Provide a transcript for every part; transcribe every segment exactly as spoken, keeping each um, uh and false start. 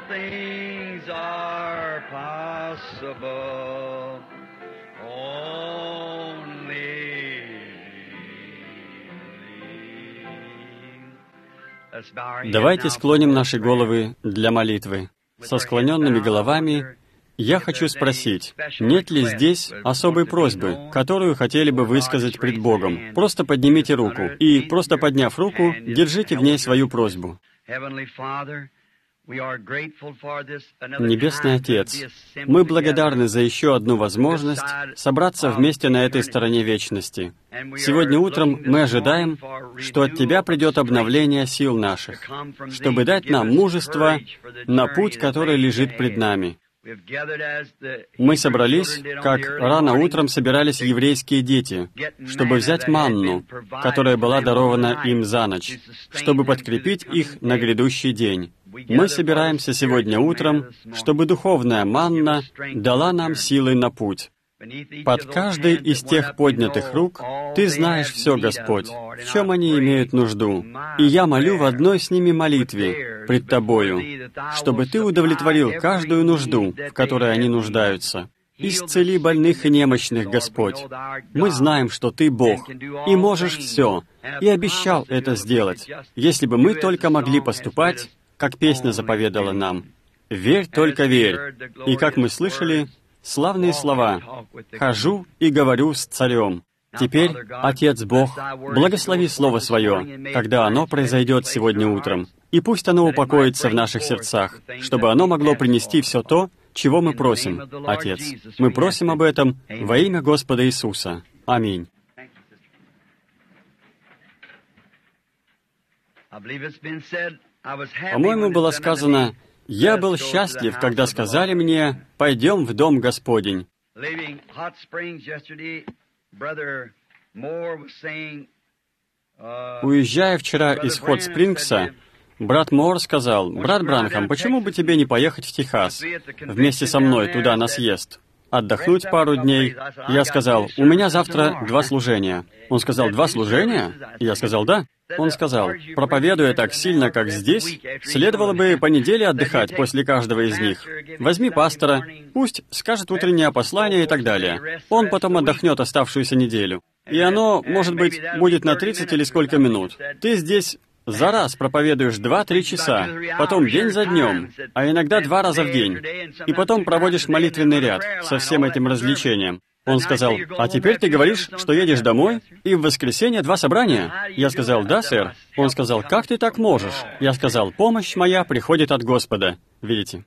things are possible. Only believe. Давайте склоним наши головы для молитвы. Со склоненными головами я хочу спросить, нет ли здесь особой просьбы, которую хотели бы высказать пред Богом? Просто поднимите руку, и, просто подняв руку, держите в ней свою просьбу. Небесный Отец, мы благодарны за еще одну возможность собраться вместе на этой стороне вечности. Сегодня утром мы ожидаем, что от Тебя придет обновление сил наших, чтобы дать нам мужество на путь, который лежит пред нами. Мы собрались, как рано утром собирались еврейские дети, чтобы взять манну, которая была дарована им за ночь, чтобы подкрепить их на грядущий день. Мы собираемся сегодня утром, чтобы духовная манна дала нам силы на путь. Под каждой из тех поднятых рук Ты знаешь все, Господь, в чем они имеют нужду. И я молю в одной с ними молитве пред Тобою, чтобы Ты удовлетворил каждую нужду, в которой они нуждаются. Исцели больных и немощных, Господь. Мы знаем, что Ты Бог, и можешь все, и обещал это сделать, если бы мы только могли поступать, как песня заповедала нам. «Верь, только верь». И как мы слышали, славные слова «Хожу и говорю с царем». Теперь, Отец Бог, благослови Слово Свое, когда оно произойдет сегодня утром, и пусть оно упокоится в наших сердцах, чтобы оно могло принести все то, чего мы просим, Отец. Мы просим об этом во имя Господа Иисуса. Аминь. По-моему, было сказано, «Я был счастлив, когда сказали мне, пойдем в Дом Господень». Уезжая вчера из Хот-Спрингса, брат Мор сказал, «Брат Бранхам, почему бы тебе не поехать в Техас вместе со мной туда на съезд? Отдохнуть пару дней?» Я сказал, «У меня завтра два служения». Он сказал, «Два служения?» Я сказал, «Да». Он сказал, «Проповедуя так сильно, как здесь, следовало бы по неделе отдыхать после каждого из них. Возьми пастора, пусть скажет утреннее послание и так далее. Он потом отдохнет оставшуюся неделю. И оно, может быть, будет на тридцать или сколько минут. Ты здесь за раз проповедуешь два-три часа, потом день за днем, а иногда два раза в день, и потом проводишь молитвенный ряд со всем этим развлечением». Он сказал, «А теперь ты говоришь, что едешь домой, и в воскресенье два собрания?» Я сказал, «Да, сэр». Он сказал, «Как ты так можешь?» Я сказал, «Помощь моя приходит от Господа». Видите?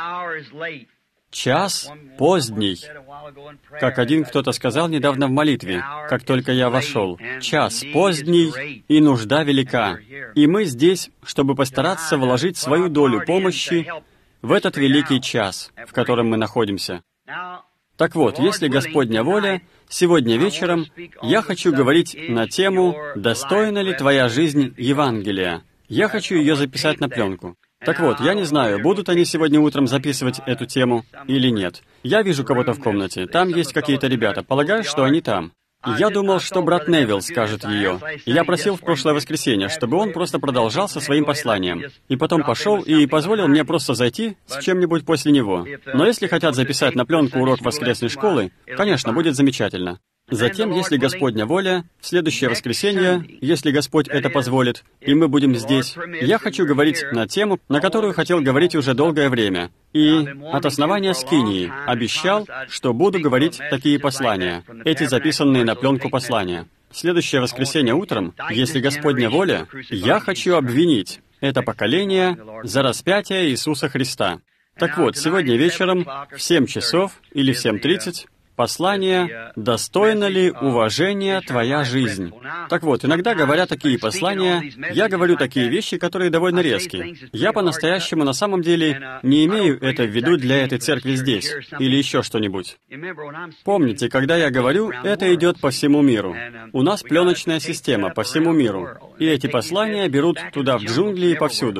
Час поздний. Как один кто-то сказал недавно в молитве, как только я вошел. Час поздний, и нужда велика. И мы здесь, чтобы постараться вложить свою долю помощи в этот великий час, в котором мы находимся. Так вот, если Господня воля, сегодня вечером я хочу говорить на тему «Достойна ли твоя жизнь Евангелия?». Я хочу ее записать на пленку. Так вот, я не знаю, будут они сегодня утром записывать эту тему или нет. Я вижу кого-то в комнате, там есть какие-то ребята, полагаю, что они там. И я думал, что брат Невилл скажет ее. И я просил в прошлое воскресенье, чтобы он просто продолжал со своим посланием. И потом пошел и позволил мне просто зайти с чем-нибудь после него. Но если хотят записать на пленку урок воскресной школы, конечно, будет замечательно. Затем, если Господня воля, в следующее воскресенье, если Господь это позволит, и мы будем здесь, я хочу говорить на тему, на которую хотел говорить уже долгое время. И от основания Скинии обещал, что буду говорить такие послания, эти записанные на пленку послания. В следующее воскресенье утром, если Господня воля, я хочу обвинить это поколение за распятие Иисуса Христа. Так вот, сегодня вечером в семь часов или в семь тридцать послание «Достойна ли уважения твоя жизнь?». Так вот, иногда, говоря такие послания, я говорю такие вещи, которые довольно резкие. Я по-настоящему на самом деле не имею это в виду для этой церкви здесь, или еще что-нибудь. Помните, когда я говорю, это идет по всему миру. У нас пленочная система по всему миру, и эти послания берут туда в джунгли и повсюду.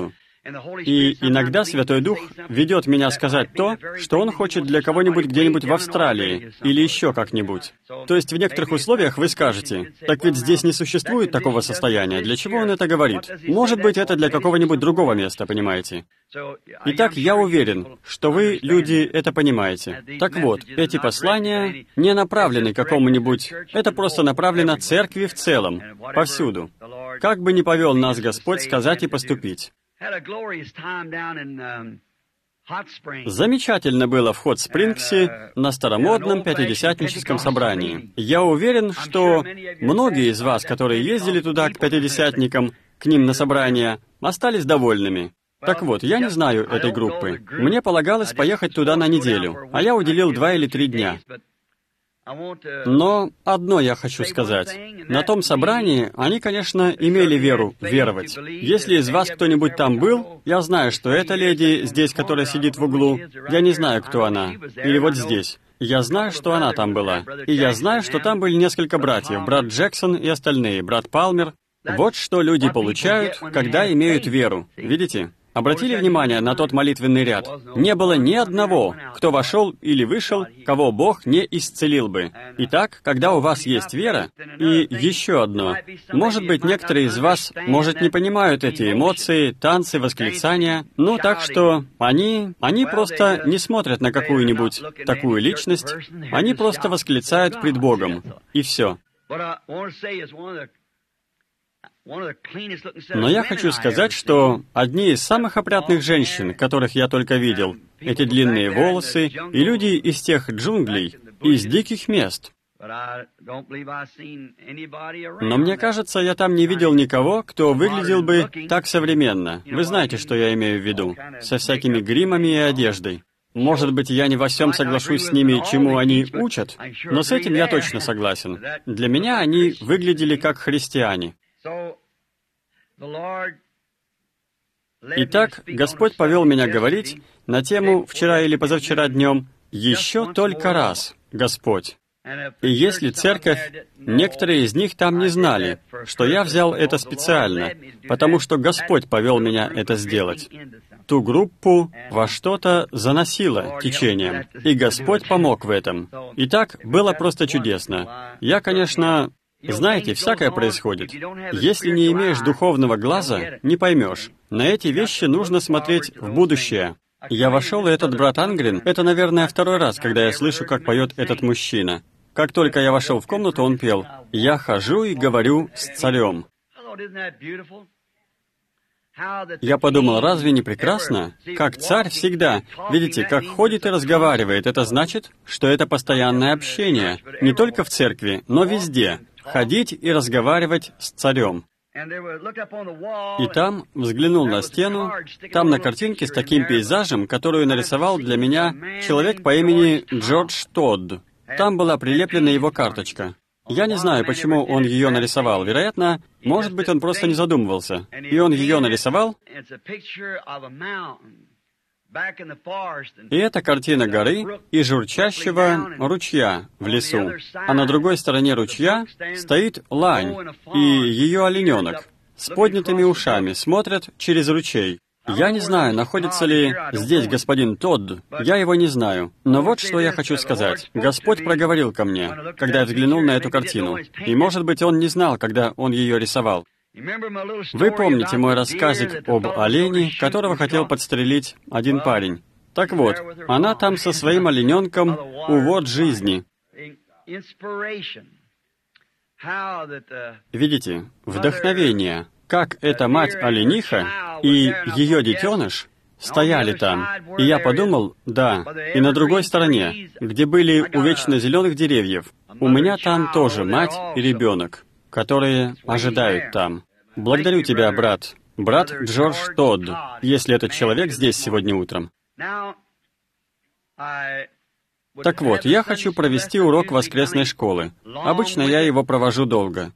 И иногда Святой Дух ведет меня сказать то, что Он хочет для кого-нибудь где-нибудь в Австралии или еще как-нибудь. То есть в некоторых условиях вы скажете, так ведь здесь не существует такого состояния, для чего Он это говорит? Может быть, это для какого-нибудь другого места, понимаете? Итак, я уверен, что вы, люди, это понимаете. Так вот, эти послания не направлены какому-нибудь... Это просто направлено церкви в целом, повсюду. Как бы ни повел нас Господь сказать и поступить. Замечательно было в Хот-Спрингсе на старомодном пятидесятническом собрании. Я уверен, что многие из вас, которые ездили туда к пятидесятникам, к ним на собрания, остались довольными. Так вот, я не знаю этой группы. Мне полагалось поехать туда на неделю, а я уделил два или три дня. Но одно я хочу сказать. На том собрании они, конечно, имели веру веровать. Если из вас кто-нибудь там был, я знаю, что эта леди здесь, которая сидит в углу, я не знаю, кто она, или вот здесь. Я знаю, что она там была. И я знаю, что там были несколько братьев, брат Джексон и остальные, брат Палмер. Вот что люди получают, когда имеют веру. Видите? Обратили внимание на тот молитвенный ряд? Не было ни одного, кто вошел или вышел, кого Бог не исцелил бы. Итак, когда у вас есть вера, и еще одно, может быть, некоторые из вас, может, не понимают эти эмоции, танцы, восклицания, ну, так что они, они просто не смотрят на какую-нибудь такую личность, они просто восклицают пред Богом, и все. Но я хочу сказать, что одни из самых опрятных женщин, которых я только видел, эти длинные волосы, и люди из тех джунглей, из диких мест. Но мне кажется, я там не видел никого, кто выглядел бы так современно. Вы знаете, что я имею в виду, со всякими гримами и одеждой. Может быть, я не во всем соглашусь с ними, чему они учат, но с этим я точно согласен. Для меня они выглядели как христиане. Итак, Господь повел меня говорить на тему вчера или позавчера днем «Еще только раз, Господь». И если церковь, некоторые из них там не знали, что я взял это специально, потому что Господь повел меня это сделать. Ту группу во что-то заносило течением, и Господь помог в этом. Итак, было просто чудесно. Я, конечно... Знаете, всякое происходит. Если не имеешь духовного глаза, не поймешь. На эти вещи нужно смотреть в будущее. Я вошел, и этот брат Ангрен, это, наверное, второй раз, когда я слышу, как поет этот мужчина. Как только я вошел в комнату, он пел «Я хожу и говорю с царем». Я подумал, разве не прекрасно? Как царь всегда. Видите, как ходит и разговаривает, это значит, что это постоянное общение. Не только в церкви, но везде. Ходить и разговаривать с царем. И там взглянул на стену, там на картинке с таким пейзажем, которую нарисовал для меня человек по имени Джордж Тодд. Там была прилеплена его карточка. Я не знаю, почему он ее нарисовал. Вероятно, может быть, он просто не задумывался. И он ее нарисовал. И это картина горы и журчащего ручья в лесу. А на другой стороне ручья стоит лань и ее олененок с поднятыми ушами, смотрят через ручей. Я не знаю, находится ли здесь господин Тодд, я его не знаю. Но вот что я хочу сказать. Господь проговорил ко мне, когда я взглянул на эту картину. И, может быть, он не знал, когда он ее рисовал. Вы помните мой рассказик об олене, которого хотел подстрелить один парень? Так вот, она там со своим олененком у вод жизни. Видите, вдохновение. Как эта мать-олениха и ее детеныш стояли там. И я подумал, да, и на другой стороне, где были у вечно зеленых деревьев, у меня там тоже мать и ребенок, которые ожидают там. Благодарю тебя, брат. Брат Джордж Тодд, если этот человек здесь сегодня утром. Так вот, я хочу провести урок воскресной школы. Обычно я его провожу долго.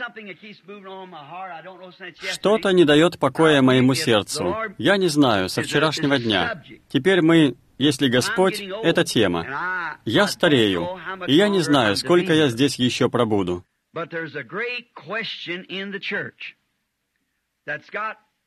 Что-то не дает покоя моему сердцу. Я не знаю, со вчерашнего дня. Теперь мы, если Господь, это тема. Я старею, и я не знаю, сколько я здесь еще пробуду.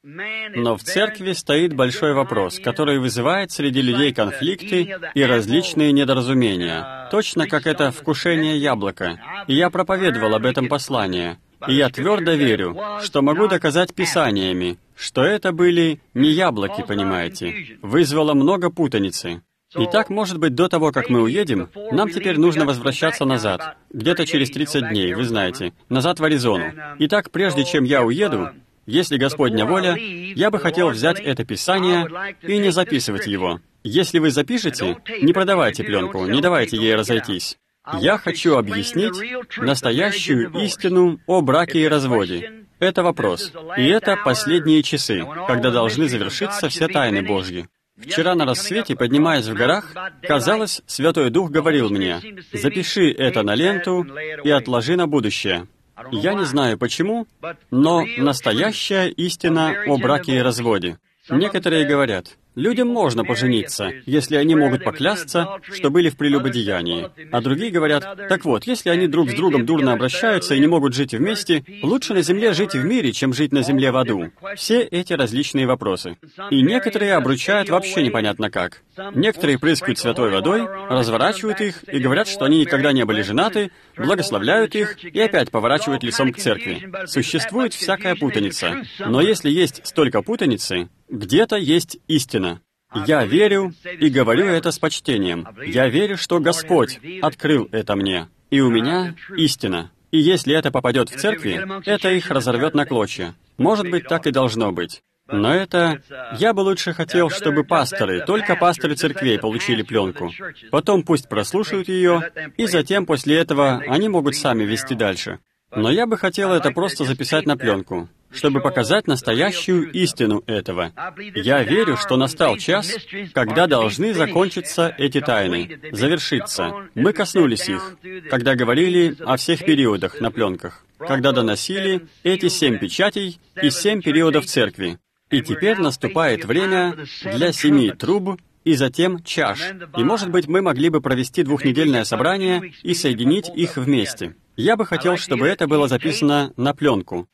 Но в церкви стоит большой вопрос, который вызывает среди людей конфликты и различные недоразумения, точно как это вкушение яблока. И я проповедовал об этом послании. И я твердо верю, что могу доказать писаниями, что это были не яблоки, понимаете. Вызвало много путаницы. Итак, может быть, до того, как мы уедем, нам теперь нужно возвращаться назад. Где-то через тридцать дней, вы знаете, назад в Аризону. Итак, прежде чем я уеду, если Господня воля, я бы хотел взять это Писание и не записывать его. Если вы запишете, не продавайте пленку, не давайте ей разойтись. Я хочу объяснить настоящую истину о браке и разводе. Это вопрос. И это последние часы, когда должны завершиться все тайны Божьи. Вчера на рассвете, поднимаясь в горах, казалось, Святой Дух говорил мне: «Запиши это на ленту и отложи на будущее». Я не знаю почему, но настоящая истина о браке и разводе. Некоторые говорят, людям можно пожениться, если они могут поклясться, что были в прелюбодеянии. А другие говорят, так вот, если они друг с другом дурно обращаются и не могут жить вместе, лучше на земле жить в мире, чем жить на земле в аду. Все эти различные вопросы. И некоторые обручают вообще непонятно как. Некоторые прыскают святой водой, разворачивают их и говорят, что они никогда не были женаты, благословляют их и опять поворачивают лицом к церкви. Существует всякая путаница. Но если есть столько путаницы, где-то есть истина. Я верю и говорю это с почтением. Я верю, что Господь открыл это мне, и у меня истина. И если это попадет в церкви, это их разорвет на клочья. Может быть, так и должно быть. Но это... Я бы лучше хотел, чтобы пасторы, только пасторы церквей получили пленку. Потом пусть прослушают ее, и затем после этого они могут сами вести дальше. Но я бы хотел это просто записать на пленку, чтобы показать настоящую истину этого. Я верю, что настал час, когда должны закончиться эти тайны, завершиться. Мы коснулись их, когда говорили о всех периодах на пленках, когда доносили эти семь печатей и семь периодов церкви. И теперь наступает время для семи труб и затем чаш. И, может быть, мы могли бы провести двухнедельное собрание и соединить их вместе. Я бы хотел, чтобы это было записано на пленку.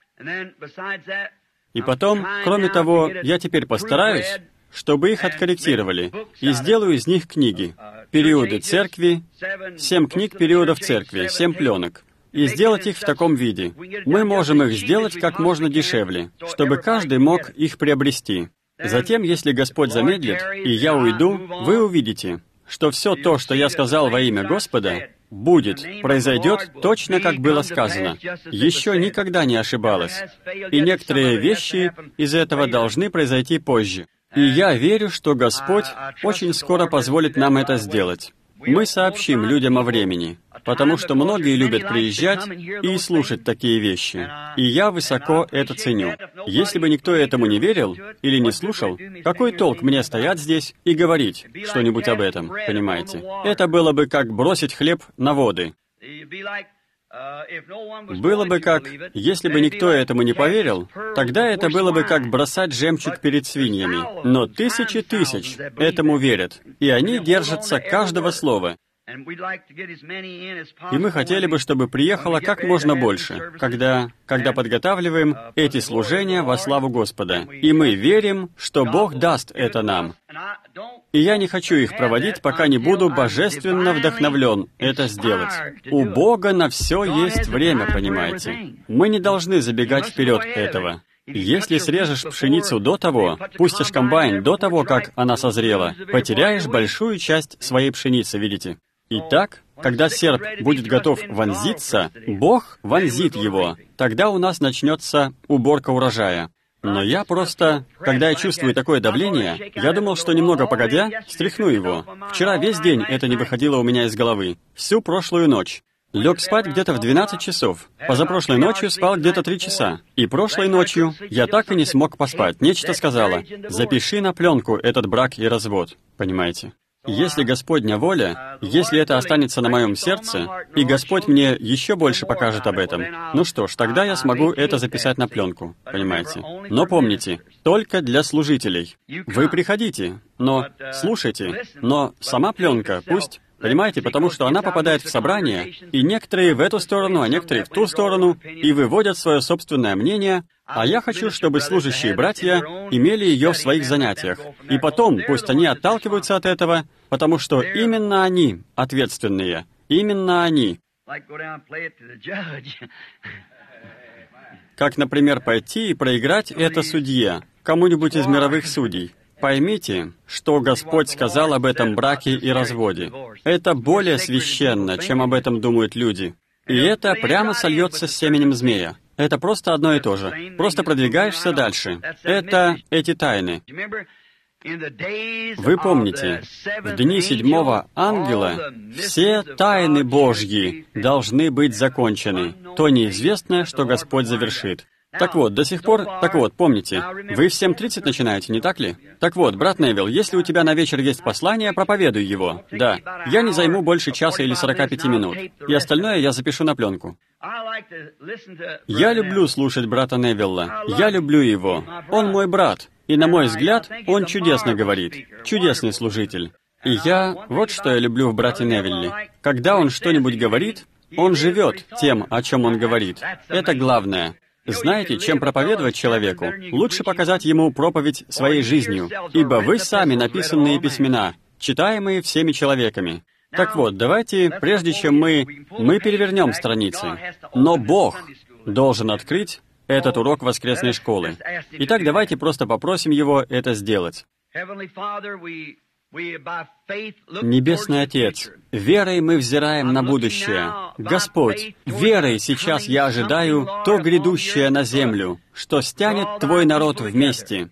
И потом, кроме того, я теперь постараюсь, чтобы их откорректировали, и сделаю из них книги. Периоды церкви, семь книг периодов церкви, семь пленок. И сделать их в таком виде. Мы можем их сделать как можно дешевле, чтобы каждый мог их приобрести. Затем, если Господь замедлит, и я уйду, вы увидите, что все то, что я сказал во имя Господа, будет, произойдет точно, как было сказано. Еще никогда не ошибалось. И некоторые вещи из этого должны произойти позже. И я верю, что Господь очень скоро позволит нам это сделать. Мы сообщим людям о времени, потому что многие любят приезжать и слушать такие вещи. И я высоко это ценю. Если бы никто этому не верил или не слушал, какой толк мне стоять здесь и говорить что-нибудь об этом, понимаете? Это было бы как бросить хлеб на воды. Было бы как, если бы никто этому не поверил, тогда это было бы как бросать жемчуг перед свиньями. Но тысячи тысяч этому верят, и они держатся каждого слова. И мы хотели бы, чтобы приехало как можно больше, когда, когда подготавливаем эти служения во славу Господа. И мы верим, что Бог даст это нам. И я не хочу их проводить, пока не буду божественно вдохновлен это сделать. У Бога на все есть время, понимаете? Мы не должны забегать вперед этого. Если срежешь пшеницу до того, пустишь комбайн до того, как она созрела, потеряешь большую часть своей пшеницы, видите? Итак, когда серп будет готов вонзиться, Бог вонзит его. Тогда у нас начнется уборка урожая. Но я просто, когда я чувствую такое давление, я думал, что немного погодя, стряхну его. Вчера весь день это не выходило у меня из головы. Всю прошлую ночь. Лег спать где-то в двенадцать часов. Позапрошлой ночью спал где-то три часа. И прошлой ночью я так и не смог поспать. Нечто сказала: запиши на пленку этот брак и развод. Понимаете? Если Господня воля, если это останется на моем сердце, и Господь мне еще больше покажет об этом, ну что ж, тогда я смогу это записать на пленку, понимаете? Но помните, только для служителей. Вы приходите, но слушайте, но сама пленка, пусть, Понимаете, потому что она попадает в собрание, и некоторые в эту сторону, а некоторые в ту сторону, и выводят свое собственное мнение, а я хочу, чтобы служащие братья имели ее в своих занятиях. И потом, пусть они отталкиваются от этого, потому что именно они ответственные, именно они. Как, например, пойти и проиграть это судье, кому-нибудь из мировых судей. Поймите, что Господь сказал об этом браке и разводе. Это более священно, чем об этом думают люди. И это прямо сольется с семенем змея. Это просто одно и то же. Просто продвигаешься дальше. Это эти тайны. Вы помните, в дни седьмого ангела все тайны Божьи должны быть закончены. То неизвестное, что Господь завершит. Так вот, до сих пор... Так вот, помните, вы в семь тридцать начинаете, не так ли? Так вот, брат Невилл, если у тебя на вечер есть послание, проповедуй его. Да. Я не займу больше часа или сорока пяти минут. И остальное я запишу на пленку. Я люблю слушать брата Невилла. Я люблю его. Он мой брат. И, на мой взгляд, он чудесно говорит. Чудесный служитель. И я... Вот что я люблю в брате Невилле. Когда он что-нибудь говорит, он живет тем, о чем он говорит. Это главное. Знаете, чем проповедовать человеку? Лучше показать ему проповедь своей жизнью, ибо вы сами написанные письмена, читаемые всеми человеками. Так вот, давайте, прежде чем мы... Мы перевернем страницы. Но Бог должен открыть этот урок воскресной школы. Итак, давайте просто попросим Его это сделать. Небесный Отец, верой мы взираем на будущее. Господь, верой сейчас я ожидаю то грядущее на землю, что стянет Твой народ вместе.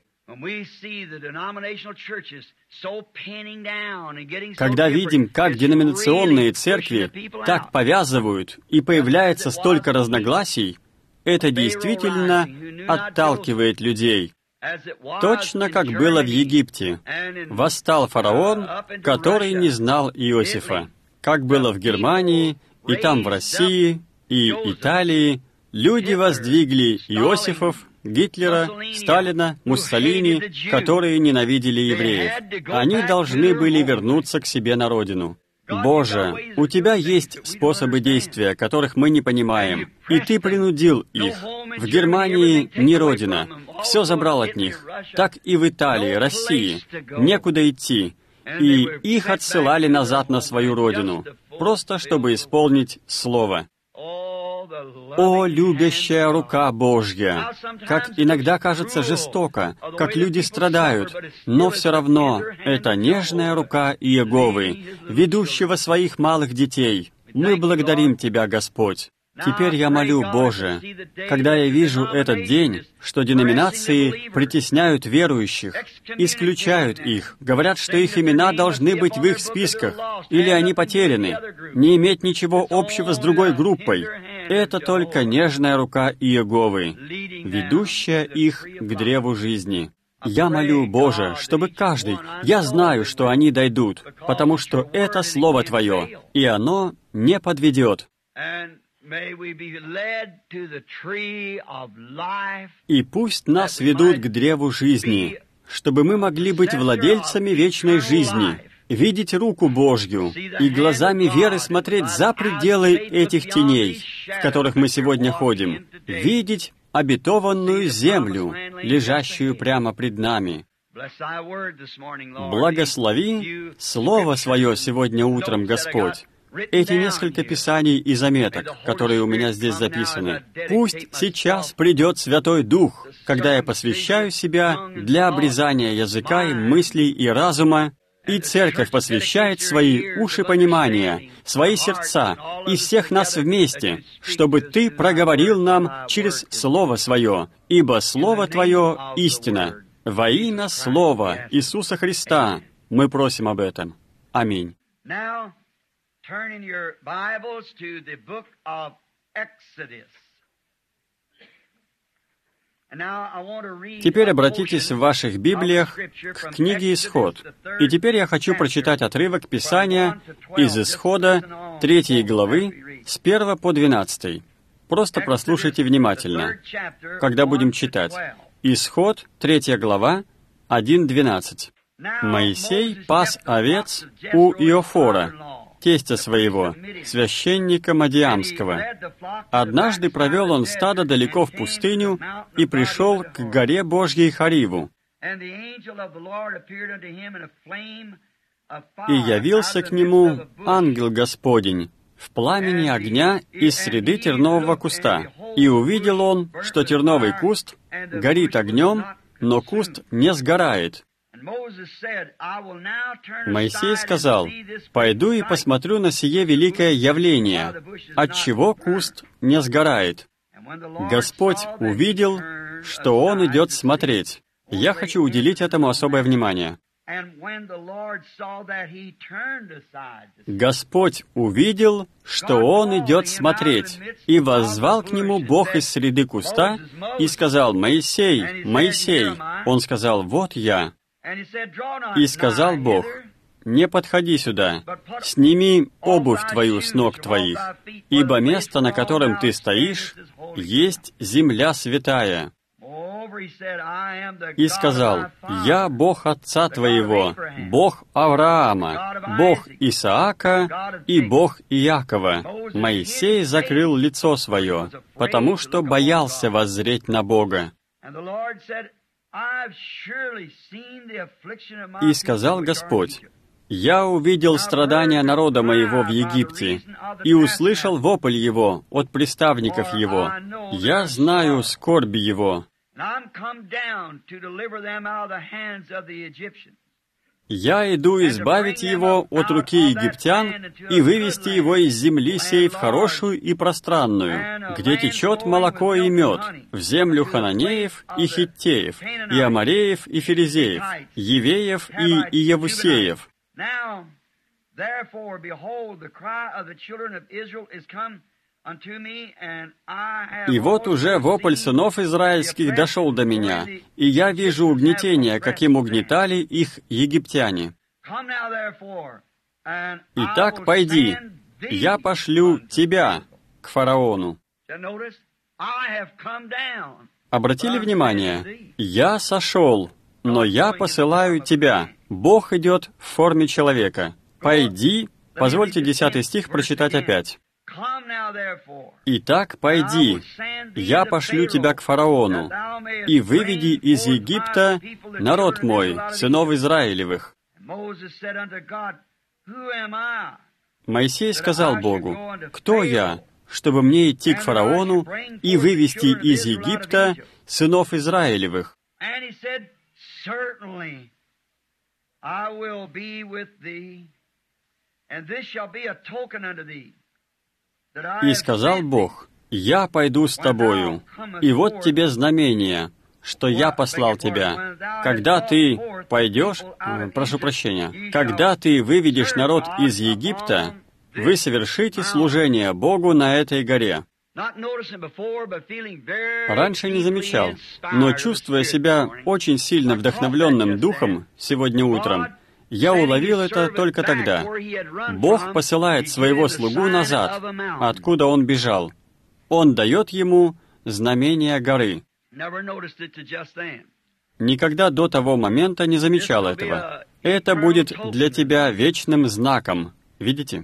Когда видим, как деноминационные церкви так повязывают и появляется столько разногласий, это действительно отталкивает людей. Точно как было в Египте. Восстал фараон, который не знал Иосифа. Как было в Германии, и там в России, и Италии, люди воздвигли Иосифов, Гитлера, Сталина, Муссолини, которые ненавидели евреев. Они должны были вернуться к себе на родину. Боже, у Тебя есть способы действия, которых мы не понимаем, и Ты принудил их. В Германии не родина, все забрал от них. Так и в Италии, России, некуда идти, и их отсылали назад на свою родину, просто чтобы исполнить Слово. О, любящая рука Божья! Как иногда кажется жестоко, как люди страдают, но все равно это нежная рука Иеговы, ведущего своих малых детей. Мы благодарим Тебя, Господь. Теперь я молю, Боже, когда я вижу этот день, что деноминации притесняют верующих, исключают их, говорят, что их имена должны быть в их списках, или они потеряны, не иметь ничего общего с другой группой. Это только нежная рука Иеговы, ведущая их к древу жизни. Я молю, Боже, чтобы каждый, я знаю, что они дойдут, потому что это Слово Твое, и оно не подведет. И пусть нас ведут к древу жизни, чтобы мы могли быть владельцами вечной жизни, видеть руку Божью и глазами веры смотреть за пределы этих теней, в которых мы сегодня ходим, видеть обетованную землю, лежащую прямо пред нами. Благослови Слово Свое сегодня утром, Господь. Эти несколько писаний и заметок, которые у меня здесь записаны. Пусть сейчас придет Святой Дух, когда я посвящаю себя для обрезания языка и мыслей и разума, и Церковь посвящает свои уши понимания, свои сердца и всех нас вместе, чтобы Ты проговорил нам через Слово Свое, ибо Слово Твое — истина. Во имя Слова Иисуса Христа мы просим об этом. Аминь. Turn in your Bibles to the book of Exodus. Теперь обратитесь в ваших Библиях к книге «Исход». И теперь я хочу прочитать отрывок Писания из Исхода третьей главы с первого по двенадцатый. Просто прослушайте внимательно, когда будем читать. Исход, третья глава, один двенадцать. Моисей пас овец у Иофора, тестя своего, священника Мадиамского. Однажды провел он стадо далеко в пустыню и пришел к горе Божьей Хариву. И явился к нему ангел Господень в пламени огня из среды тернового куста. И увидел он, что терновый куст горит огнем, но куст не сгорает. Моисей сказал: «Пойду и посмотрю на сие великое явление, отчего куст не сгорает». Господь увидел, что он идет смотреть. Я хочу уделить этому особое внимание. Господь увидел, что он идет смотреть, и воззвал к нему Бог из среды куста и сказал: «Моисей, Моисей». Он сказал: «Вот я». И сказал Бог: «Не подходи сюда, сними обувь твою с ног твоих, ибо место, на котором ты стоишь, есть земля святая». И сказал: «Я Бог отца твоего, Бог Авраама, Бог Исаака и Бог Иакова». Моисей закрыл лицо свое, потому что боялся воззреть на Бога. И сказал Господь: «Я увидел страдания народа моего в Египте и услышал вопль его от приставников его. Я знаю скорбь его. Я иду избавить его от руки египтян и вывести его из земли сей в хорошую и пространную, где течет молоко и мед, в землю хананеев и хиттеев, и амореев и ферезеев, евеев и иевусеев». И вот уже вопль сынов израильских дошел до меня, и я вижу угнетение, каким угнетали их египтяне. Итак, пойди, я пошлю тебя к фараону. Обратили внимание? Я сошел, но я посылаю тебя. Бог идет в форме человека. Пойди, позвольте десятый стих прочитать опять. «Итак, пойди, я пошлю тебя к фараону, и выведи из Египта народ мой, сынов Израилевых». Моисей сказал Богу: «Кто я, чтобы мне идти к фараону и вывести из Египта сынов Израилевых?» И сказал Бог: «Я пойду с тобою, и вот тебе знамение, что я послал тебя. Когда ты пойдешь, прошу прощения, когда ты выведешь народ из Египта, вы совершите служение Богу на этой горе». Раньше не замечал, но чувствуя себя очень сильно вдохновленным духом сегодня утром, я уловил это только тогда. Бог посылает своего слугу назад, откуда он бежал. Он дает ему знамение горы. Никогда до того момента не замечал этого. Это будет для тебя вечным знаком. Видите?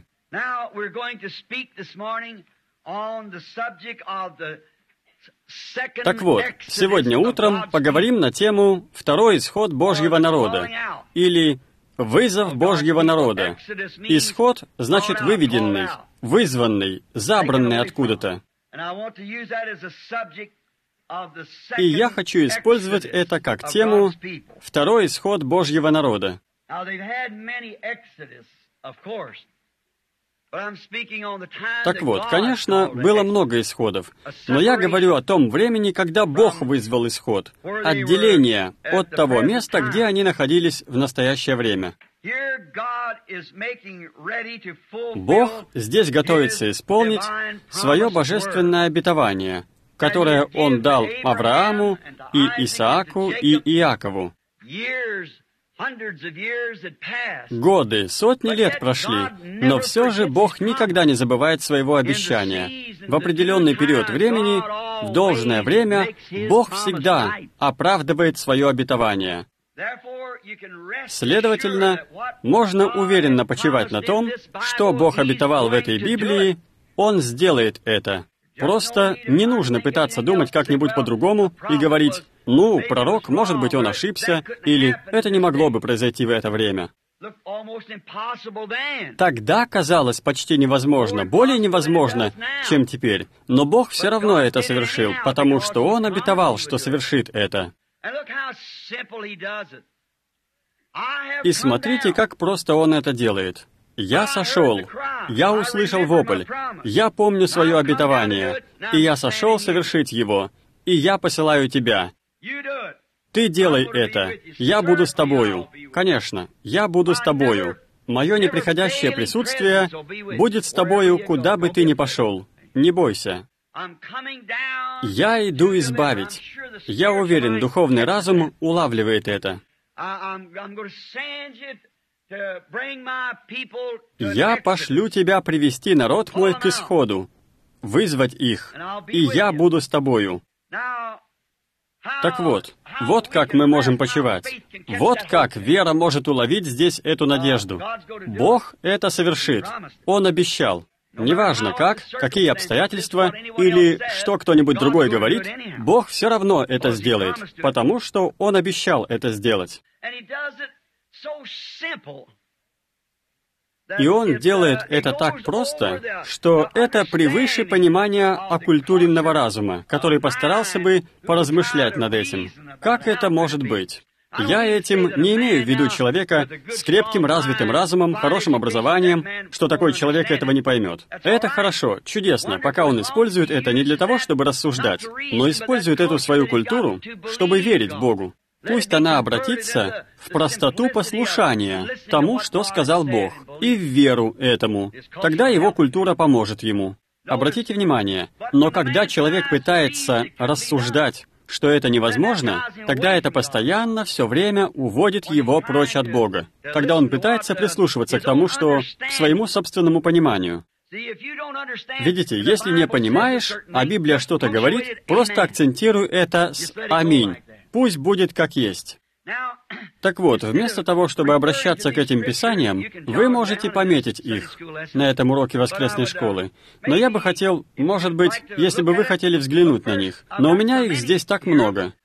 Так вот, сегодня утром поговорим на тему «Второй исход Божьего народа» или «Вызов Божьего народа». Исход значит выведенный, вызванный, забранный откуда-то. И я хочу использовать это как тему «Второй исход Божьего народа». Так вот, конечно, было много исходов, но я говорю о том времени, когда Бог вызвал исход, отделение от того места, где они находились в настоящее время. Бог здесь готовится исполнить свое божественное обетование, которое Он дал Аврааму и Исааку и Иакову. Годы, сотни лет прошли, но все же Бог никогда не забывает своего обещания. В определенный период времени, в должное время, Бог всегда оправдывает свое обетование. Следовательно, можно уверенно почивать на том, что Бог обетовал в этой Библии, Он сделает это. Просто не нужно пытаться думать как-нибудь по-другому и говорить: «Ну, пророк, может быть, он ошибся», или «это не могло бы произойти в это время». Тогда казалось почти невозможно, более невозможно, чем теперь. Но Бог все равно это совершил, потому что Он обетовал, что совершит это. И смотрите, как просто Он это делает. «Я сошел, я услышал вопль, я помню свое обетование, и я сошел совершить его, и я посылаю тебя. Ты делай это, я буду с тобою». Конечно, я буду с тобою. Мое неприходящее присутствие будет с тобою, куда бы ты ни пошел. Не бойся. Я иду избавить. Я уверен, духовный разум улавливает это. «Я пошлю тебя привести народ мой к исходу, вызвать их, и я буду с тобою». Так вот, вот как мы можем почивать. Вот как вера может уловить здесь эту надежду. Бог это совершит. Он обещал. Неважно как, какие обстоятельства, или что кто-нибудь другой говорит, Бог все равно это сделает, потому что Он обещал это сделать. И Он делает это так просто, что это превыше понимания оккультуренного разума, который постарался бы поразмышлять над этим. Как это может быть? Я этим не имею в виду человека с крепким развитым разумом, хорошим образованием, что такой человек этого не поймет. Это хорошо, чудесно, пока он использует это не для того, чтобы рассуждать, но использует эту свою культуру, чтобы верить Богу. Пусть она обратится в простоту послушания тому, что сказал Бог, и в веру этому. Тогда его культура поможет ему. Обратите внимание, но когда человек пытается рассуждать, что это невозможно, тогда это постоянно, все время уводит его прочь от Бога. Тогда он пытается прислушиваться к тому, что к своему собственному пониманию. Видите, если не понимаешь, а Библия что-то говорит, просто акцентируй это с «Аминь». Пусть будет как есть. Так вот, вместо того, чтобы обращаться к этим писаниям, вы можете пометить их на этом уроке воскресной школы. Но я бы хотел, может быть, если бы вы хотели взглянуть на них, но у меня их здесь так много.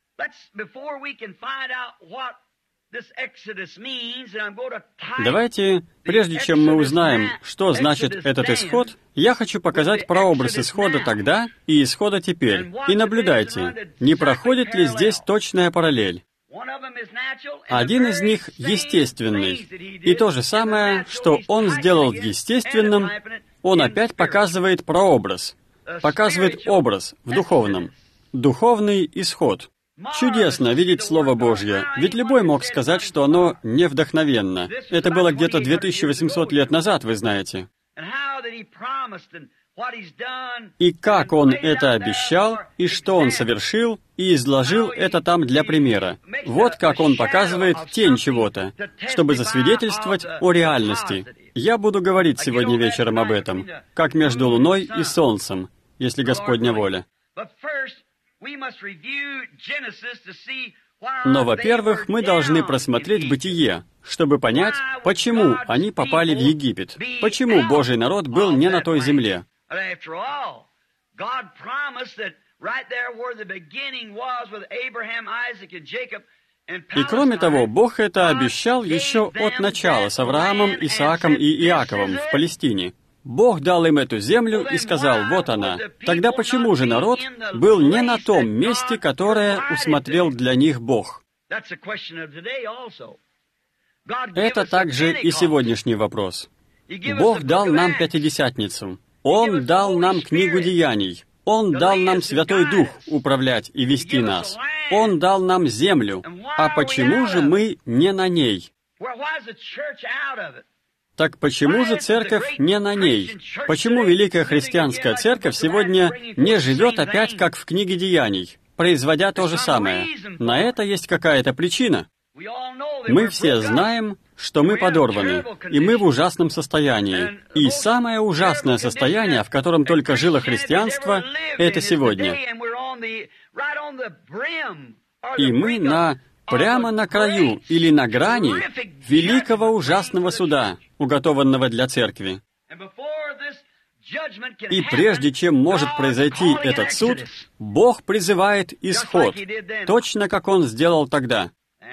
Давайте, прежде чем мы узнаем, что значит этот исход, я хочу показать прообраз исхода тогда и исхода теперь. И наблюдайте, не проходит ли здесь точная параллель. Один из них естественный. И то же самое, что он сделал в естественном, он опять показывает прообраз. Показывает образ в духовном. Духовный исход. Чудесно видеть Слово Божье, ведь любой мог сказать, что оно невдохновенно. Это было где-то две тысячи восемьсот лет назад, вы знаете. И как Он это обещал, и что Он совершил, и изложил это там для примера. Вот как Он показывает тень чего-то, чтобы засвидетельствовать о реальности. Я буду говорить сегодня вечером об этом, как между луной и солнцем, если Господня воля. Но, во-первых, мы должны просмотреть Бытие, чтобы понять, почему они попали в Египет, почему Божий народ был не на той земле. И кроме того, Бог это обещал еще от начала с Авраамом, Исааком и Иаковом в Палестине. Бог дал им эту землю и сказал, вот она. Тогда почему же народ был не на том месте, которое усмотрел для них Бог? Это также и сегодняшний вопрос. Бог дал нам Пятидесятницу. Он дал нам книгу Деяний. Он дал нам Святой Дух управлять и вести нас. Он дал нам землю. А почему же мы не на ней? Так почему же церковь не на ней? Почему Великая Христианская Церковь сегодня не живет опять, как в книге Деяний, производя то же самое? На это есть какая-то причина. Мы все знаем, что мы подорваны, и мы в ужасном состоянии. И самое ужасное состояние, в котором только жило христианство, это сегодня. И мы на прямо на краю или на грани великого ужасного суда, уготованного для церкви. И прежде чем может произойти этот суд, Бог призывает исход, точно как Он сделал тогда.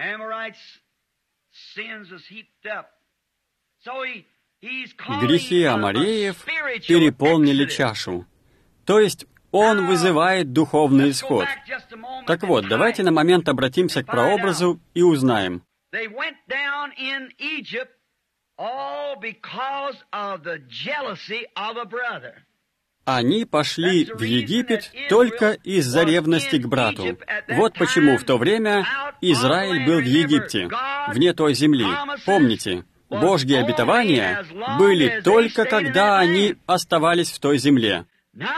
Грехи амореев переполнили чашу. То есть Он вызывает духовный исход. Так вот, давайте на момент обратимся к прообразу и узнаем. Они пошли в Египет только из-за ревности к брату. Вот почему в то время Израиль был в Египте, вне той земли. Помните, Божьи обетования были только когда они оставались в той земле.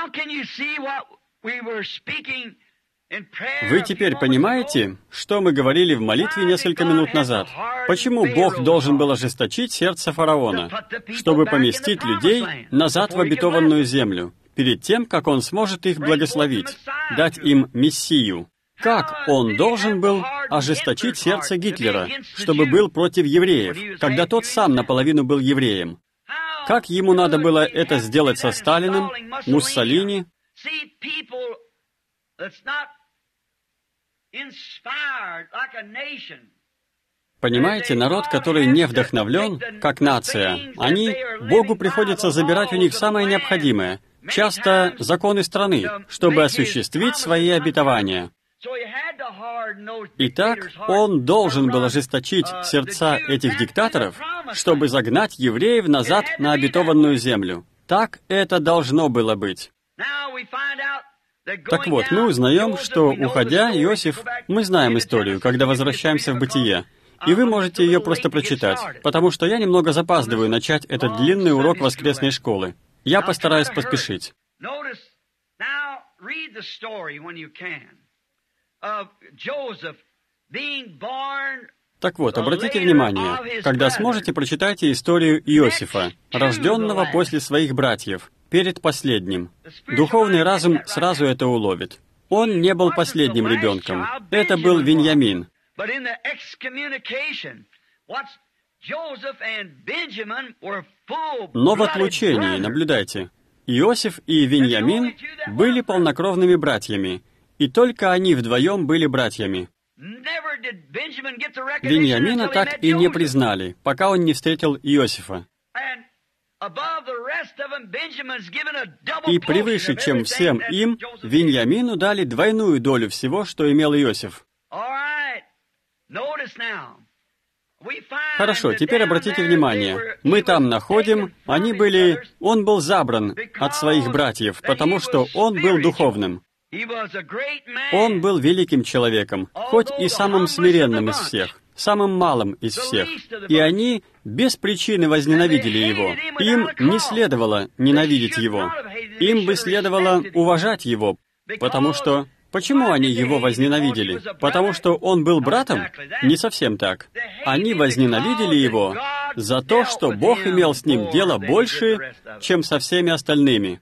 Вы теперь понимаете, что мы говорили в молитве несколько минут назад? Почему Бог должен был ожесточить сердце фараона, чтобы поместить людей назад в обетованную землю, перед тем, как Он сможет их благословить, дать им Мессию? Как Он должен был ожесточить сердце Гитлера, чтобы был против евреев, когда тот сам наполовину был евреем? Как ему надо было это сделать со Сталиным, Муссолини? Понимаете, народ, который не вдохновлен, как нация, они, Богу приходится забирать у них самое необходимое, часто законы страны, чтобы осуществить свои обетования. Итак, Он должен был ожесточить сердца этих диктаторов, чтобы загнать евреев назад на обетованную землю. Так это должно было быть. Так вот, мы узнаем, что, уходя, Иосиф, мы знаем историю, когда возвращаемся в Бытие, и вы можете ее просто прочитать, потому что я немного запаздываю начать этот длинный урок воскресной школы. Я постараюсь поспешить. Так вот, обратите внимание, когда сможете, прочитайте историю Иосифа, рожденного после своих братьев, перед последним. Духовный разум сразу это уловит. Он не был последним ребенком. Это был Виньямин. Но в отлучении, наблюдайте, Иосиф и Виньямин были полнокровными братьями, и только они вдвоем были братьями. Виньямина так и не признали, пока он не встретил Иосифа. И превыше, чем всем им, Виньямину дали двойную долю всего, что имел Иосиф. Хорошо, теперь обратите внимание. Мы там находим, они были... Он был забран от своих братьев, потому что он был духовным. Он был великим человеком, хоть и самым смиренным из всех, самым малым из всех. И они без причины возненавидели его. Им не следовало ненавидеть его. Им бы следовало уважать его, потому что... Почему они его возненавидели? Потому что он был братом? Не совсем так. Они возненавидели его за то, что Бог имел с ним дело больше, чем со всеми остальными.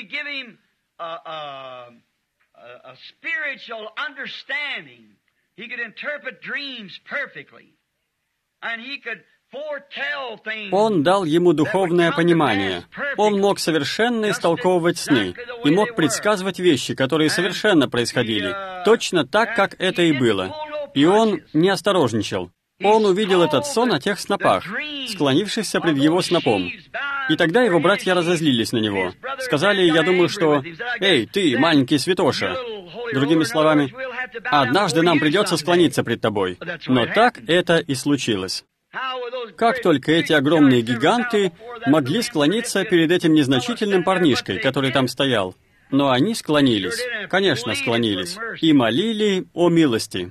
Он дал ему духовное понимание. Он мог совершенно истолковывать сны и мог предсказывать вещи, которые совершенно происходили, точно так, как это и было. И он не осторожничал. Он увидел этот сон о тех снопах, склонившихся пред его снопом. И тогда его братья разозлились на него. Сказали, я думаю, что «Эй, ты, маленький святоша!» Другими словами, «Однажды нам придется склониться пред тобой». Но так это и случилось. Как только эти огромные гиганты могли склониться перед этим незначительным парнишкой, который там стоял. Но они склонились, конечно, склонились, и молили о милости.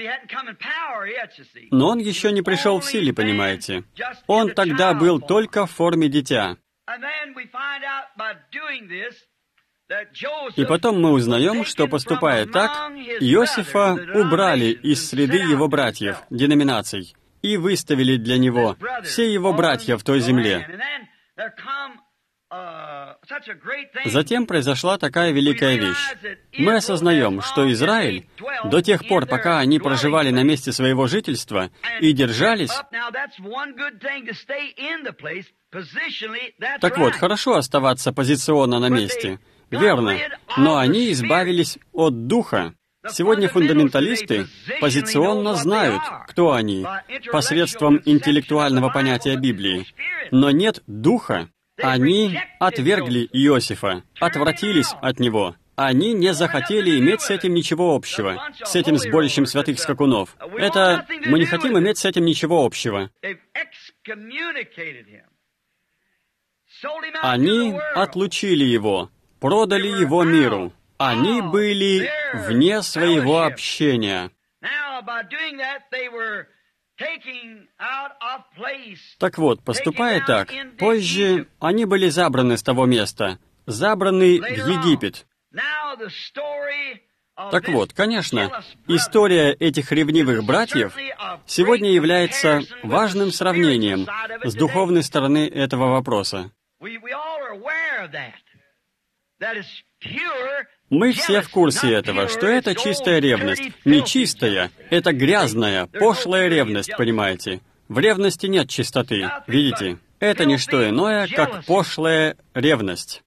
Но он еще не пришел в силе, понимаете. Он тогда был только в форме дитя. И потом мы узнаем, что, поступая так, Иосифа убрали из среды его братьев, деноминаций, и выставили для него все его братья в той земле. Затем произошла такая великая вещь. Мы осознаем, что Израиль, до тех пор, пока они проживали на месте своего жительства и держались... Так вот, хорошо оставаться позиционно на месте, верно, но они избавились от духа. Сегодня фундаменталисты позиционно знают, кто они, посредством интеллектуального понятия Библии, но нет духа. Они отвергли Иосифа, отвратились от него. Они не захотели иметь с этим ничего общего, с этим сборищем святых скакунов. Это мы не хотим иметь с этим ничего общего. Они отлучили его, продали его миру. Они были вне своего общения. Так вот, поступая так, позже они были забраны с того места, забраны в Египет. Так вот, конечно, история этих ревнивых братьев сегодня является важным сравнением с духовной стороны этого вопроса. Мы все в курсе этого, что это чистая ревность. Не чистая, это грязная, пошлая ревность, понимаете? В ревности нет чистоты, видите? Это не что иное, как пошлая ревность.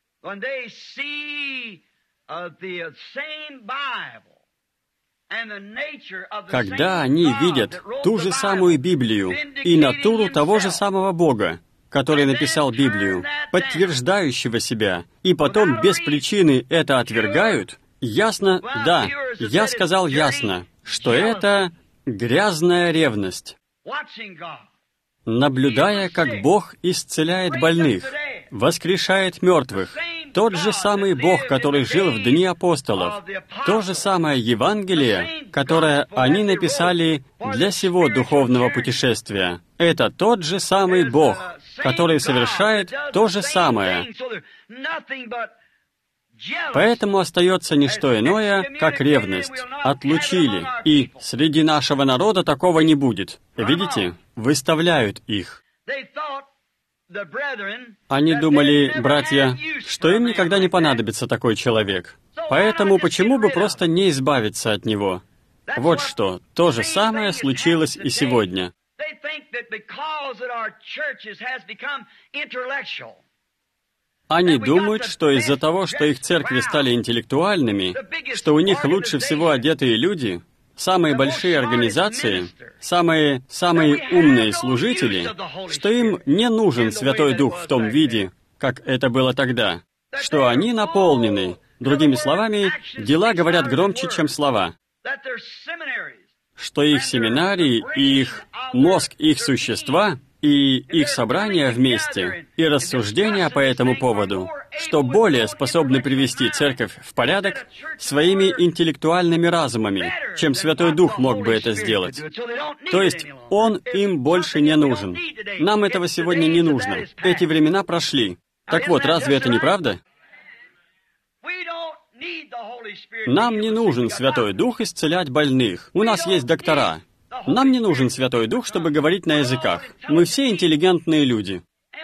Когда они видят ту же самую Библию и натуру того же самого Бога, который написал Библию, подтверждающего себя, и потом без причины это отвергают, ясно, да, я сказал ясно, что это грязная ревность. Наблюдая, как Бог исцеляет больных, воскрешает мертвых, тот же самый Бог, который жил в дни апостолов, то же самое Евангелие, которое они написали для сего духовного путешествия, это тот же самый Бог, который совершает то же самое. Поэтому остается не что иное, как ревность. Отлучили, и среди нашего народа такого не будет. Видите? Выставляют их. Они думали, братья, что им никогда не понадобится такой человек. Поэтому почему бы просто не избавиться от него? Вот что, то же самое случилось и сегодня. Они думают, что из-за того, что их церкви стали интеллектуальными, что у них лучше всего одетые люди, самые большие организации, самые, самые умные служители, что им не нужен Святой Дух в том виде, как это было тогда, что они наполнены. Другими словами, дела говорят громче, чем слова. Что их семинарии, их мозг, их существа и их собрания вместе, и рассуждения по этому поводу, что более способны привести церковь в порядок своими интеллектуальными разумами, чем Святой Дух мог бы это сделать. То есть Он им больше не нужен. Нам этого сегодня не нужно. Эти времена прошли. Так вот, разве это не правда? Нам не нужен Святой Дух исцелять больных. У нас есть доктора. Нам не нужен Святой Дух, чтобы говорить на языках. Мы все интеллигентные люди.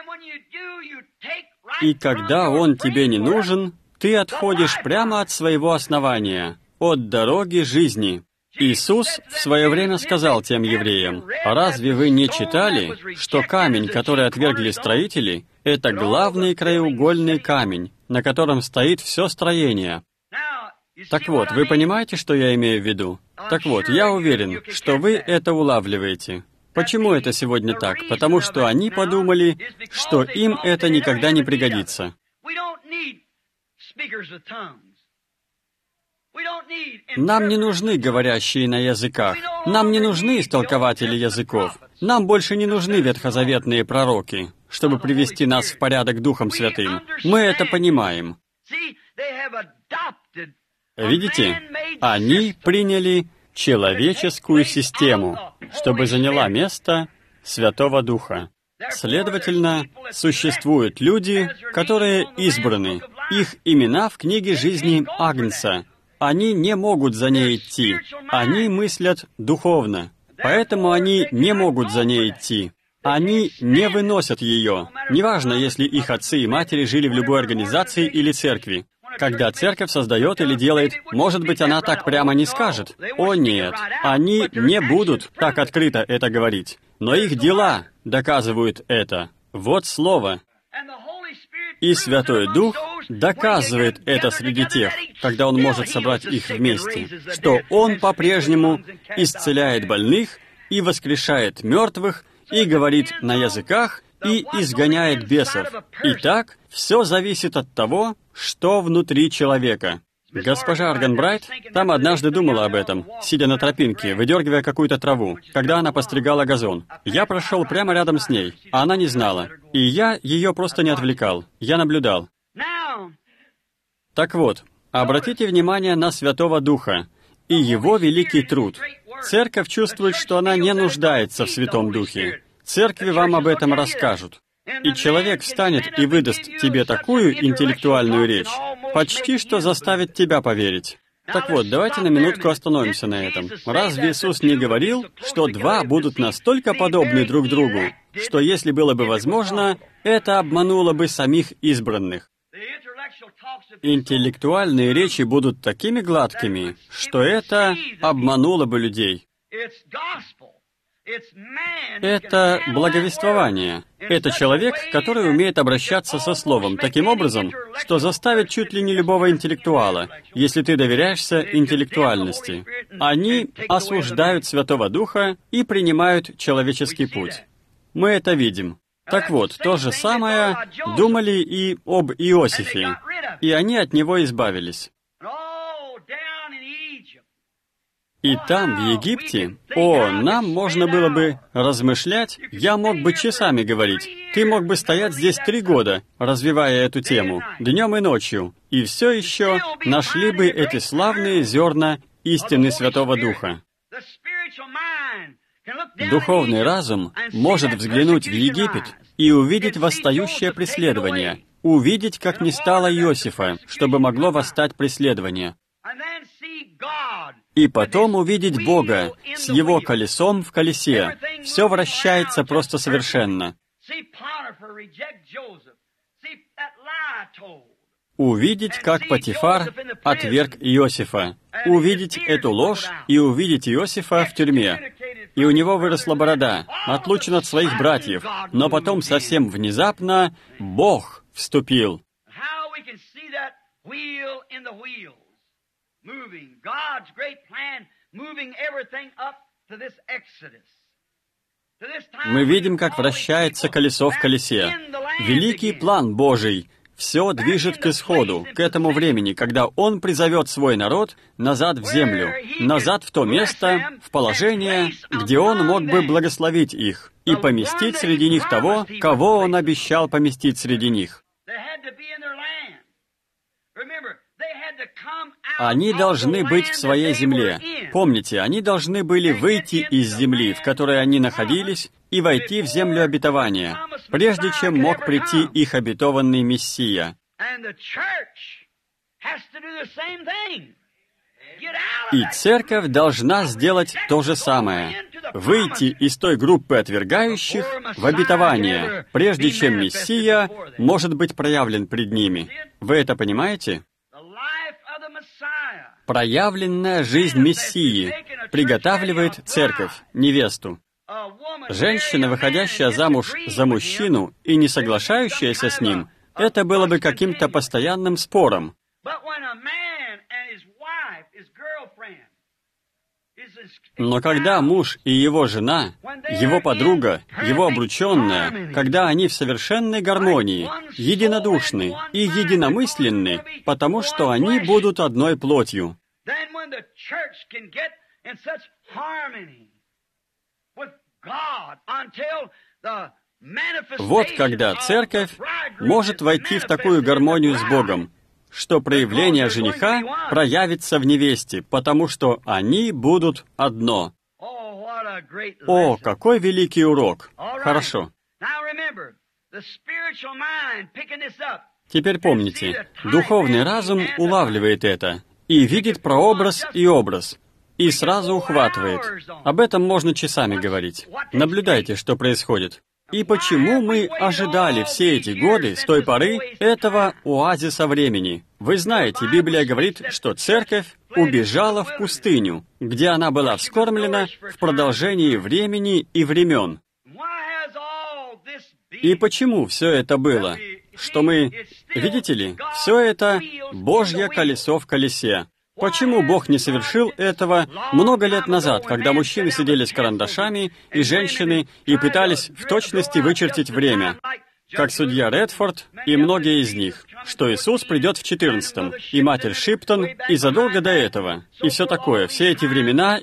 И когда Он тебе не нужен, ты отходишь прямо от своего основания, от дороги жизни. Иисус в свое время сказал тем евреям: «Разве вы не читали, что камень, который отвергли строители, это главный краеугольный камень, на котором стоит все строение?» Так вот, вы понимаете, что я имею в виду? Так вот, я уверен, что вы это улавливаете. Почему это сегодня так? Потому что они подумали, что им это никогда не пригодится. Нам не нужны говорящие на языках. Нам не нужны истолкователи языков. Нам больше не нужны ветхозаветные пророки, чтобы привести нас в порядок Духом Святым. Мы это понимаем. Видите, они приняли человеческую систему, чтобы заняла место Святого Духа. Следовательно, существуют люди, которые избраны. Их имена в книге жизни Агнца. Они не могут за ней идти. Они мыслят духовно. Поэтому они не могут за ней идти. Они не выносят ее. Неважно, если их отцы и матери жили в любой организации или церкви. Когда церковь создает или делает, может быть, она так прямо не скажет. О нет, они не будут так открыто это говорить. Но их дела доказывают это. Вот слово. И Святой Дух доказывает это среди тех, когда Он может собрать их вместе, что Он по-прежнему исцеляет больных и воскрешает мертвых, и говорит на языках, и изгоняет бесов. Итак, все зависит от того, что внутри человека. Госпожа Арганбрайт там однажды думала об этом, сидя на тропинке, выдергивая какую-то траву, когда она постригала газон. Я прошел прямо рядом с ней, а она не знала. И я ее просто не отвлекал. Я наблюдал. Так вот, обратите внимание на Святого Духа и Его великий труд. Церковь чувствует, что она не нуждается в Святом Духе. Церкви вам об этом расскажут. И человек встанет и выдаст тебе такую интеллектуальную речь, почти что заставит тебя поверить. Так вот, давайте на минутку остановимся на этом. Разве Иисус не говорил, что два будут настолько подобны друг другу, что если было бы возможно, это обмануло бы самих избранных? Интеллектуальные речи будут такими гладкими, что это обмануло бы людей. Это благовествование. Это человек, который умеет обращаться со Словом таким образом, что заставит чуть ли не любого интеллектуала, если ты доверяешься интеллектуальности. Они осуждают Святого Духа и принимают человеческий путь. Мы это видим. Так вот, то же самое думали и об Иосифе, и они от него избавились. И там, в Египте, о, нам можно было бы размышлять, я мог бы часами говорить. Ты мог бы стоять здесь три года, развивая эту тему, днем и ночью, и все еще нашли бы эти славные зерна истины Святого Духа. Духовный разум может взглянуть в Египет и увидеть восстающее преследование, увидеть, как не стало Иосифа, чтобы могло восстать преследование. И потом увидеть Бога с Его колесом в колесе. Все вращается просто совершенно. Увидеть, как Потифар отверг Иосифа. Увидеть эту ложь и увидеть Иосифа в тюрьме. И у него выросла борода, отлучен от своих братьев. Но потом совсем внезапно Бог вступил. Moving, God's great plan, moving everything up to this Exodus. Мы видим, как вращается колесо в колесе. Великий план Божий все движет к исходу, к этому времени, когда Он призовет свой народ назад в землю, назад в то место, в положение, где Он мог бы благословить их и поместить среди них того, кого Он обещал поместить среди них. Они должны быть в своей земле. Помните, они должны были выйти из земли, в которой они находились, и войти в землю обетования, прежде чем мог прийти их обетованный Мессия. И церковь должна сделать то же самое. Выйти из той группы отвергающих в обетование, прежде чем Мессия может быть проявлен пред ними. Вы это понимаете? Проявленная жизнь Мессии приготавливает церковь, невесту. Женщина, выходящая замуж за мужчину и не соглашающаяся с ним, это было бы каким-то постоянным спором. Но когда муж и его жена, его подруга, его обрученная, когда они в совершенной гармонии, единодушны и единомысленны, потому что они будут одной плотью. Вот когда церковь может войти в такую гармонию с Богом, что проявление жениха проявится в невесте, потому что они будут одно. О, какой великий урок! Хорошо. Теперь помните, духовный разум улавливает это и видит прообраз и образ, и сразу ухватывает. Об этом можно часами говорить. Наблюдайте, что происходит. И почему мы ожидали все эти годы, с той поры, этого оазиса времени? Вы знаете, Библия говорит, что церковь убежала в пустыню, где она была вскормлена в продолжении времени и времен. И почему все это было? Что мы... Видите ли, все это Божье колесо в колесе. Почему Бог не совершил этого много лет назад, когда мужчины сидели с карандашами и женщины и пытались в точности вычертить время, как судья Редфорд и многие из них, что Иисус придет в четырнадцатом, и Матерь Шиптон, и задолго до этого, и все такое, все эти времена.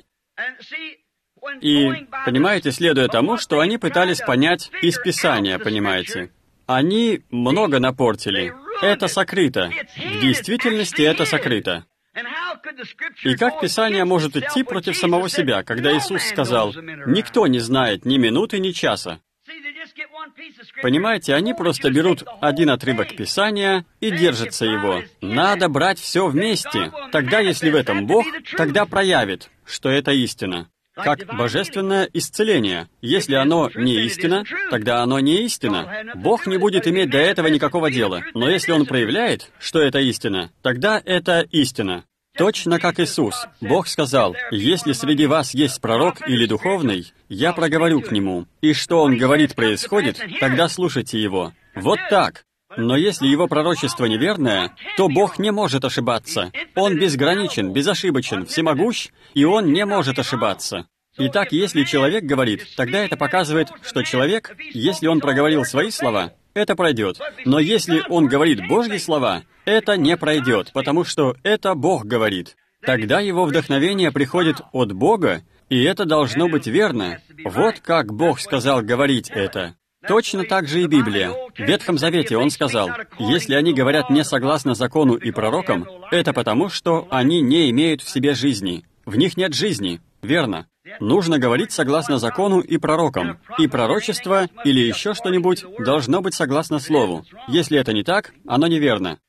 И, понимаете, следуя тому, что они пытались понять из Писания, понимаете. Они много напортили. Это сокрыто. В действительности это сокрыто. И как Писание может идти против самого себя, когда Иисус сказал, «Никто не знает ни минуты, ни часа». Понимаете, они просто берут один отрывок Писания и держатся его. Надо брать все вместе. Тогда, если в этом Бог, тогда проявит, что это истина. Как божественное исцеление. Если оно не истина, тогда оно не истина. Бог не будет иметь до этого никакого дела. Но если Он проявляет, что это истина, тогда это истина. Точно как Иисус. Бог сказал, «Если среди вас есть пророк или духовный, я проговорю к нему». И что Он говорит происходит, тогда слушайте Его. Вот так. Но если Его пророчество неверное, то Бог не может ошибаться. Он безграничен, безошибочен, всемогущ, и Он не может ошибаться. Итак, если человек говорит, тогда это показывает, что человек, если он проговорил свои слова, это пройдет. Но если он говорит Божьи слова, это не пройдет, потому что это Бог говорит. Тогда его вдохновение приходит от Бога, и это должно быть верно. Вот как Бог сказал говорить это. Точно так же и Библия. В Ветхом Завете Он сказал, если они говорят не согласно закону и пророкам, это потому, что они не имеют в себе жизни. В них нет жизни. Верно. Нужно говорить согласно закону и пророкам. И пророчество или еще что-нибудь должно быть согласно Слову. Если это не так, оно неверно.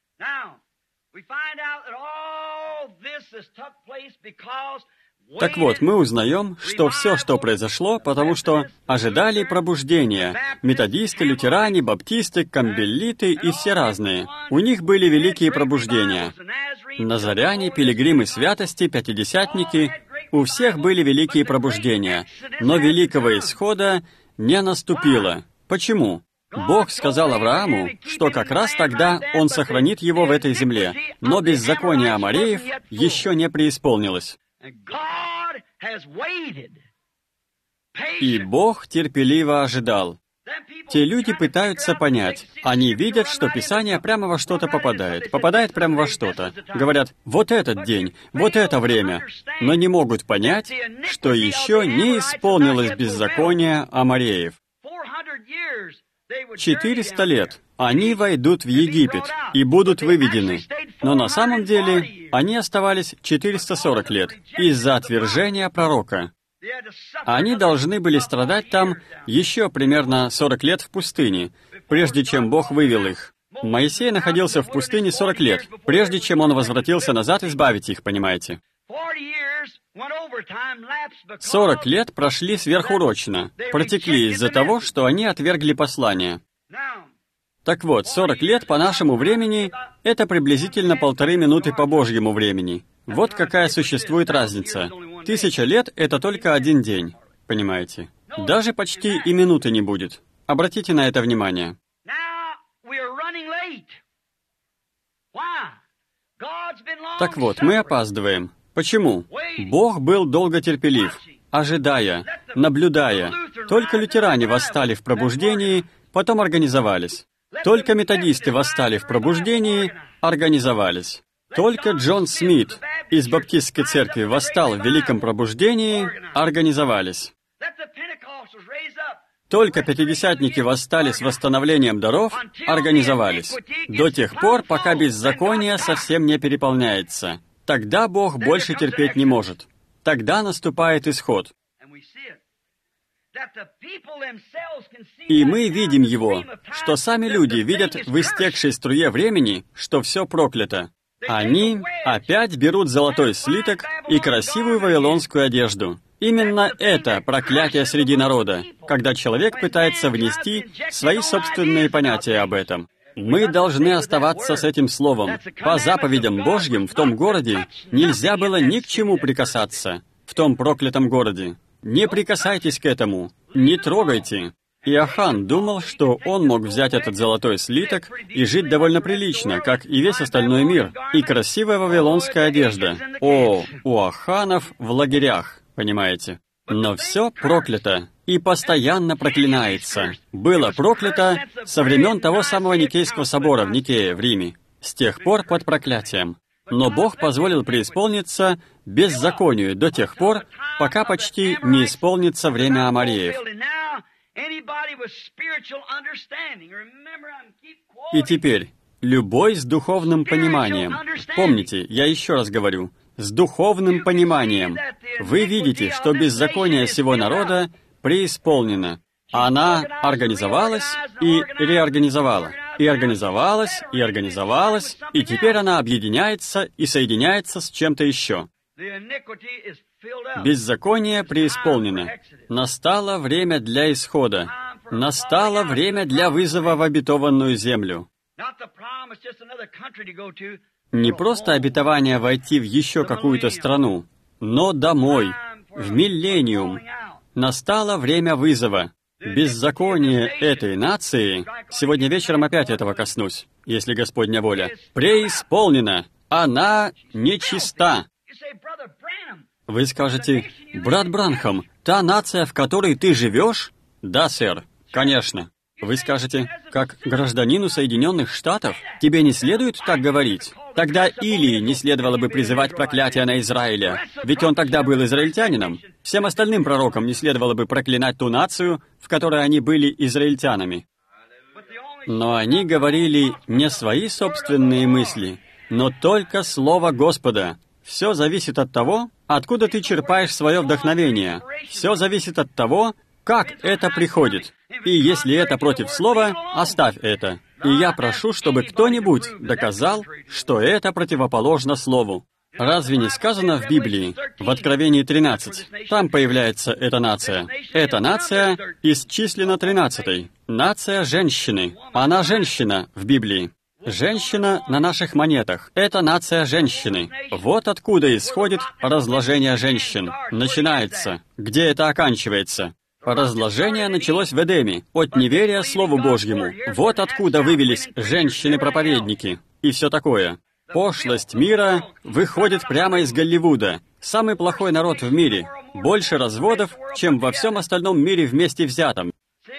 Так вот, мы узнаем, что все, что произошло, потому что ожидали пробуждения. Методисты, лютеране, баптисты, камбеллиты и все разные. У них были великие пробуждения. Назаряне, пилигримы святости, пятидесятники. У всех были великие пробуждения. Но великого исхода не наступило. Почему? Бог сказал Аврааму, что как раз тогда Он сохранит его в этой земле. Но беззаконие Амореев еще не преисполнилось. И Бог терпеливо ожидал. Те люди пытаются понять. Они видят, что Писание прямо во что-то попадает. Попадает прямо во что-то. Говорят, вот этот день, вот это время. Но не могут понять, что еще не исполнилось беззаконие Амореев. Четыреста лет они войдут в Египет и будут выведены. Но на самом деле они оставались четыреста сорок лет из-за отвержения пророка. Они должны были страдать там еще примерно сорок лет в пустыне, прежде чем Бог вывел их. Моисей находился в пустыне сорок лет, прежде чем он возвратился назад избавить их, понимаете? Сорок лет прошли сверхурочно, протекли из-за того, что они отвергли послание. Так вот, сорок лет по нашему времени — это приблизительно полторы минуты по Божьему времени. Вот какая существует разница. Тысяча лет — это только один день, понимаете? Даже почти и минуты не будет. Обратите на это внимание. Так вот, мы опаздываем. Почему? Бог был долготерпелив, ожидая, наблюдая. Только лютеране восстали в пробуждении, потом организовались. Только методисты восстали в пробуждении, организовались. Только Джон Смит из Баптистской церкви восстал в Великом пробуждении, организовались. Только пятидесятники восстали с восстановлением даров, организовались. До тех пор, пока беззаконие совсем не переполняется. Тогда Бог больше терпеть не может. Тогда наступает исход. И мы видим его, что сами люди видят в истекшей струе времени, что все проклято. Они опять берут золотой слиток и красивую вавилонскую одежду. Именно это проклятие среди народа, когда человек пытается внести свои собственные понятия об этом. Мы должны оставаться с этим словом. По заповедям Божьим в том городе нельзя было ни к чему прикасаться, в том проклятом городе. Не прикасайтесь к этому, не трогайте. Иоанн думал, что он мог взять этот золотой слиток и жить довольно прилично, как и весь остальной мир, и красивая вавилонская одежда. О, у Аханов в лагерях, понимаете? Но все проклято и постоянно проклинается. Было проклято со времен того самого Никейского собора в Никее, в Риме. С тех пор под проклятием. Но Бог позволил преисполниться беззаконию до тех пор, пока почти не исполнится время Амореев. И теперь, любой с духовным пониманием, помните, я еще раз говорю, с духовным пониманием, вы видите, что беззаконие сего народа преисполнено. Она организовалась и реорганизовала, и организовалась, и организовалась, и теперь она объединяется и соединяется с чем-то еще. Беззаконие преисполнено. Настало время для исхода. Настало время для вызова в обетованную землю. Не просто обетование войти в еще какую-то страну, но домой, в миллениум. Настало время вызова. Беззаконие этой нации, сегодня вечером опять этого коснусь, если Господня воля, преисполнена. Она нечиста. Вы скажете, брат Бранхам, та нация, в которой ты живешь? Да, сэр, конечно. Вы скажете, как гражданину Соединенных Штатов, тебе не следует так говорить? Тогда Илии не следовало бы призывать проклятие на Израиля, ведь он тогда был израильтянином. Всем остальным пророкам не следовало бы проклинать ту нацию, в которой они были израильтянами. Но они говорили не свои собственные мысли, но только Слово Господа. Все зависит от того, откуда ты черпаешь свое вдохновение. Все зависит от того, как это приходит. И если это против слова, оставь это. И я прошу, чтобы кто-нибудь доказал, что это противоположно слову. Разве не сказано в Библии, в Откровении тринадцать? Там появляется эта нация. Эта нация исчислена тринадцатой. Нация женщины. Она женщина в Библии. Женщина на наших монетах. Это нация женщины. Вот откуда исходит разложение женщин. Начинается. Где это оканчивается? Разложение началось в Эдеме, от неверия Слову Божьему. Вот откуда вывелись женщины-проповедники. И все такое. Пошлость мира выходит прямо из Голливуда. Самый плохой народ в мире. Больше разводов, чем во всем остальном мире вместе взятом.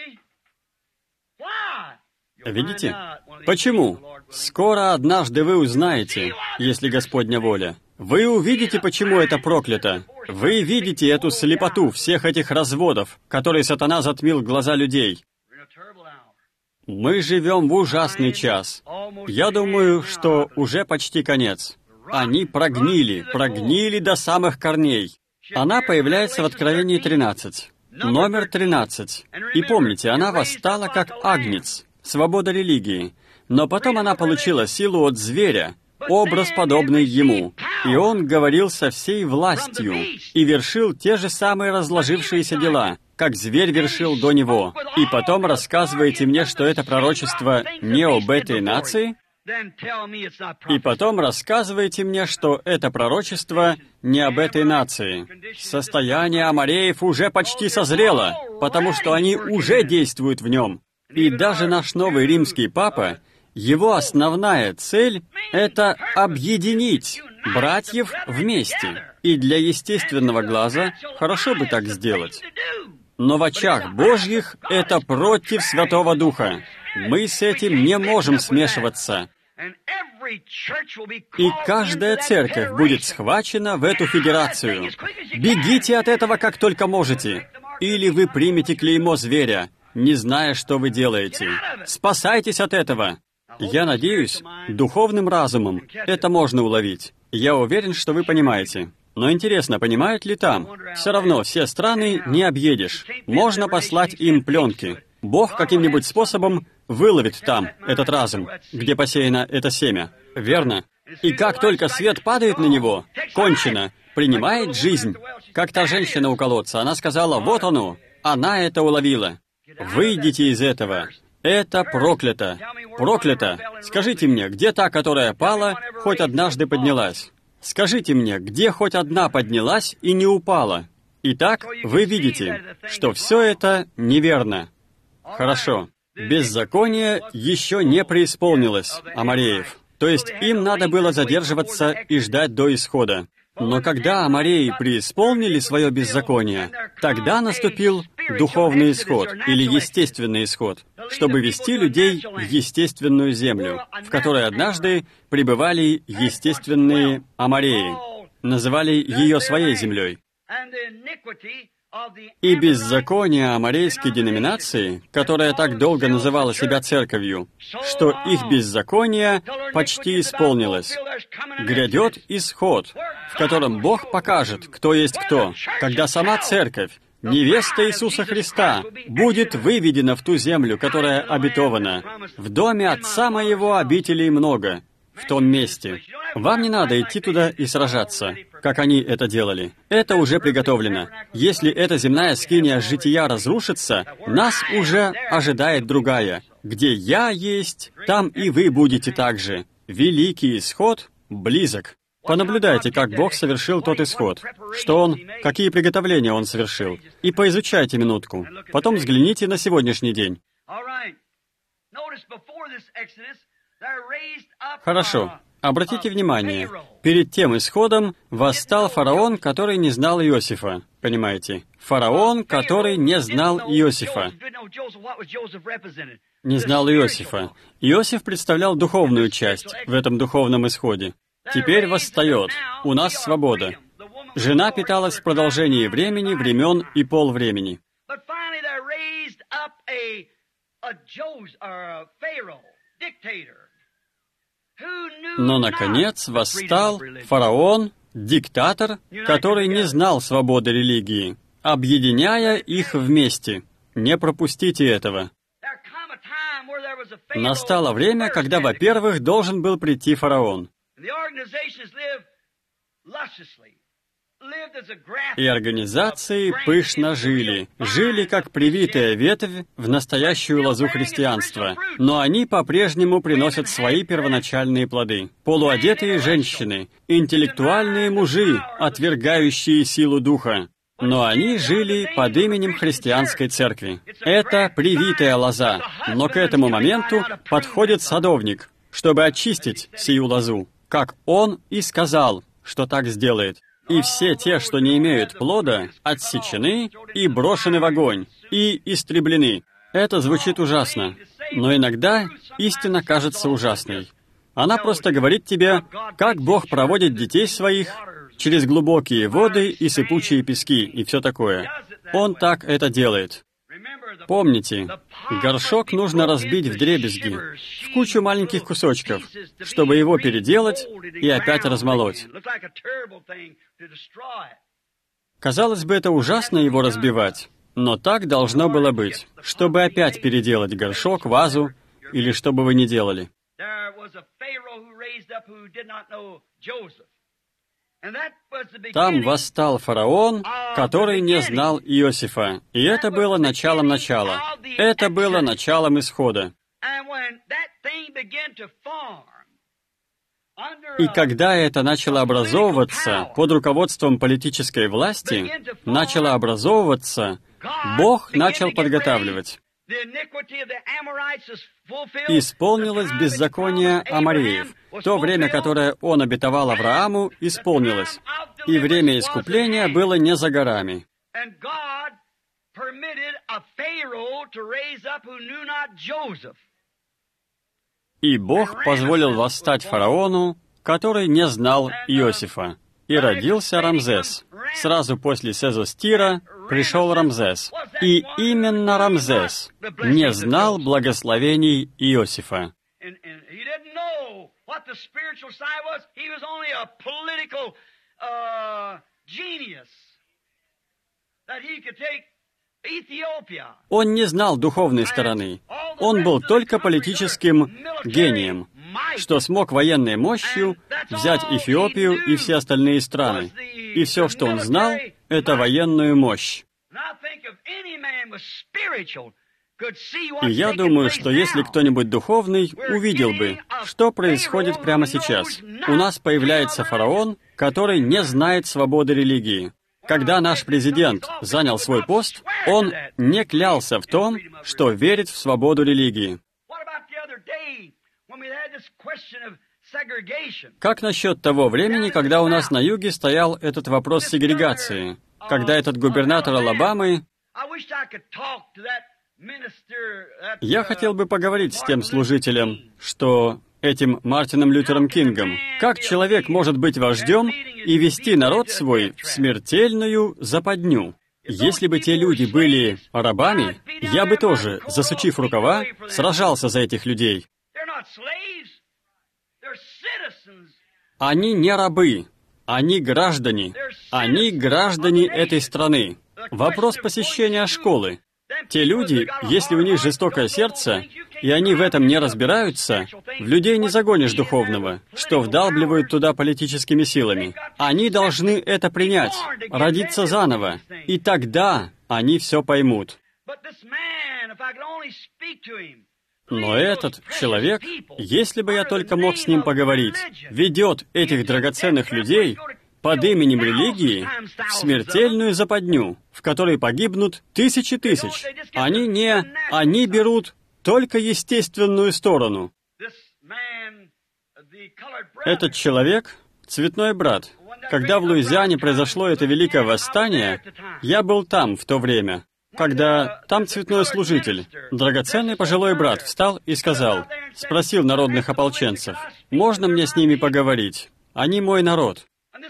Видите? Почему? Скоро однажды вы узнаете, если Господня воля. Вы увидите, почему это проклято. Вы видите эту слепоту всех этих разводов, которые сатана затмил глаза людей. Мы живем в ужасный час. Я думаю, что уже почти конец. Они прогнили, прогнили до самых корней. Она появляется в Откровении тринадцать. Номер тринадцать. И помните, она восстала как агнец. Свобода религии. Но потом она получила силу от зверя, образ, подобный ему. И он говорил со всей властью и вершил те же самые разложившиеся дела, как зверь вершил до него. И потом рассказываете мне, что это пророчество не об этой нации? И потом рассказываете мне, что это пророчество не об этой нации. Состояние Амореев уже почти созрело, потому что они уже действуют в нем. И даже наш новый римский папа, его основная цель — это объединить братьев вместе. И для естественного глаза хорошо бы так сделать. Но в очах Божьих это против Святого Духа. Мы с этим не можем смешиваться. И каждая церковь будет схвачена в эту федерацию. Бегите от этого как только можете, или вы примете клеймо зверя, не зная, что вы делаете. Спасайтесь от этого. Я надеюсь, духовным разумом это можно уловить. Я уверен, что вы понимаете. Но интересно, понимают ли там? Все равно все страны не объедешь. Можно послать им пленки. Бог каким-нибудь способом выловит там этот разум, где посеяно это семя. Верно? И как только свет падает на него, кончено, принимает жизнь. Как та женщина у колодца, она сказала, вот оно, она это уловила. Выйдите из этого. Это проклято. Проклято. Скажите мне, где та, которая пала, хоть однажды поднялась? Скажите мне, где хоть одна поднялась и не упала? Итак, вы видите, что все это неверно. Хорошо. Беззаконие еще не преисполнилось, Амореев. То есть им надо было задерживаться и ждать до исхода. Но когда амореи преисполнили свое беззаконие, тогда наступил духовный исход или естественный исход, чтобы вести людей в естественную землю, в которой однажды пребывали естественные амореи, называли ее своей землей. И беззаконие аморейской деноминации, которая так долго называла себя церковью, что их беззаконие почти исполнилось. Грядет исход, в котором Бог покажет, кто есть кто, когда сама церковь, невеста Иисуса Христа, будет выведена в ту землю, которая обетована. В доме Отца Моего обителей много, в том месте. Вам не надо идти туда и сражаться, как они это делали. Это уже приготовлено. Если эта земная скиния жития разрушится, нас уже ожидает другая. Где я есть, там и вы будете также. Великий исход близок. Понаблюдайте, как Бог совершил тот исход, что Он, какие приготовления Он совершил, и поизучайте минутку. Потом взгляните на сегодняшний день. Хорошо. Обратите внимание, перед тем исходом восстал фараон, который не знал Иосифа. Понимаете? Фараон, который не знал Иосифа. Не знал Иосифа. Иосиф представлял духовную часть в этом духовном исходе. Теперь восстает. У нас свобода. Жена питалась в продолжении времени, времен и полвремени. Но, наконец, восстал фараон, диктатор, который не знал свободы религии, объединяя их вместе. Не пропустите этого. Настало время, когда, во-первых, должен был прийти фараон. И организации пышно жили, жили как привитая ветвь в настоящую лозу христианства, но они по-прежнему приносят свои первоначальные плоды. Полуодетые женщины, интеллектуальные мужи, отвергающие силу духа. Но они жили под именем христианской церкви. Это привитая лоза, но к этому моменту подходит садовник, чтобы очистить сию лозу, как он и сказал, что так сделает. И все те, что не имеют плода, отсечены и брошены в огонь, и истреблены. Это звучит ужасно, но иногда истина кажется ужасной. Она просто говорит тебе, как Бог проводит детей своих через глубокие воды и сыпучие пески, и все такое. Он так это делает. Помните, горшок нужно разбить вдребезги, в кучу маленьких кусочков, чтобы его переделать и опять размолоть. Казалось бы, это ужасно его разбивать, но так должно было быть, чтобы опять переделать горшок, вазу, или что бы вы ни делали. Там восстал фараон, который не знал Иосифа, и это было началом начала. Это было началом исхода. И когда это начало образовываться под руководством политической власти, начало образовываться, Бог начал подготавливать. Исполнилось беззаконие амореев. То время, которое Он обетовал Аврааму, исполнилось. И время искупления было не за горами. И Бог позволил восстать фараону, который не знал Иосифа. И родился Рамзес. Сразу после Сезостира пришел Рамзес. И именно Рамзес не знал благословений Иосифа. Он не знал духовной стороны. Он был только политическим гением. что смог военной мощью взять Эфиопию и все остальные страны. И все, что он знал, это военную мощь. И я думаю, что если кто-нибудь духовный увидел бы, что происходит прямо сейчас. У нас появляется фараон, который не знает свободы религии. Когда наш президент занял свой пост, он не клялся в том, что верит в свободу религии. Как насчет того времени, когда у нас на юге стоял этот вопрос сегрегации, когда этот губернатор Алабамы... Я хотел бы поговорить с тем служителем, что этим Мартином Лютером Кингом. Как человек может быть вождем и вести народ свой в смертельную западню? Если бы те люди были рабами, я бы тоже, засучив рукава, сражался за этих людей. Они не рабы, они граждане. Они граждане этой страны. Вопрос посещения школы. Те люди, если у них жестокое сердце, и они в этом не разбираются, в людей не загонишь духовного, что вдалбливают туда политическими силами. Они должны это принять, родиться заново, и тогда они все поймут. Но этот человек, если бы я только мог с ним поговорить, ведет этих драгоценных людей под именем религии в смертельную западню, в которой погибнут тысячи тысяч. Они не... Они берут только естественную сторону. Этот человек — цветной брат. Когда в Луизиане произошло это великое восстание, я был там в то время, когда там цветной служитель, драгоценный пожилой брат, встал и сказал, спросил народных ополченцев, «Можно мне с ними поговорить? Они мой народ».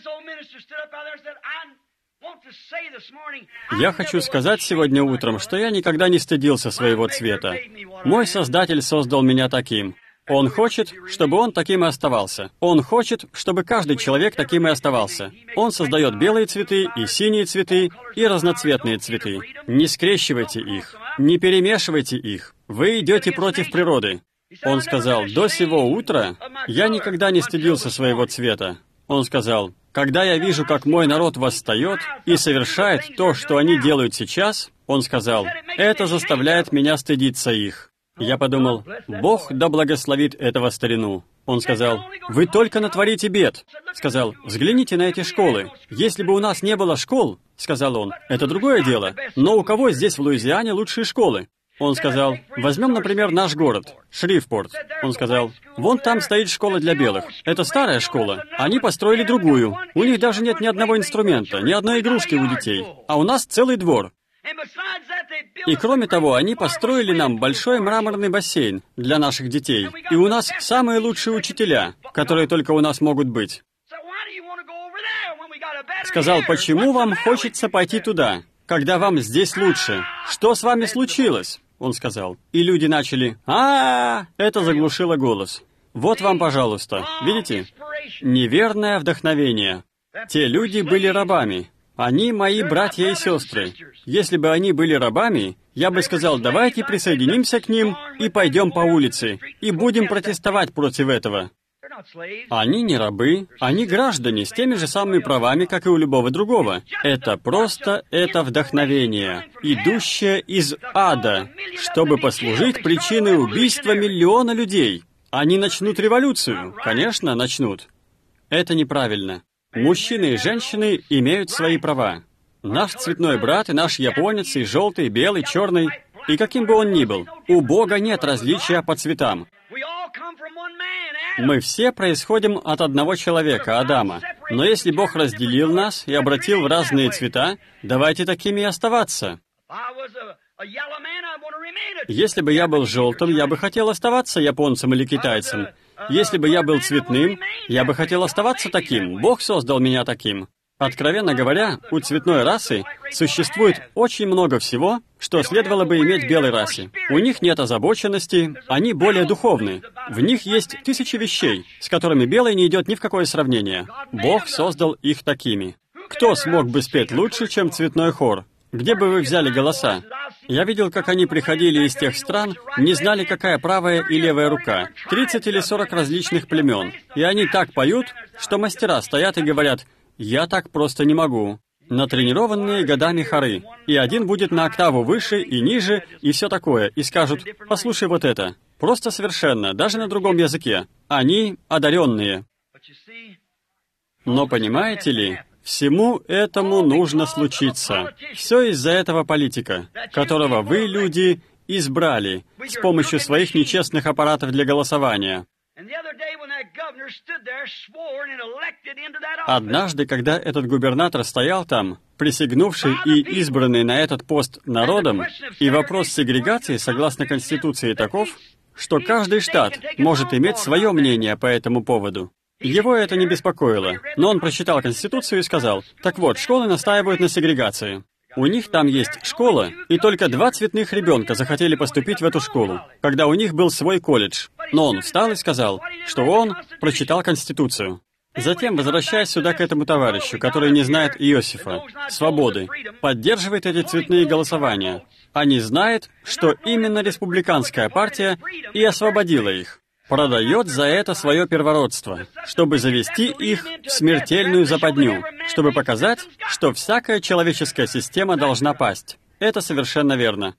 Я хочу сказать сегодня утром, что я никогда не стыдился своего цвета. Мой Создатель создал меня таким. Он хочет, чтобы он таким и оставался. Он хочет, чтобы каждый человек таким и оставался. Он создает белые цветы, и синие цветы, и разноцветные цветы. Не скрещивайте их, не перемешивайте их. Вы идете против природы. Он сказал, до сего утра я никогда не стыдился своего цвета. Он сказал, когда я вижу, как мой народ восстает и совершает то, что они делают сейчас, он сказал, это заставляет меня стыдиться их. Я подумал, Бог да благословит этого старину. Он сказал, вы только натворите бед. Сказал, взгляните на эти школы. Если бы у нас не было школ, сказал он, это другое дело. Но у кого здесь в Луизиане лучшие школы? Он сказал, возьмем, например, наш город, Шрифпорт. Он сказал, вон там стоит школа для белых. Это старая школа. Они построили другую. У них даже нет ни одного инструмента, ни одной игрушки у детей. А у нас целый двор. И кроме того, они построили нам большой мраморный бассейн для наших детей. И у нас самые лучшие учителя, которые только у нас могут быть. Сказал, почему вам хочется пойти туда, когда вам здесь лучше? Что с вами случилось? Он сказал. И люди начали, а, это заглушило голос. Вот вам, пожалуйста. Видите? Неверное вдохновение. Те люди были рабами. Они мои братья и сестры. Если бы они были рабами, я бы сказал, давайте присоединимся к ним и пойдем по улице, и будем протестовать против этого. Они не рабы, они граждане с теми же самыми правами, как и у любого другого. Это просто это вдохновение, идущее из ада, чтобы послужить причиной убийства миллиона людей. Они начнут революцию. Конечно, начнут. Это неправильно. Мужчины и женщины имеют свои права. Наш цветной брат и наш японец, и желтый, белый, черный, и каким бы он ни был, у Бога нет различия по цветам. Мы все происходим от одного человека, Адама. Но если Бог разделил нас и обратил в разные цвета, давайте такими и оставаться. Если бы я был желтым, я бы хотел оставаться японцем или китайцем. Если бы я был цветным, я бы хотел оставаться таким. Бог создал меня таким. Откровенно говоря, у цветной расы существует очень много всего, что следовало бы иметь белой расе. У них нет озабоченности, они более духовны. В них есть тысячи вещей, с которыми белый не идет ни в какое сравнение. Бог создал их такими. Кто смог бы спеть лучше, чем цветной хор? Где бы вы взяли голоса? Я видел, как они приходили из тех стран, не знали, какая правая и левая рука, тридцать или сорок различных племен. И они так поют, что мастера стоят и говорят: «Я так просто не могу». Натренированные годами хоры. И один будет на октаву выше и ниже, и все такое, и скажут: «Послушай вот это». Просто совершенно, даже на другом языке. Они одаренные. Но понимаете ли, всему этому нужно случиться. Все из-за этого политика, которого вы, люди, избрали с помощью своих нечестных аппаратов для голосования. Однажды, когда этот губернатор стоял там, присягнувший и избранный на этот пост народом, и вопрос сегрегации, согласно Конституции, таков, что каждый штат может иметь свое мнение по этому поводу. Его это не беспокоило, но он прочитал Конституцию и сказал: «Так вот, школы настаивают на сегрегации. У них там есть школа, и только два цветных ребенка захотели поступить в эту школу, когда у них был свой колледж». Но он встал и сказал, что он прочитал Конституцию. Затем, возвращаясь сюда к этому товарищу, который не знает Иосифа, свободы, поддерживает эти цветные голосования, а не знает, что именно республиканская партия и освободила их, продает за это свое первородство, чтобы завести их в смертельную западню, чтобы показать, что всякая человеческая система должна пасть. Это совершенно верно.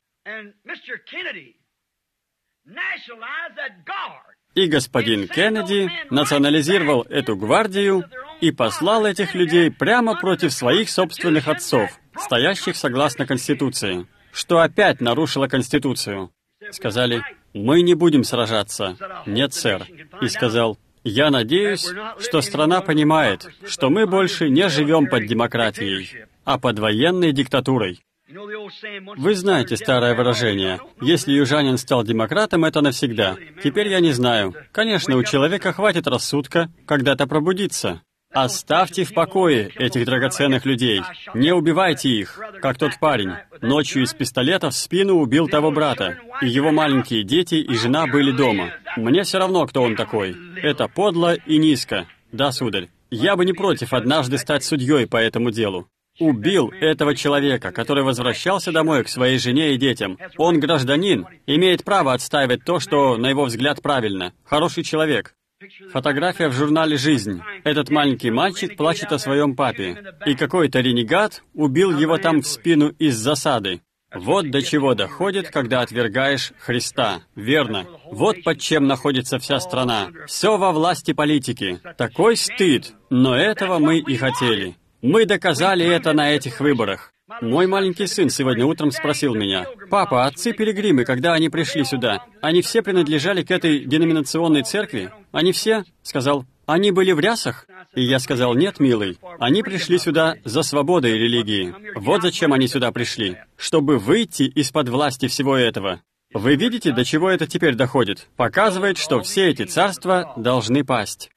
И господин Кеннеди национализировал эту гвардию и послал этих людей прямо против своих собственных отцов, стоящих согласно Конституции, что опять нарушило Конституцию. Сказали: «Мы не будем сражаться». «Нет, сэр». И сказал: «Я надеюсь, что страна понимает, что мы больше не живем под демократией, а под военной диктатурой». Вы знаете старое выражение: «Если южанин стал демократом, это навсегда». Теперь я не знаю. Конечно, у человека хватит рассудка когда-то пробудиться. Оставьте в покое этих драгоценных людей. Не убивайте их, как тот парень. Ночью из пистолета в спину убил того брата, и его маленькие дети и жена были дома. Мне все равно, кто он такой. Это подло и низко. Да, сударь. Я бы не против однажды стать судьей по этому делу. Убил этого человека, который возвращался домой к своей жене и детям. Он гражданин, имеет право отстаивать то, что, на его взгляд, правильно. Хороший человек. Фотография в журнале «Жизнь». Этот маленький мальчик плачет о своем папе, и какой-то ренегат убил его там в спину из засады. Вот до чего доходит, когда отвергаешь Христа. Верно. Вот под чем находится вся страна. Все во власти политики. Такой стыд. Но этого мы и хотели. Мы доказали это на этих выборах. Мой маленький сын сегодня утром спросил меня: «Папа, отцы-пилигримы, когда они пришли сюда, они все принадлежали к этой деноминационной церкви? Они все?» Сказал: «Они были в рясах?» И я сказал: «Нет, милый, они пришли сюда за свободой религии. Вот зачем они сюда пришли, чтобы выйти из-под власти всего этого». Вы видите, до чего это теперь доходит? Показывает, что все эти царства должны пасть.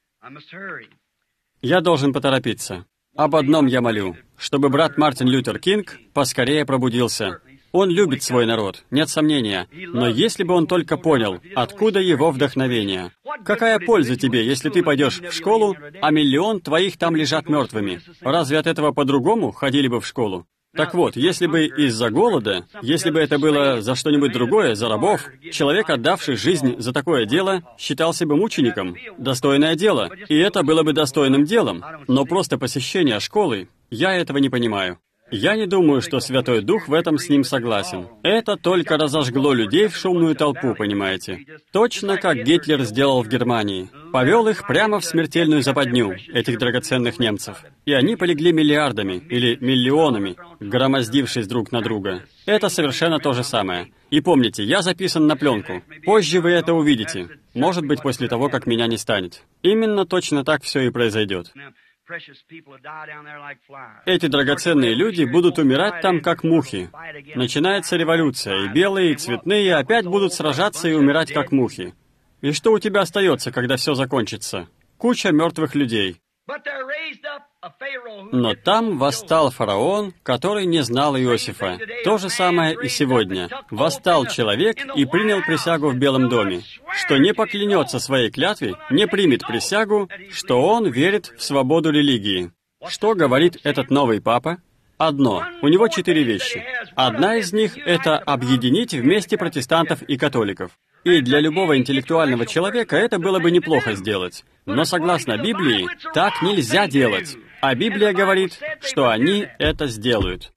Я должен поторопиться. Об одном я молю, чтобы брат Мартин Лютер Кинг поскорее пробудился. Он любит свой народ, нет сомнения, но если бы он только понял, откуда его вдохновение. Какая польза тебе, если ты пойдешь в школу, а миллион твоих там лежат мертвыми? Разве от этого по-другому ходили бы в школу? Так вот, если бы из-за голода, если бы это было за что-нибудь другое, за рабов, человек, отдавший жизнь за такое дело, считался бы мучеником. Достойное дело. И это было бы достойным делом. Но просто посещение школы, я этого не понимаю. Я не думаю, что Святой Дух в этом с ним согласен. Это только разожгло людей в шумную толпу, понимаете? Точно как Гитлер сделал в Германии. Повел их прямо в смертельную западню, этих драгоценных немцев. И они полегли миллиардами или миллионами, громоздившись друг на друга. Это совершенно то же самое. И помните, я записан на пленку. Позже вы это увидите. Может быть, после того, как меня не станет. Именно точно так все и произойдет. Эти драгоценные люди будут умирать там, как мухи. Начинается революция, и белые, и цветные опять будут сражаться и умирать, как мухи. И что у тебя остается, когда все закончится? Куча мертвых людей. Но там восстал фараон, который не знал Иосифа. То же самое и сегодня. Восстал человек и принял присягу в Белом доме, что не поклянется своей клятве, не примет присягу, что он верит в свободу религии. Что говорит этот новый папа? одно. У него четыре вещи. Одна из них — это объединить вместе протестантов и католиков. И для любого интеллектуального человека это было бы неплохо сделать. Но согласно Библии, так нельзя делать. А Библия говорит, что они это сделают.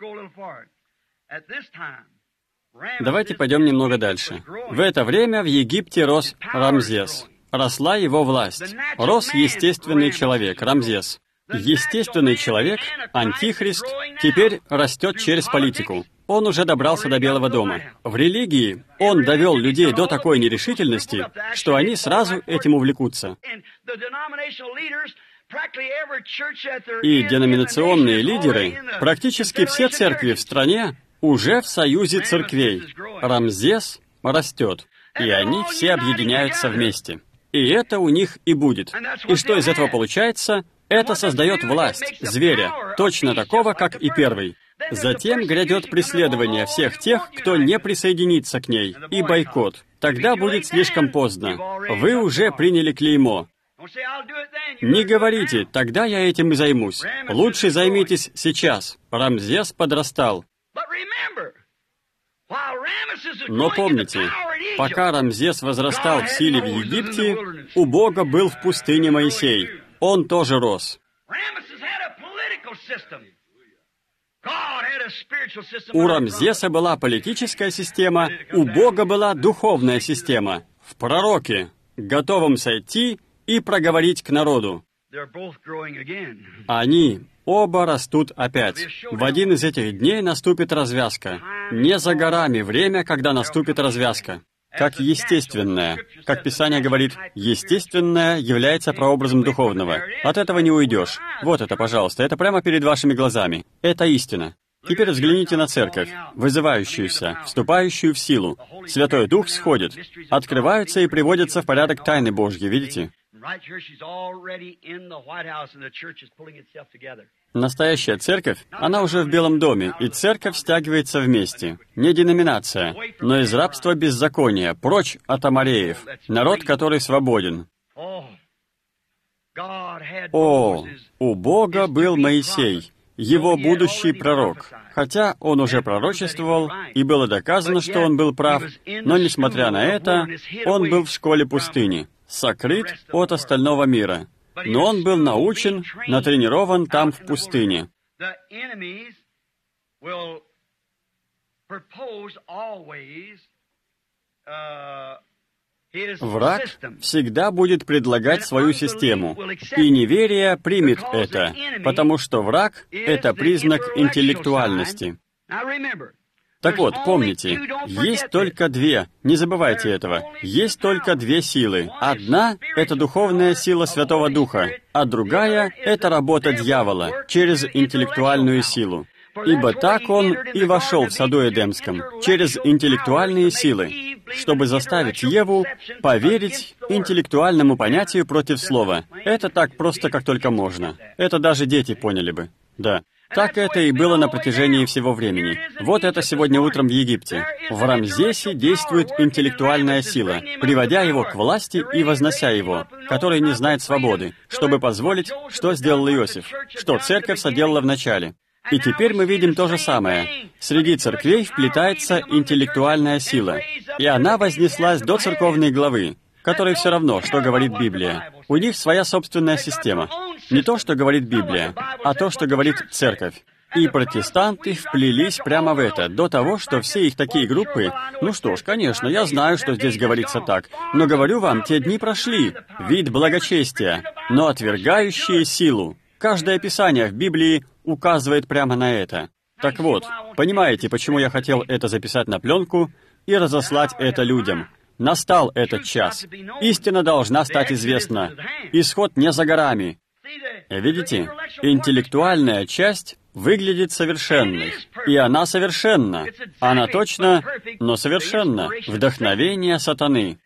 Давайте пойдем немного дальше. В это время в Египте рос Рамзес. Росла его власть. Рос естественный человек, Рамзес. Естественный человек, Антихрист, теперь растет через политику. Он уже добрался до Белого дома. В религии он довел людей до такой нерешительности, что они сразу этим увлекутся. И деноминационные лидеры, практически все церкви в стране, уже в союзе церквей. Рамзес растет, и они все объединяются вместе. И это у них и будет. И что из этого получается? Это создает власть, зверя, точно такого, как и первый. Затем грядет преследование всех тех, кто не присоединится к ней, и бойкот. Тогда будет слишком поздно. Вы уже приняли клеймо. Не говорите, тогда я этим и займусь. Лучше займитесь сейчас. Рамзес подрастал. Но помните, пока Рамзес возрастал в силе в Египте, у Бога был в пустыне Моисей. Он тоже рос. У Рамзеса была политическая система, у Бога была духовная система. В пророке, готовом сойти и проговорить к народу. Они оба растут опять. В один из этих дней наступит развязка. Не за горами время, когда наступит развязка. Как естественное. Как Писание говорит, естественное является прообразом духовного. От этого не уйдешь. Вот это, пожалуйста, это прямо перед вашими глазами. Это истина. Теперь взгляните на церковь, вызывающуюся, вступающую в силу. Святой Дух сходит, открываются и приводятся в порядок тайны Божьи, видите? Настоящая церковь, она уже в Белом доме, и церковь стягивается вместе. Не деноминация, но из рабства беззакония, прочь от амореев, народ, который свободен. О, у Бога был Моисей, его будущий пророк. Хотя он уже пророчествовал, и было доказано, что он был прав, но, несмотря на это, он был в школе пустыни, сокрыт от остального мира. Но он был научен, натренирован там в пустыне. Враг всегда будет предлагать свою систему, и неверие примет это, потому что враг — это признак интеллектуальности. Так вот, помните, есть только две, не забывайте этого, есть только две силы. Одна — это духовная сила Святого Духа, а другая — это работа дьявола через интеллектуальную силу. Ибо так он и вошел в саду Эдемском, через интеллектуальные силы, чтобы заставить Еву поверить интеллектуальному понятию против слова. Это так просто, как только можно. Это даже дети поняли бы. Да. Так это и было на протяжении всего времени. Вот это сегодня утром в Египте. В Рамзесе действует интеллектуальная сила, приводя его к власти и вознося его, который не знает свободы, чтобы позволить, что сделал Иосиф, что церковь соделала вначале. И теперь мы видим то же самое. Среди церквей вплетается интеллектуальная сила, и она вознеслась до церковной главы, которой все равно, что говорит Библия. У них своя собственная система. Не то, что говорит Библия, а то, что говорит церковь. И протестанты вплелись прямо в это, до того, что все их такие группы... Ну что ж, конечно, я знаю, что здесь говорится так, но говорю вам, те дни прошли, вид благочестия, но отвергающие силу. Каждое писание в Библии указывает прямо на это. Так вот, понимаете, почему я хотел это записать на пленку и разослать это людям? Настал этот час. Истина должна стать известна. Исход не за горами. Видите, интеллектуальная часть выглядит совершенной. И она совершенна. Она точно, но совершенна. Вдохновение сатаны.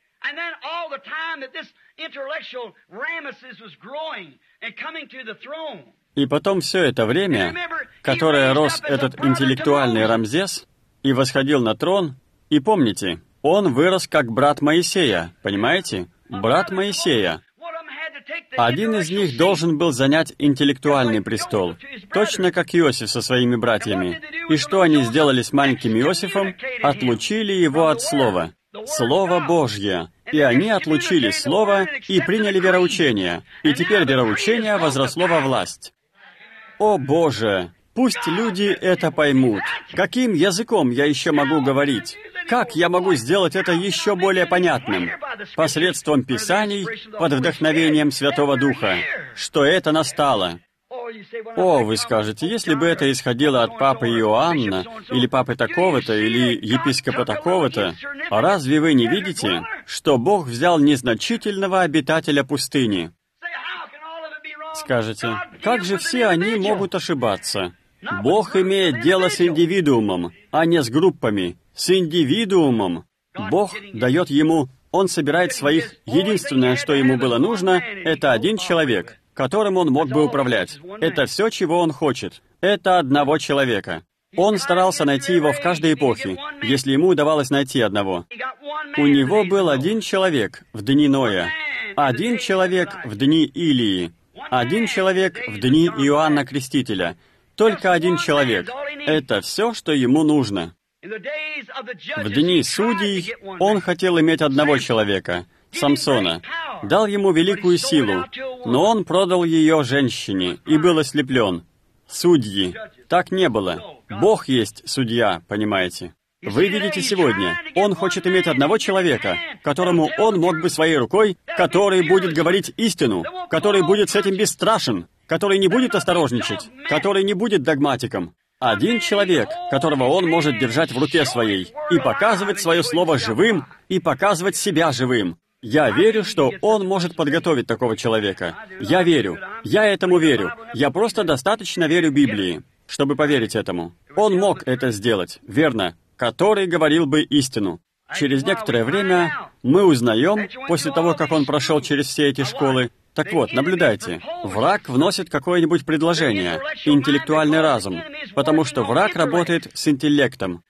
И потом все это время, которое рос этот интеллектуальный Рамзес и восходил на трон, и помните, он вырос как брат Моисея, понимаете? Брат Моисея. Один из них должен был занять интеллектуальный престол, точно как Иосиф со своими братьями. И что они сделали с маленьким Иосифом? Отлучили его от Слова. Слово Божье. И они отлучили Слово и приняли вероучение. И теперь вероучение возросло во власть. О Боже! Пусть люди это поймут. Каким языком я еще могу говорить? Как я могу сделать это еще более понятным? Посредством Писаний, под вдохновением Святого Духа. Что это настало. О, вы скажете, если бы это исходило от папы Иоанна, или папы такого-то, или епископа такого-то, разве вы не видите, что Бог взял незначительного обитателя пустыни? Скажете, как же все они могут ошибаться? Бог имеет дело с индивидуумом, а не с группами, с индивидуумом. Бог дает ему, он собирает своих, единственное, что ему было нужно, это один человек, которым он мог бы управлять. Это все, чего он хочет. Это одного человека. Он старался найти его в каждой эпохе, если ему удавалось найти одного. У него был один человек в дни Ноя, один человек в дни Илии, один человек в дни Иоанна Крестителя. Только один человек. Это все, что ему нужно. В дни судей он хотел иметь одного человека, Самсона. Дал ему великую силу, но он продал ее женщине и был ослеплен. Судьи. Так не было. Бог есть судья, понимаете? Вы видите сегодня, он хочет иметь одного человека, которому он мог бы своей рукой, который будет говорить истину, который будет с этим бесстрашен, который не будет осторожничать, который не будет догматиком. Один человек, которого он может держать в руке своей и показывать свое слово живым, и показывать себя живым. Я верю, что он может подготовить такого человека. Я верю. Я этому верю. Я просто достаточно верю Библии, чтобы поверить этому. Он мог это сделать, верно, который говорил бы истину. Через некоторое время мы узнаем, после того, как он прошел через все эти школы. Так вот, наблюдайте. Враг вносит какое-нибудь предложение, интеллектуальный разум, потому что враг работает с интеллектом.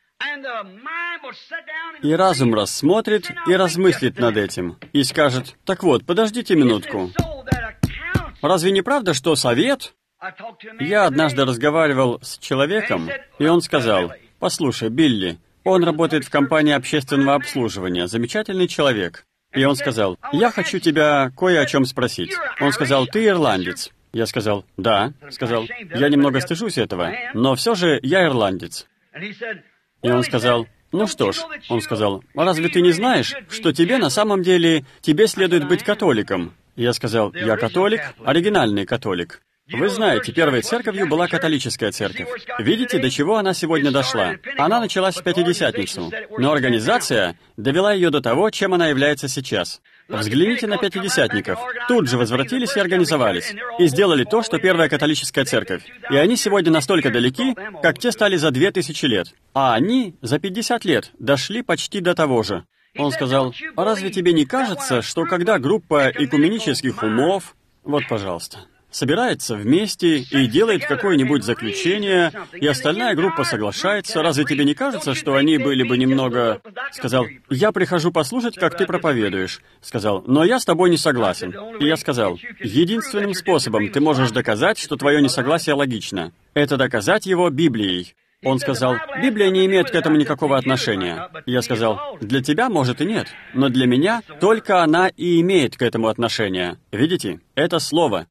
И разум рассмотрит и размыслит над этим, и скажет, так вот, подождите минутку. Разве не правда, что совет? Я однажды разговаривал с человеком, и он сказал, послушай, Билли, он работает в компании общественного обслуживания, замечательный человек. И он сказал, я хочу тебя кое о чем спросить. Он сказал, ты ирландец. Я сказал, да. Сказал, я немного стыжусь этого, но все же я ирландец. И он сказал, ну что ж, он сказал, разве ты не знаешь, что тебе на самом деле, тебе следует быть католиком? Я сказал, я католик, оригинальный католик. Вы знаете, первой церковью была католическая церковь. Видите, до чего она сегодня дошла? Она началась в Пятидесятницу, но организация довела ее до того, чем она является сейчас. Взгляните на пятидесятников. Тут же возвратились и организовались, и сделали то, что первая католическая церковь. И они сегодня настолько далеки, как те стали за две тысячи лет. А они за пятьдесят лет дошли почти до того же. Он сказал, а разве тебе не кажется, что когда группа экуменических умов... Вот, пожалуйста... собирается вместе и делает какое-нибудь заключение, и остальная группа соглашается. Разве тебе не кажется, что они были бы немного... Сказал, я прихожу послушать, как ты проповедуешь. Сказал, но я с тобой не согласен. И я сказал, единственным способом ты можешь доказать, что твое несогласие логично, это доказать его Библией. Он сказал, Библия не имеет к этому никакого отношения. Я сказал, для тебя, может, и нет, но для меня только она и имеет к этому отношение. Видите, это слово.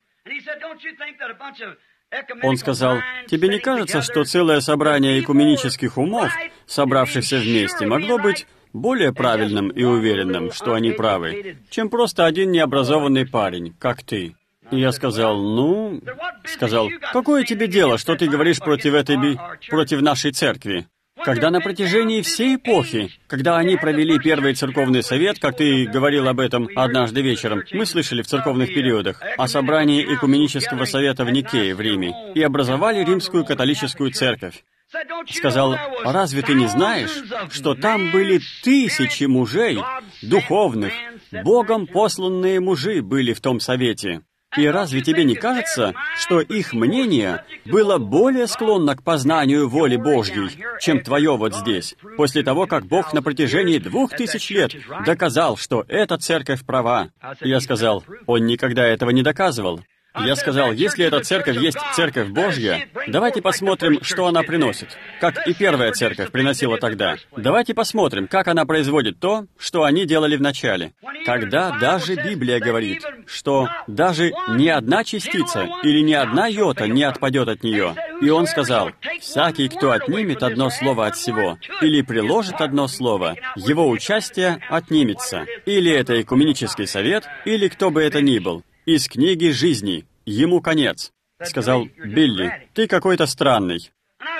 Он сказал, тебе не кажется, что целое собрание экуменических умов, собравшихся вместе, могло быть более правильным и уверенным, что они правы, чем просто один необразованный парень, как ты? И я сказал, ну... Сказал, какое тебе дело, что ты говоришь против этой би... против нашей церкви? Когда на протяжении всей эпохи, когда они провели первый церковный совет, как ты говорил об этом однажды вечером, мы слышали в церковных периодах о собрании экуменического совета в Никее в Риме и образовали римскую католическую церковь. Сказал, разве ты не знаешь, что там были тысячи мужей, духовных, Богом посланные мужи были в том совете? И разве тебе не кажется, что их мнение было более склонно к познанию воли Божьей, чем твое вот здесь, после того, как Бог на протяжении двух тысяч лет доказал, что эта церковь права? Я сказал, он никогда этого не доказывал. Я сказал, если эта церковь есть церковь Божья, давайте посмотрим, что она приносит. Как и первая церковь приносила тогда. Давайте посмотрим, как она производит то, что они делали в начале. Когда даже Библия говорит, что даже ни одна частица или ни одна йота не отпадет от нее. И он сказал, всякий, кто отнимет одно слово от всего, или приложит одно слово, его участие отнимется. Или это экуменический совет, или кто бы это ни был. Из книги жизни. Ему конец. Сказал Билли, ты какой-то странный.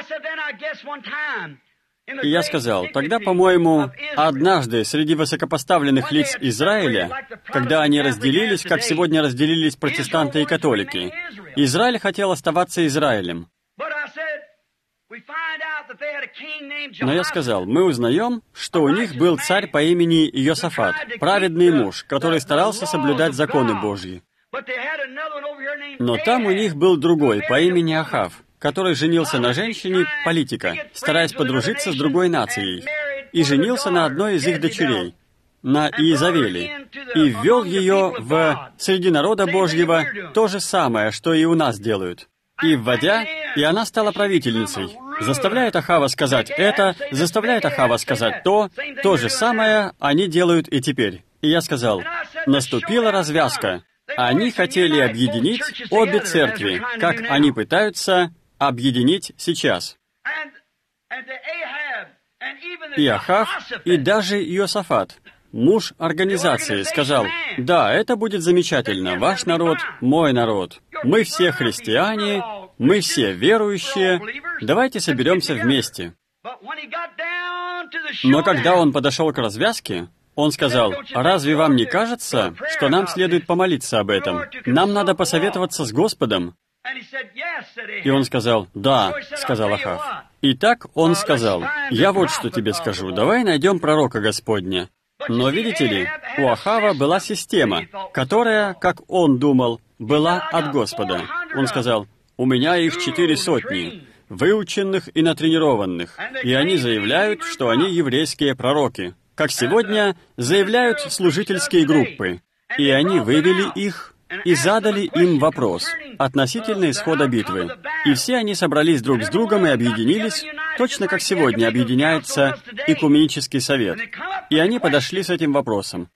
И я сказал, тогда, по-моему, однажды среди высокопоставленных лиц Израиля, когда они разделились, как сегодня разделились протестанты и католики, Израиль хотел оставаться Израилем. Но я сказал, мы узнаем, что у них был царь по имени Иосафат, праведный муж, который старался соблюдать законы Божьи. Но там у них был другой по имени Ахав, который женился на женщине, политика, стараясь подружиться с другой нацией, и женился на одной из их дочерей, на Иезавели, и ввел ее в среди народа Божьего то же самое, что и у нас делают. И вводя, и она стала правительницей, заставляет Ахава сказать это, заставляет Ахава сказать то, то же самое они делают и теперь. И я сказал, наступила развязка. Они хотели объединить обе церкви, как они пытаются объединить сейчас. И Ахав, и даже Иосафат, муж организации, сказал, да, это будет замечательно, ваш народ, мой народ. Мы все христиане, мы все верующие, давайте соберемся вместе. Но когда он подошел к развязке, он сказал, разве вам не кажется, что нам следует помолиться об этом? Нам надо посоветоваться с Господом. И он сказал, да, сказал Ахав. И так он сказал, я вот что тебе скажу, давай найдем пророка Господня. Но видите ли, у Ахава была система, которая, как он думал, была от Господа. Он сказал, у меня их четыре сотни, выученных и натренированных, и они заявляют, что они еврейские пророки, как сегодня заявляют служительские группы. И они вывели их и задали им вопрос относительно исхода битвы. И все они собрались друг с другом и объединились, точно как сегодня объединяется Экуменический совет. И они подошли с этим вопросом.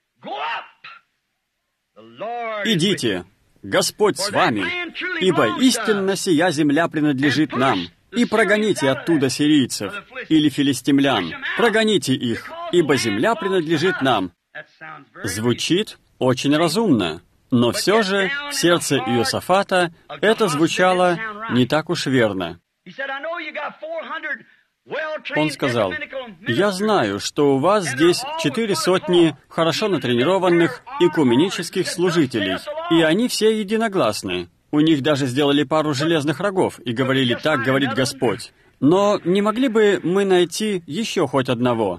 «Идите, Господь с вами, ибо истинно сия земля принадлежит нам, и прогоните оттуда сирийцев или филистимлян, прогоните их, ибо земля принадлежит нам». Звучит очень разумно. Но все же в сердце Иосафата это звучало не так уж верно. Он сказал, «Я знаю, что у вас здесь четыре сотни хорошо натренированных экуменических служителей, и они все единогласны. У них даже сделали пару железных рогов и говорили, так говорит Господь. Но не могли бы мы найти еще хоть одного?»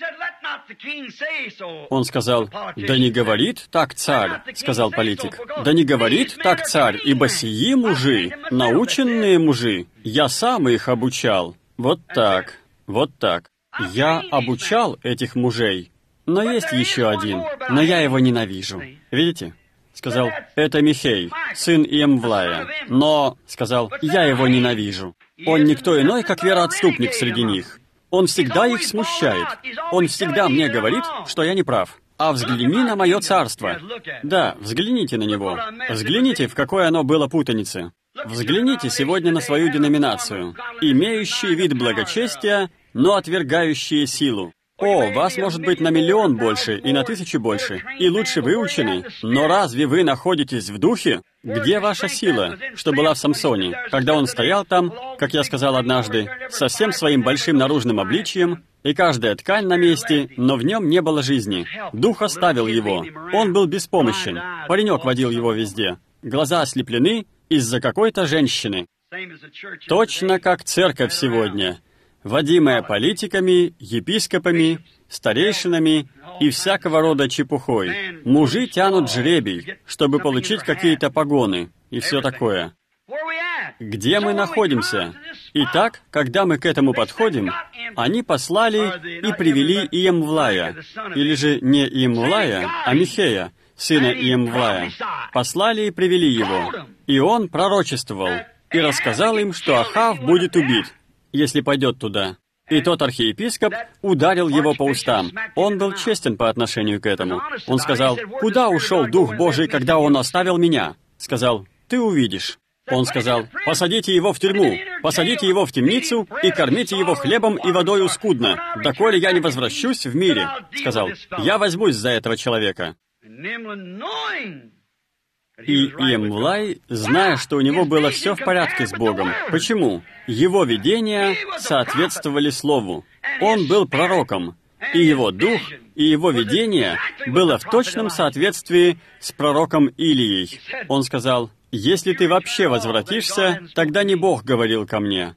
Он сказал, «Да не говорит так царь», — сказал политик. «Да не говорит так царь, ибо сии мужи, наученные мужи, я сам их обучал». Вот так, вот так. Я обучал этих мужей. Но есть еще один, но я его ненавижу. Видите? Сказал, это Михей, сын Иемвлая. Но, сказал, я его ненавижу. Он никто иной, как вероотступник среди них. Он всегда их смущает. Он всегда мне говорит, что я не прав. А взгляни на мое царство. Да, взгляните на него. Взгляните, в какой оно было путанице. Взгляните сегодня на свою деноминацию, имеющие вид благочестия, но отвергающие силу. О, вас может быть на миллион больше и на тысячу больше, и лучше выучены, но разве вы находитесь в духе? Где ваша сила, что была в Самсоне, когда он стоял там, как я сказал однажды, со всем своим большим наружным обличием, и каждая ткань на месте, но в нем не было жизни. Дух оставил его. Он был беспомощен. Паренек водил его везде. Глаза ослеплены из-за какой-то женщины. Точно как церковь сегодня, водимая политиками, епископами, старейшинами и всякого рода чепухой. Мужи тянут жребий, чтобы получить какие-то погоны и все такое. Где мы находимся? Итак, когда мы к этому подходим, они послали и привели Иемвлая, или же не Иемвлая, а Михея, сына Иемвлая. Послали и привели его, и он пророчествовал, и рассказал им, что Ахав будет убит, если пойдет туда. И тот архиепископ ударил его по устам. Он был честен по отношению к этому. Он сказал: «Куда ушел Дух Божий, когда Он оставил меня?» Сказал: «Ты увидишь». Он сказал: «Посадите его в тюрьму, посадите его в темницу и кормите его хлебом и водою скудно, доколе я не возвращусь в мире». Сказал: «Я возьмусь за этого человека». И Иемвлай, зная, что у него было все в порядке с Богом. Почему? Его видения соответствовали Слову. Он был пророком, и его дух, и его видение было в точном соответствии с пророком Илией. Он сказал: «Если ты вообще возвратишься, тогда не Бог говорил ко мне».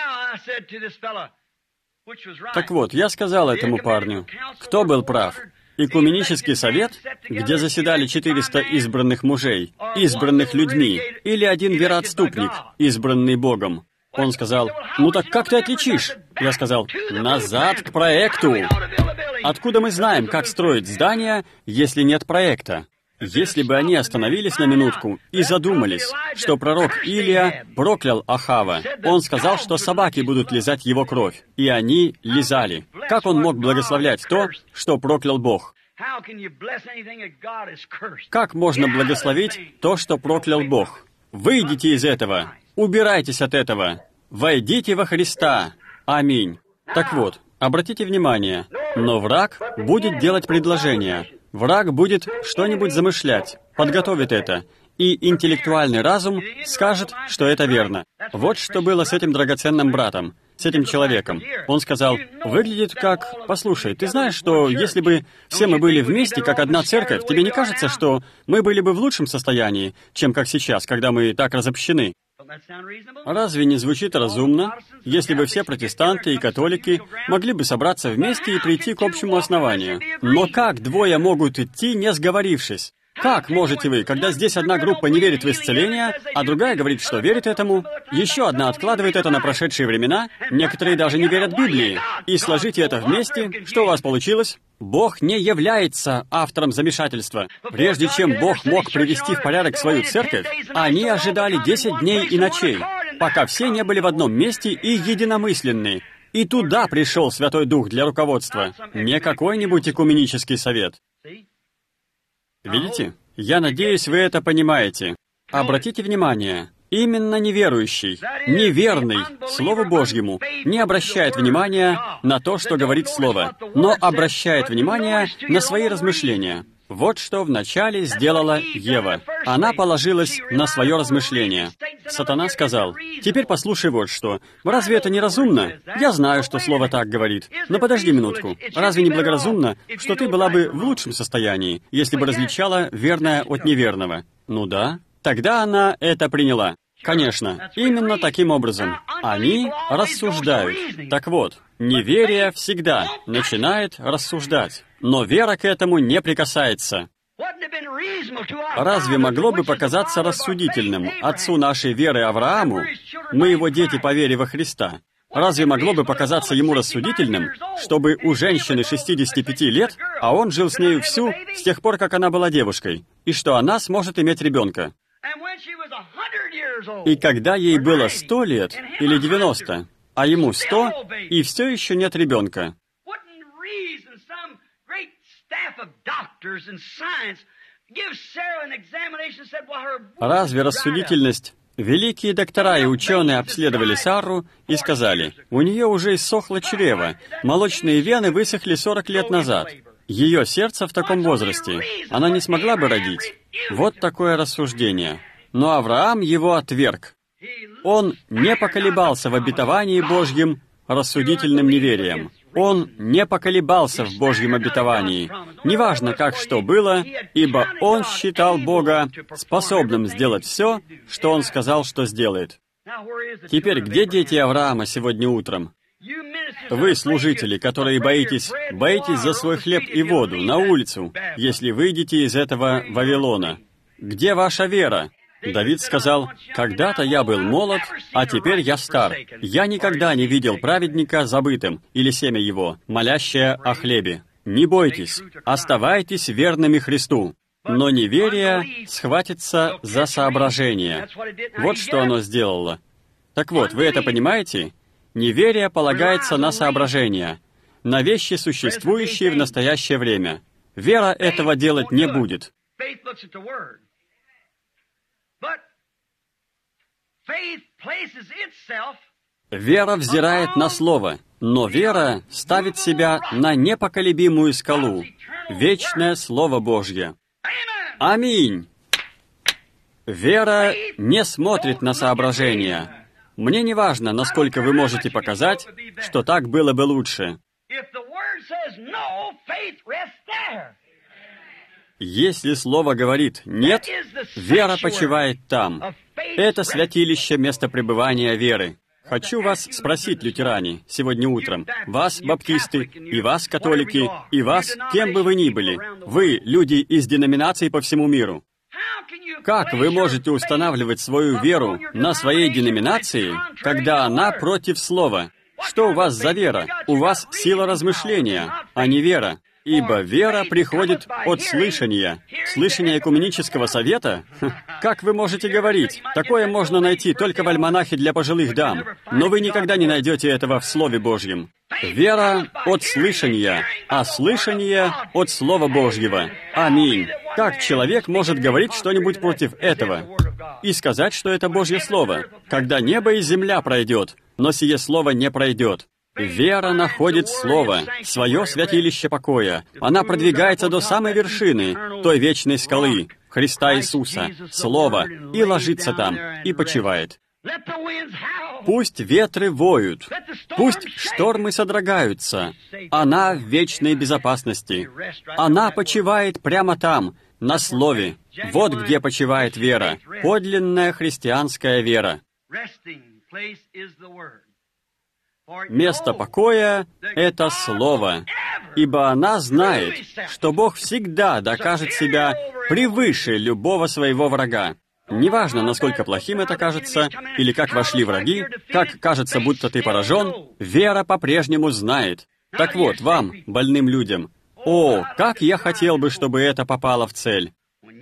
Так вот, я сказал этому парню, кто был прав. Экуменический совет, где заседали четыреста избранных мужей, избранных людьми, или один вероотступник, избранный Богом. Он сказал: «Ну так как ты отличишь?» Я сказал: «Назад к проекту». Откуда мы знаем, как строить здания, если нет проекта? Если бы они остановились на минутку и задумались, что пророк Илия проклял Ахава, он сказал, что собаки будут лизать его кровь, и они лизали. Как он мог благословлять то, что проклял Бог? Как можно благословить то, что проклял Бог? Выйдите из этого, убирайтесь от этого, войдите во Христа. Аминь. Так вот, обратите внимание, но враг будет делать предложения. Враг будет что-нибудь замышлять, подготовит это, и интеллектуальный разум скажет, что это верно. Вот что было с этим драгоценным братом, с этим человеком. Он сказал: «Выглядит как... Послушай, ты знаешь, что если бы все мы были вместе, как одна церковь, тебе не кажется, что мы были бы в лучшем состоянии, чем как сейчас, когда мы так разобщены?» Разве не звучит разумно, если бы все протестанты и католики могли бы собраться вместе и прийти к общему основанию? Но как двое могут идти, не сговорившись? Как можете вы, когда здесь одна группа не верит в исцеление, а другая говорит, что верит этому, еще одна откладывает это на прошедшие времена, некоторые даже не верят Библии, и сложите это вместе, что у вас получилось? Бог не является автором замешательства. Прежде чем Бог мог привести в порядок свою церковь, они ожидали десять дней и ночей, пока все не были в одном месте и единомысленны. И туда пришел Святой Дух для руководства, не какой-нибудь экуменический совет. Видите? Я надеюсь, вы это понимаете. Обратите внимание, именно неверующий, неверный Слову Божьему не обращает внимания на то, что говорит Слово, но обращает внимание на свои размышления. Вот что вначале сделала Ева. Она положилась на свое размышление. Сатана сказал: «Теперь послушай вот что. Разве это не разумно? Я знаю, что Слово так говорит. Но подожди минутку. Разве не благоразумно, что ты была бы в лучшем состоянии, если бы различала верное от неверного?» Ну да. Тогда она это приняла. Конечно, именно таким образом. Они рассуждают. Так вот, неверие всегда начинает рассуждать, но вера к этому не прикасается. Разве могло бы показаться рассудительным отцу нашей веры Аврааму, мы его дети по вере во Христа, разве могло бы показаться ему рассудительным, чтобы у женщины шестидесяти пяти лет, а он жил с нею всю, с тех пор, как она была девушкой, и что она сможет иметь ребенка? И когда ей было сто лет или девяносто, а ему сто, и все еще нет ребенка. Разве рассудительность? Великие доктора и ученые обследовали Сарру и сказали: у нее уже иссохло чрево, молочные вены высохли сорок лет назад. Ее сердце в таком возрасте, она не смогла бы родить. Вот такое рассуждение. Но Авраам его отверг. Он не поколебался в обетовании Божьем рассудительным неверием. Он не поколебался в Божьем обетовании. Неважно, как что было, ибо он считал Бога способным сделать все, что он сказал, что сделает. Теперь, где дети Авраама сегодня утром? Вы, служители, которые боитесь, боитесь за свой хлеб и воду на улицу, если выйдете из этого Вавилона. Где ваша вера? Давид сказал, «Когда-то я был молод, а теперь я стар. Я никогда не видел праведника забытым или семя его, молящее о хлебе. Не бойтесь, оставайтесь верными Христу». Но неверие схватится за соображение. Вот что оно сделало. Так вот, вы это понимаете? Неверие полагается на соображения, на вещи, существующие в настоящее время. Вера этого делать не будет. Вера взирает на Слово, но вера ставит себя на непоколебимую скалу, вечное Слово Божье. Аминь! Вера не смотрит на соображения. Мне не важно, насколько вы можете показать, что так было бы лучше. Если Слово говорит «нет», вера почивает там. Это святилище место пребывания веры. Хочу вас спросить, лютеране, сегодня утром, вас, баптисты, и вас, католики, и вас, кем бы вы ни были, вы, люди из деноминаций по всему миру. Как вы можете устанавливать свою веру на своей деноминации, когда она против Слова? Что у вас за вера? У вас сила размышления, а не вера. Ибо вера приходит от слышания. Слышание Экуменического совета? Как вы можете говорить? Такое можно найти только в альманахе для пожилых дам. Но вы никогда не найдете этого в Слове Божьем. Вера от слышания, а слышание от Слова Божьего. Аминь. Как человек может говорить что-нибудь против этого? И сказать, что это Божье Слово, когда небо и земля пройдет, но сие Слово не пройдет. Вера находит Слово, свое святилище покоя. Она продвигается до самой вершины, той вечной скалы, Христа Иисуса, Слова, и ложится там, и почивает. Пусть ветры воют, пусть штормы содрогаются. Она в вечной безопасности. Она почивает прямо там, на Слове. Вот где почивает вера, подлинная христианская вера. Место покоя — это Слово, ибо она знает, что Бог всегда докажет себя превыше любого своего врага. Неважно, насколько плохим это кажется, или как вошли враги, как кажется, будто ты поражен, вера по-прежнему знает. Так вот, вам, больным людям, о, как я хотел бы, чтобы это попало в цель.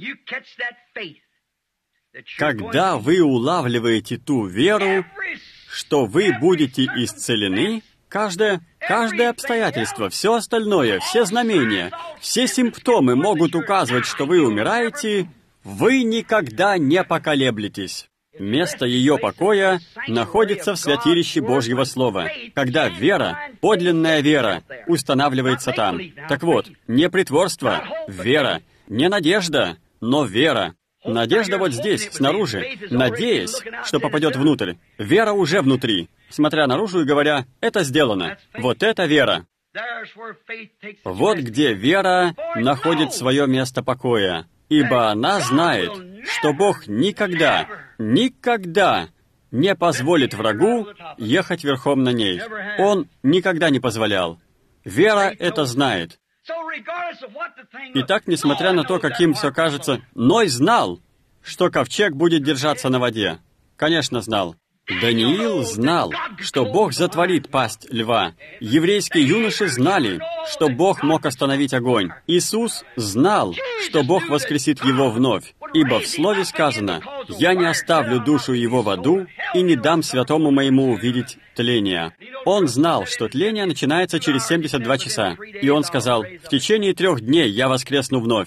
Когда вы улавливаете ту веру, что вы будете исцелены, каждое, каждое обстоятельство, все остальное, все знамения, все симптомы могут указывать, что вы умираете, вы никогда не поколеблетесь. Место ее покоя находится в святилище Божьего Слова, когда вера, подлинная вера, устанавливается там. Так вот, не притворство, вера, не надежда, но вера. Надежда вот здесь, снаружи, надеясь, что попадет внутрь. Вера уже внутри, смотря наружу и говоря, это сделано. Вот это вера. Вот где вера находит свое место покоя. Ибо она знает, что Бог никогда, никогда не позволит врагу ехать верхом на ней. Он никогда не позволял. Вера это знает. Итак, несмотря на то, каким все кажется, Ной знал, что ковчег будет держаться на воде. Конечно, знал. Даниил знал, что Бог затворит пасть льва. Еврейские юноши знали, что Бог мог остановить огонь. Иисус знал, что Бог воскресит его вновь. Ибо в Слове сказано, «Я не оставлю душу его в аду и не дам святому моему увидеть тления». Он знал, что тление начинается через семьдесят два часа. И он сказал, «В течение трех дней я воскресну вновь».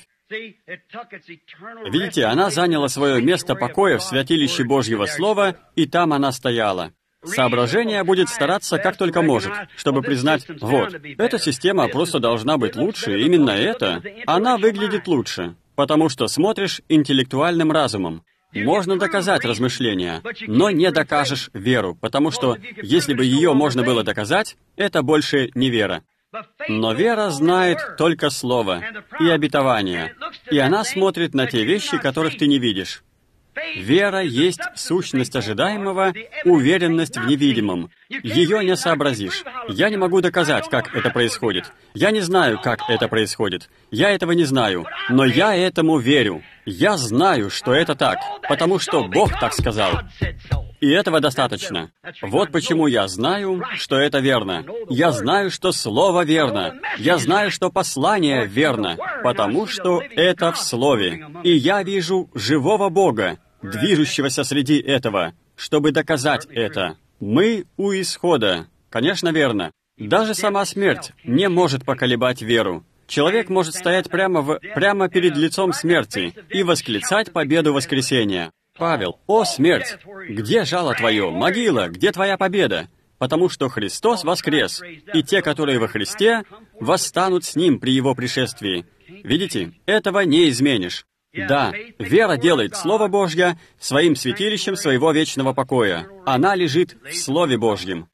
Видите, она заняла свое место покоя в святилище Божьего Слова, и там она стояла. Соображение будет стараться как только может, чтобы признать, вот, эта система просто должна быть лучше, именно это, она выглядит лучше, потому что смотришь интеллектуальным разумом. Можно доказать размышления, но не докажешь веру, потому что, если бы ее можно было доказать, это больше не вера. Но вера знает только Слово и обетование, и она смотрит на те вещи, которых ты не видишь. Вера есть сущность ожидаемого, уверенность в невидимом. Ее не сообразишь. Я не могу доказать, как это происходит. Я не знаю, как это происходит. Я этого не знаю. Но я этому верю. Я знаю, что это так, потому что Бог так сказал. И этого достаточно. Вот почему я знаю, что это верно. Я знаю, что Слово верно. Я знаю, что послание верно, потому что это в Слове. И я вижу живого Бога, движущегося среди этого, чтобы доказать это. Мы у исхода. Конечно, верно. Даже сама смерть не может поколебать веру. Человек может стоять прямо, в, прямо перед лицом смерти и восклицать победу воскресения. Павел: «О, смерть! Где жало твое? Могила! Где твоя победа? Потому что Христос воскрес, и те, которые во Христе, восстанут с Ним при Его пришествии». Видите, этого не изменишь. Да, вера делает Слово Божье своим святилищем своего вечного покоя. Она лежит в Слове Божьем.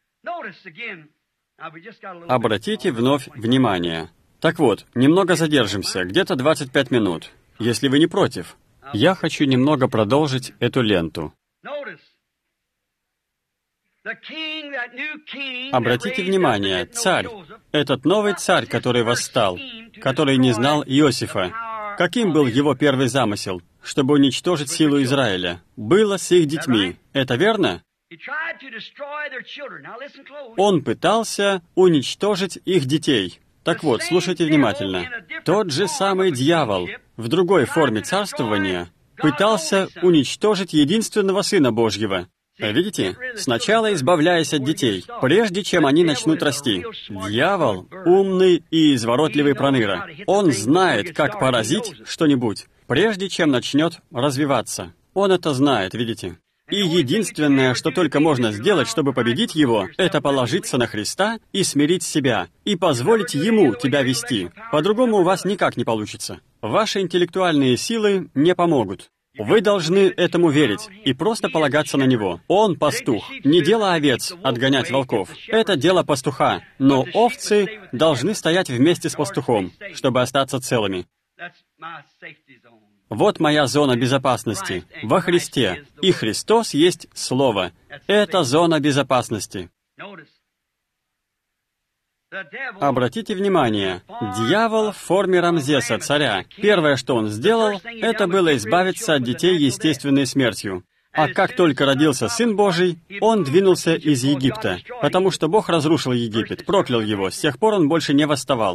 Обратите вновь внимание. Так вот, немного задержимся, где-то двадцать пять минут, если вы не против. Я хочу немного продолжить эту ленту. Обратите внимание, царь, этот новый царь, который восстал, который не знал Иосифа, каким был его первый замысел? Чтобы уничтожить силу Израиля. Было с их детьми. Это верно? Он пытался уничтожить их детей. Так вот, слушайте внимательно. Тот же самый дьявол в другой форме царствования пытался уничтожить единственного Сына Божьего. Видите? Сначала избавляясь от детей, прежде чем они начнут расти. Дьявол — умный и изворотливый проныра. Он знает, как поразить что-нибудь, прежде чем начнет развиваться. Он это знает, видите? И единственное, что только можно сделать, чтобы победить его, это положиться на Христа и смирить себя, и позволить Ему тебя вести. По-другому у вас никак не получится. Ваши интеллектуальные силы не помогут. Вы должны этому верить и просто полагаться на Него. Он пастух. Не дело овец отгонять волков. Это дело пастуха. Но овцы должны стоять вместе с пастухом, чтобы остаться целыми. Вот моя зона безопасности во Христе. И Христос есть Слово. Это зона безопасности. Обратите внимание, дьявол в форме Рамзеса, царя. Первое, что он сделал, это было избавиться от детей естественной смертью. А как только родился Сын Божий, он двинулся из Египта, потому что Бог разрушил Египет, проклял его, с тех пор он больше не восставал.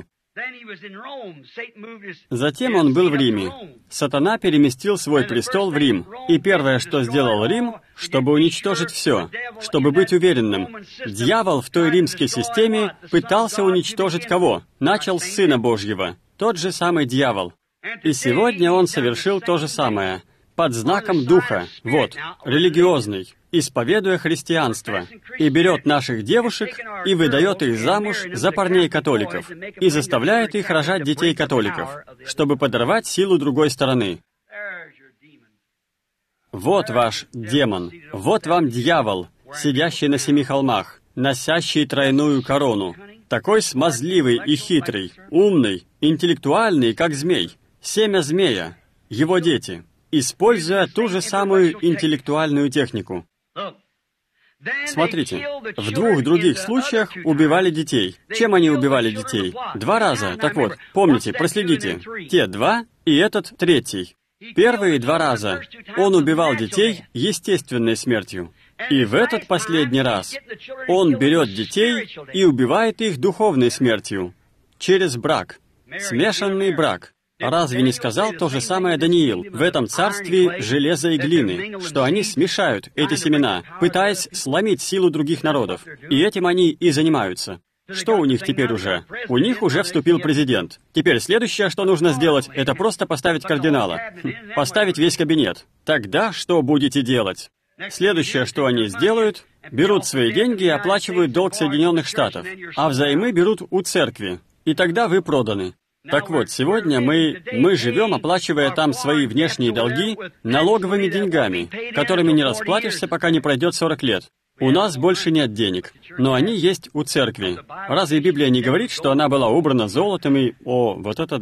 Затем он был в Риме. Сатана переместил свой престол в Рим. И первое, что сделал Рим, чтобы уничтожить все, чтобы быть уверенным. Дьявол в той римской системе пытался уничтожить кого? Начал с Сына Божьего. Тот же самый дьявол. И сегодня он совершил то же самое. Под знаком Духа, вот, религиозный, исповедуя христианство, и берет наших девушек и выдает их замуж за парней-католиков, и заставляет их рожать детей-католиков, чтобы подорвать силу другой стороны. Вот ваш демон, вот вам дьявол, сидящий на семи холмах, носящий тройную корону, такой смазливый и хитрый, умный, интеллектуальный, как змей, семя змея, его дети, используя ту же самую интеллектуальную технику. Смотрите, в двух других случаях убивали детей. Чем они убивали детей? Два раза. Так вот, помните, проследите. Те два и этот третий. Первые два раза он убивал детей естественной смертью. И в этот последний раз он берет детей и убивает их духовной смертью. Через брак. Смешанный брак. Разве не сказал то же самое Даниил в этом царстве железа и глины, что они смешают эти семена, пытаясь сломить силу других народов? И этим они и занимаются. Что у них теперь уже? У них уже вступил президент. Теперь следующее, что нужно сделать, это просто поставить кардинала. Поставить весь кабинет. Тогда что будете делать? Следующее, что они сделают, берут свои деньги и оплачивают долг Соединенных Штатов, а взаймы берут у церкви. И тогда вы проданы. Так вот, сегодня мы, мы живем, оплачивая там свои внешние долги налоговыми деньгами, которыми не расплатишься, пока не пройдет сорок лет. У нас больше нет денег, но они есть у церкви. Разве Библия не говорит, что она была убрана золотом и... О, вот это да.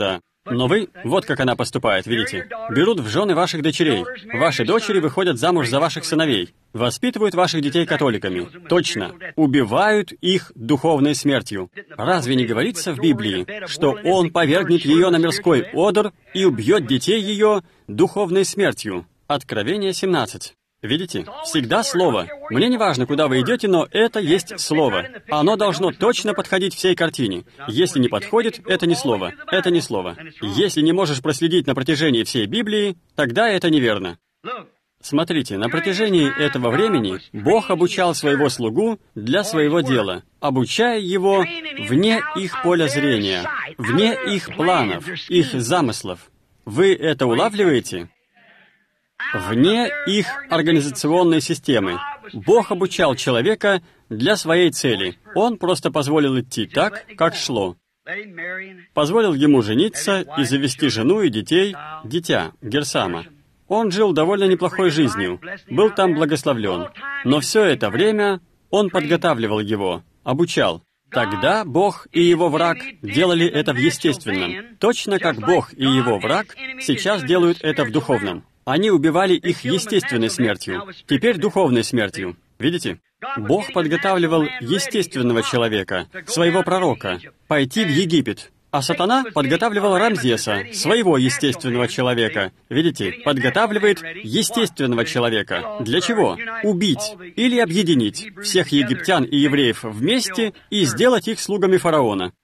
Но вы, вот как она поступает, видите, берут в жены ваших дочерей. Ваши дочери выходят замуж за ваших сыновей, воспитывают ваших детей католиками. Точно, убивают их духовной смертью. Разве не говорится в Библии, что Он повергнет ее на мирской одр и убьет детей ее духовной смертью? Откровение семнадцать. Видите? Всегда слово. Мне не важно, куда вы идете, но это есть слово. Оно должно точно подходить всей картине. Если не подходит, это не слово. Это не слово. Если не можешь проследить на протяжении всей Библии, тогда это неверно. Смотрите, на протяжении этого времени Бог обучал своего слугу для своего дела, обучая его вне их поля зрения, вне их планов, их замыслов. Вы это улавливаете? Вне их организационной системы. Бог обучал человека для своей цели. Он просто позволил идти так, как шло. Позволил ему жениться и завести жену и детей, дитя, Герсама. Он жил довольно неплохой жизнью, был там благословлен. Но все это время он подготавливал его, обучал. Тогда Бог и его враг делали это в естественном, точно как Бог и его враг сейчас делают это в духовном. Они убивали их естественной смертью, теперь духовной смертью. Видите? Бог подготавливал естественного человека, своего пророка, пойти в Египет. А сатана подготавливал Рамзеса, своего естественного человека. Видите? Подготавливает естественного человека. Для чего? Убить или объединить всех египтян и евреев вместе и сделать их слугами фараона.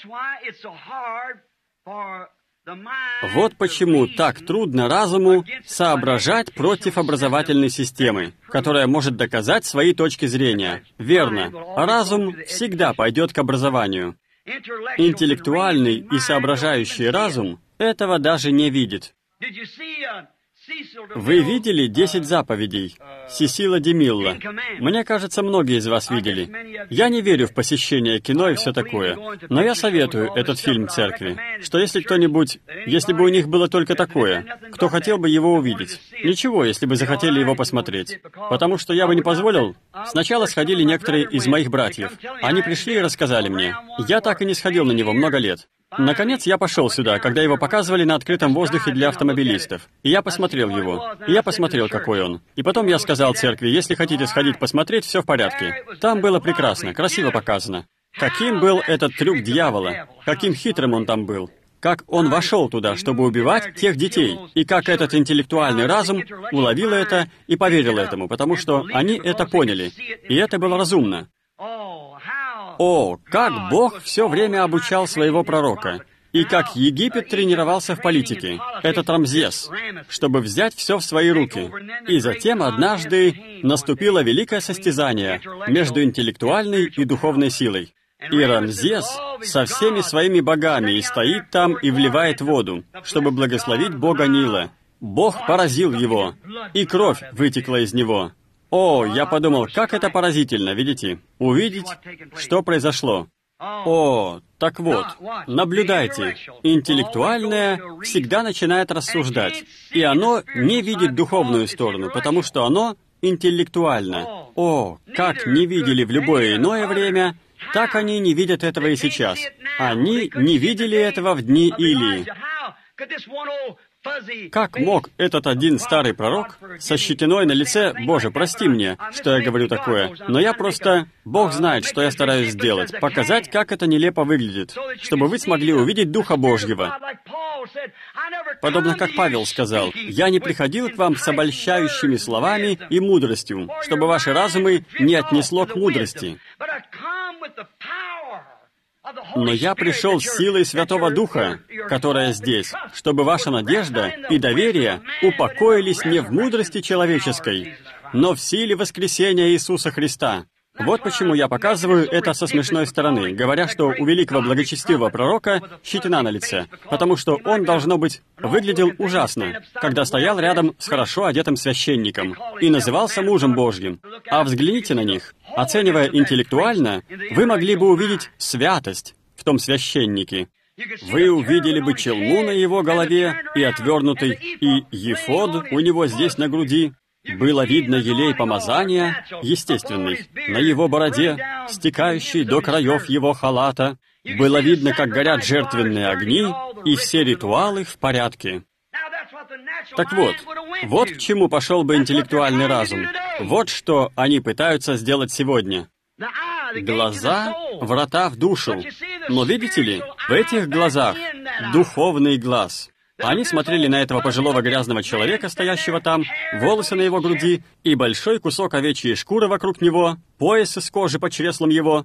Вот почему так трудно разуму соображать против образовательной системы, которая может доказать свои точки зрения. Верно, разум всегда пойдет к образованию. Интеллектуальный и соображающий разум этого даже не видит. Вы видели «Десять заповедей» Сесила Демилла? Мне кажется, многие из вас видели. Я не верю в посещение кино и все такое, но я советую этот фильм церкви, что если кто-нибудь, если бы у них было только такое, кто хотел бы его увидеть, ничего, если бы захотели его посмотреть. Потому что я бы не позволил. Сначала сходили некоторые из моих братьев. Они пришли и рассказали мне. Я так и не сходил на него много лет. Наконец, я пошел сюда, когда его показывали на открытом воздухе для автомобилистов. И я посмотрел его. И я посмотрел, какой он. И потом я сказал церкви, если хотите сходить посмотреть, все в порядке. Там было прекрасно, красиво показано. Каким был этот трюк дьявола? Каким хитрым он там был? Как он вошел туда, чтобы убивать тех детей? И как этот интеллектуальный разум уловил это и поверил этому, потому что они это поняли. И это было разумно. О, как Бог все время обучал своего пророка, и как Египет тренировался в политике, этот Рамзес, чтобы взять все в свои руки. И затем однажды наступило великое состязание между интеллектуальной и духовной силой. И Рамзес со всеми своими богами и стоит там и вливает воду, чтобы благословить бога Нила. Бог поразил его, и кровь вытекла из него. О, я подумал, как это поразительно, видите? Увидеть, что произошло. О, так вот, наблюдайте. Интеллектуальное всегда начинает рассуждать, и оно не видит духовную сторону, потому что оно интеллектуально. О, как не видели в любое иное время, так они не видят этого и сейчас. Они не видели этого в дни Илии. Как мог этот один старый пророк со щетиной на лице, «Боже, прости мне, что я говорю такое, но я просто, Бог знает, что я стараюсь сделать, показать, как это нелепо выглядит, чтобы вы смогли увидеть Духа Божьего». Подобно как Павел сказал, «Я не приходил к вам с обольщающими словами и мудростью, чтобы ваши разумы не отнесло к мудрости. Но я пришел с силой Святого Духа, которая здесь, чтобы ваша надежда и доверие упокоились не в мудрости человеческой, но в силе воскресения Иисуса Христа». Вот почему я показываю это со смешной стороны, говоря, что у великого благочестивого пророка щетина на лице, потому что он, должно быть, выглядел ужасно, когда стоял рядом с хорошо одетым священником и назывался мужем Божьим. А взгляните на них. Оценивая интеллектуально, вы могли бы увидеть святость в том священнике. Вы увидели бы челму на его голове и отвернутый, и ефод у него здесь на груди. Было видно елей помазания, естественный, на его бороде, стекающий до краев его халата. Было видно, как горят жертвенные огни, и все ритуалы в порядке. Так вот, вот к чему пошел бы интеллектуальный разум. Вот что они пытаются сделать сегодня. Глаза — врата в душу. Но видите ли, в этих глазах духовный глаз. Они смотрели на этого пожилого грязного человека, стоящего там, волосы на его груди и большой кусок овечьей шкуры вокруг него, пояс из кожи под чреслом его.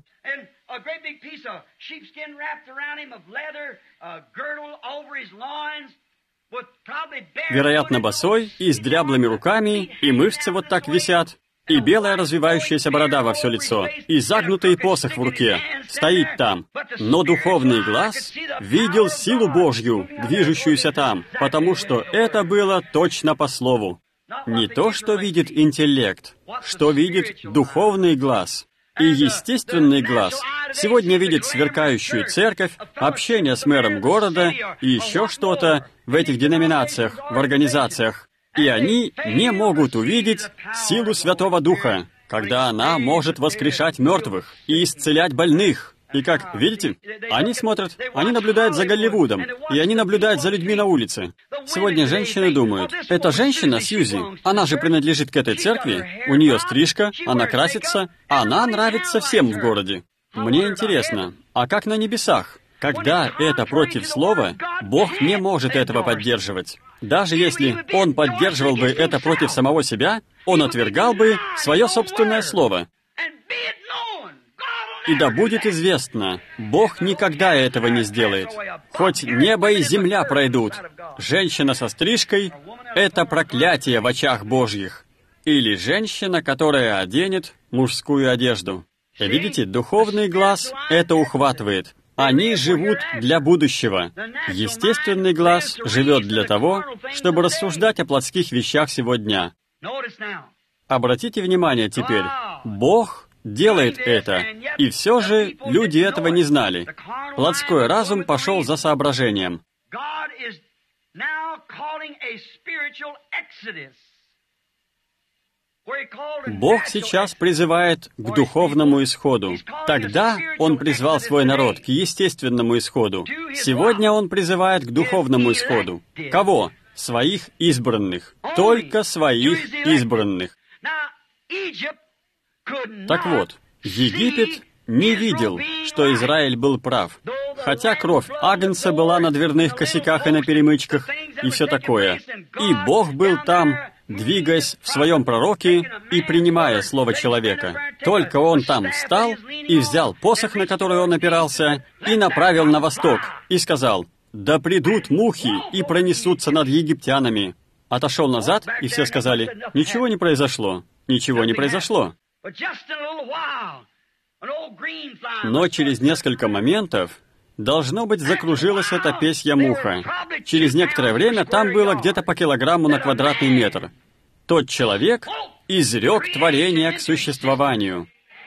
Вероятно, босой и с дряблыми руками, и мышцы вот так висят, и белая развивающаяся борода во все лицо, и загнутый посох в руке, стоит там. Но духовный глаз видел силу Божью, движущуюся там, потому что это было точно по слову. Не то, что видит интеллект, что видит духовный глаз. И естественный глаз сегодня видит сверкающую церковь, общение с мэром города и еще что-то в этих деноминациях, в организациях. И они не могут увидеть силу Святого Духа, когда она может воскрешать мертвых и исцелять больных. И как, видите, они смотрят, они наблюдают за Голливудом, и они наблюдают за людьми на улице. Сегодня женщины думают, эта женщина, Сьюзи, она же принадлежит к этой церкви, у нее стрижка, она красится, она нравится всем в городе. Мне интересно, а как на небесах? Когда это против слова, Бог не может этого поддерживать. Даже если Он поддерживал бы это против самого себя, Он отвергал бы свое собственное слово. И да будет известно, Бог никогда этого не сделает. Хоть небо и земля пройдут, женщина со стрижкой — это проклятие в очах Божьих. Или женщина, которая оденет мужскую одежду. Видите, духовный глаз это ухватывает. Они живут для будущего. Естественный глаз живет для того, чтобы рассуждать о плотских вещах сегодня. Обратите внимание теперь, Бог делает это, и все же люди этого не знали. Плотской разум пошел за соображением. Бог сейчас призывает к духовному исходу. Тогда Он призвал свой народ к естественному исходу. Сегодня Он призывает к духовному исходу. Кого? Своих избранных. Только своих избранных. Так вот, Египет не видел, что Израиль был прав, хотя кровь Агнца была на дверных косяках и на перемычках, и все такое. И Бог был там, двигаясь в своем пророке и принимая слово человека. Только Он там встал и взял посох, на который он опирался, и направил на восток, и сказал: «Да придут мухи и пронесутся над египтянами». Отошел назад, и все сказали: «Ничего не произошло, ничего не произошло». Но через несколько моментов, должно быть, закружилась эта песья муха. Через некоторое время там было где-то по килограмму на квадратный метр. Тот человек изрек творение к существованию.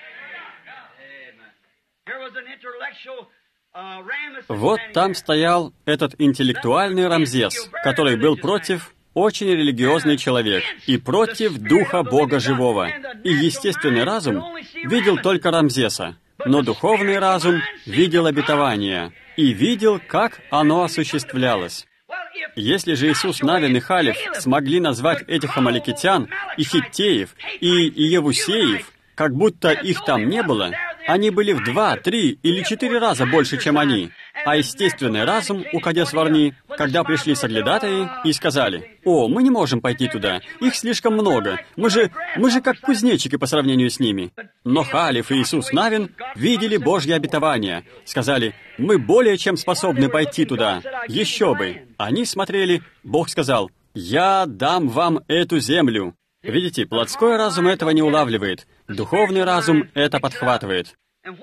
Вот там стоял этот интеллектуальный Рамзес, который был против очень религиозный человек и против Духа Бога Живого. И естественный разум видел только Рамзеса, но духовный разум видел обетование и видел, как оно осуществлялось. Если же Иисус Навин и Халев смогли назвать этих амаликитян и хиттеев и иевусеев, как будто их там не было, они были в два, три или четыре раза больше, чем они. А естественный разум у Кадес-Варни, когда пришли соглядатаи и сказали: «О, мы не можем пойти туда, их слишком много, мы же, мы же как кузнечики по сравнению с ними». Но Халев и Иисус Навин видели Божье обетование, сказали: «Мы более чем способны пойти туда, еще бы». Они смотрели, Бог сказал: «Я дам вам эту землю». Видите, плотской разум этого не улавливает, духовный разум это подхватывает.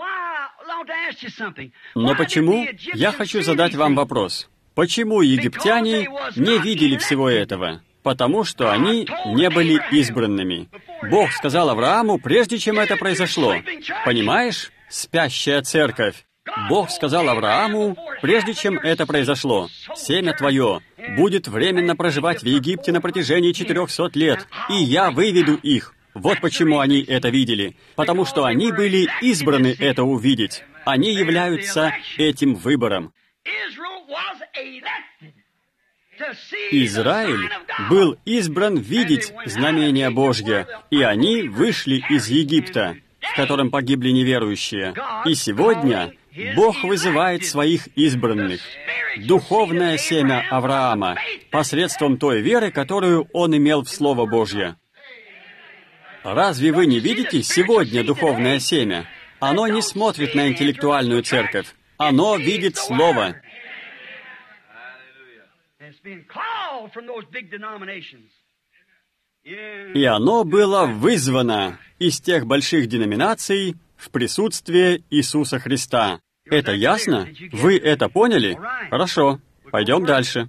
Но почему? Я хочу задать вам вопрос. Почему египтяне не видели всего этого? Потому что они не были избранными. Бог сказал Аврааму, прежде чем это произошло. Понимаешь? Спящая церковь. Бог сказал Аврааму, прежде чем это произошло: «Семя твое будет временно проживать в Египте на протяжении четырехсот лет, и я выведу их». Вот почему они это видели. Потому что они были избраны это увидеть. Они являются этим выбором. Израиль был избран видеть знамение Божье, и они вышли из Египта, в котором погибли неверующие. И сегодня Бог вызывает своих избранных, духовное семя Авраама, посредством той веры, которую он имел в Слово Божье. Разве вы не видите сегодня духовное семя? Оно не смотрит на интеллектуальную церковь. Оно видит Слово. И оно было вызвано из тех больших деноминаций в присутствие Иисуса Христа. Это ясно? Вы это поняли? Хорошо. Пойдем дальше.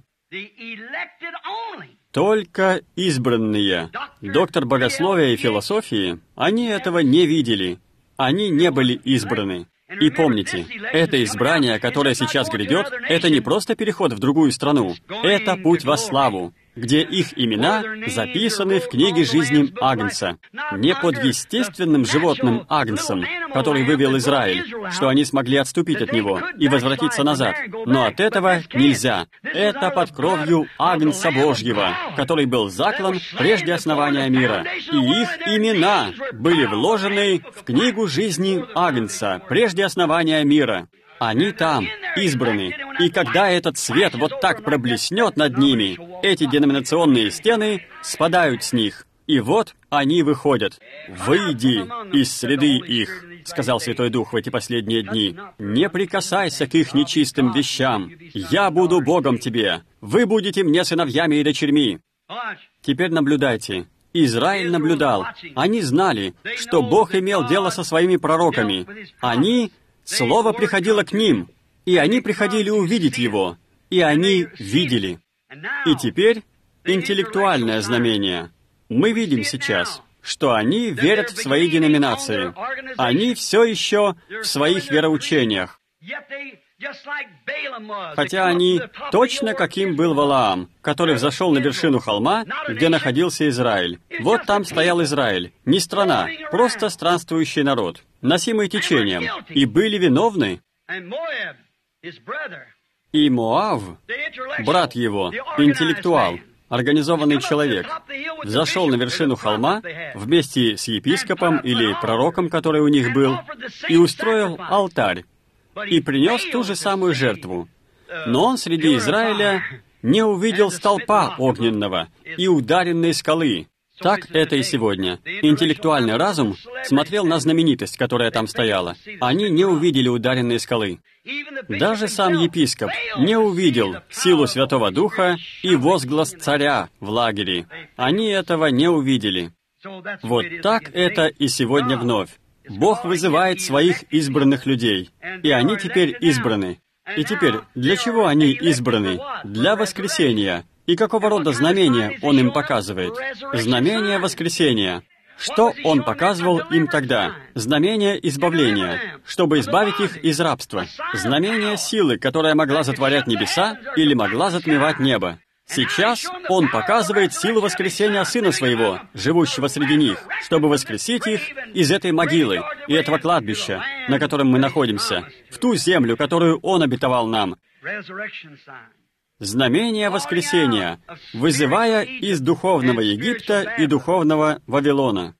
Только избранные. Доктор богословия и философии, они этого не видели. Они не были избраны. И помните, это избрание, которое сейчас грядет, это не просто переход в другую страну. Это путь во славу, где их имена записаны в книге жизни Агнца. Не под естественным животным Агнцем, который вывел Израиль, что они смогли отступить от него и возвратиться назад. Но от этого нельзя. Это под кровью Агнца Божьего, который был заклан прежде основания мира. И их имена были вложены в книгу жизни Агнца прежде основания мира. Они там, избраны, и когда этот свет вот так проблеснет над ними, эти деноминационные стены спадают с них, и вот они выходят. «Выйди из среды их», — сказал Святой Дух в эти последние дни. «Не прикасайся к их нечистым вещам. Я буду Богом тебе. Вы будете мне сыновьями и дочерьми». Теперь наблюдайте. Израиль наблюдал. Они знали, что Бог имел дело со своими пророками. Они... Слово приходило к ним, и они приходили увидеть его, и они видели. И теперь интеллектуальное знамение. Мы видим сейчас, что они верят в свои деноминации. Они все еще в своих вероучениях. Хотя они точно каким был Валаам, который взошел на вершину холма, где находился Израиль. Вот там стоял Израиль, не страна, просто странствующий народ, носимый течением, и были виновны. И Моав, брат его, интеллектуал, организованный человек, взошел на вершину холма вместе с епископом или пророком, который у них был, и устроил алтарь, и принес ту же самую жертву. Но он среди Израиля не увидел столпа огненного и ударенной скалы. Так это и сегодня. Интеллектуальный разум смотрел на знаменитость, которая там стояла. Они не увидели ударенной скалы. Даже сам епископ не увидел силу Святого Духа и возглас царя в лагере. Они этого не увидели. Вот так это и сегодня вновь. Бог вызывает своих избранных людей, и они теперь избраны. И теперь, для чего они избраны? Для воскресения. И какого рода знамения Он им показывает? Знамение воскресения. Что Он показывал им тогда? Знамение избавления, чтобы избавить их из рабства. Знамение силы, которая могла затворять небеса или могла затмевать небо. Сейчас Он показывает силу воскресения Сына Своего, живущего среди них, чтобы воскресить их из этой могилы и этого кладбища, на котором мы находимся, в ту землю, которую Он обетовал нам. Знамение воскресения, вызывая из духовного Египта и духовного Вавилона.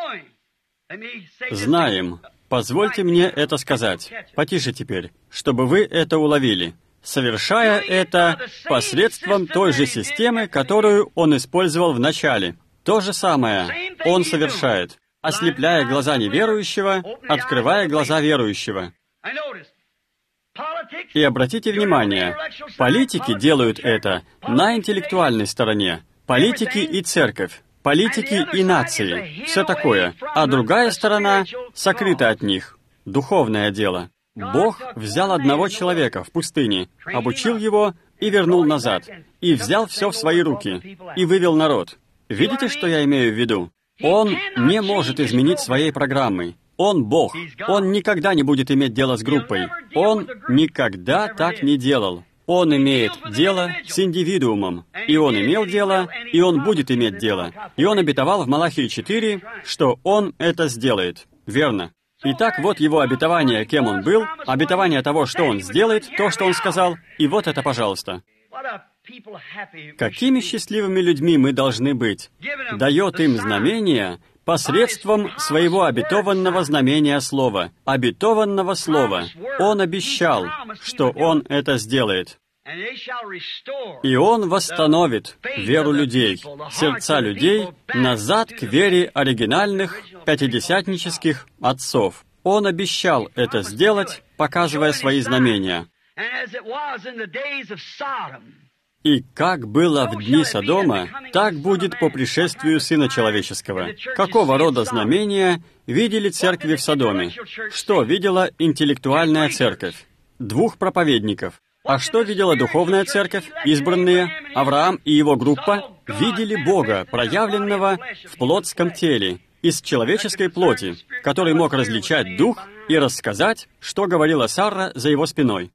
Знаем, позвольте мне это сказать, потише теперь, чтобы вы это уловили, совершая это посредством той же системы, которую он использовал в начале. То же самое он совершает, ослепляя глаза неверующего, открывая глаза верующего. И обратите внимание, политики делают это на интеллектуальной стороне. Политики и церковь, политики и нации, все такое. А другая сторона сокрыта от них. Духовное дело. Бог взял одного человека в пустыне, обучил его и вернул назад, и взял все в свои руки, и вывел народ. Видите, что я имею в виду? Он не может изменить своей программы. Он Бог. Он никогда не будет иметь дело с группой. Он никогда так не делал. Он имеет дело с индивидуумом. И он имел дело, и он будет иметь дело. И он обетовал в Малахии четыре, что он это сделает. Верно. Итак, вот его обетование, кем он был, обетование того, что он сделает, то, что он сказал, и вот это, пожалуйста. Какими счастливыми людьми мы должны быть? Дает им знамение посредством своего обетованного знамения слова. Обетованного слова. Он обещал, что он это сделает. И он восстановит веру людей, сердца людей назад к вере оригинальных пятидесятнических отцов. Он обещал это сделать, показывая свои знамения. И как было в дни Содома, так будет по пришествию Сына Человеческого. Какого рода знамения видели церкви в Содоме? Что видела интеллектуальная церковь? Двух проповедников. А что видела духовная церковь, избранные, Авраам и его группа? Видели Бога, проявленного в плотском теле, из человеческой плоти, который мог различать дух и рассказать, что говорила Сара за его спиной.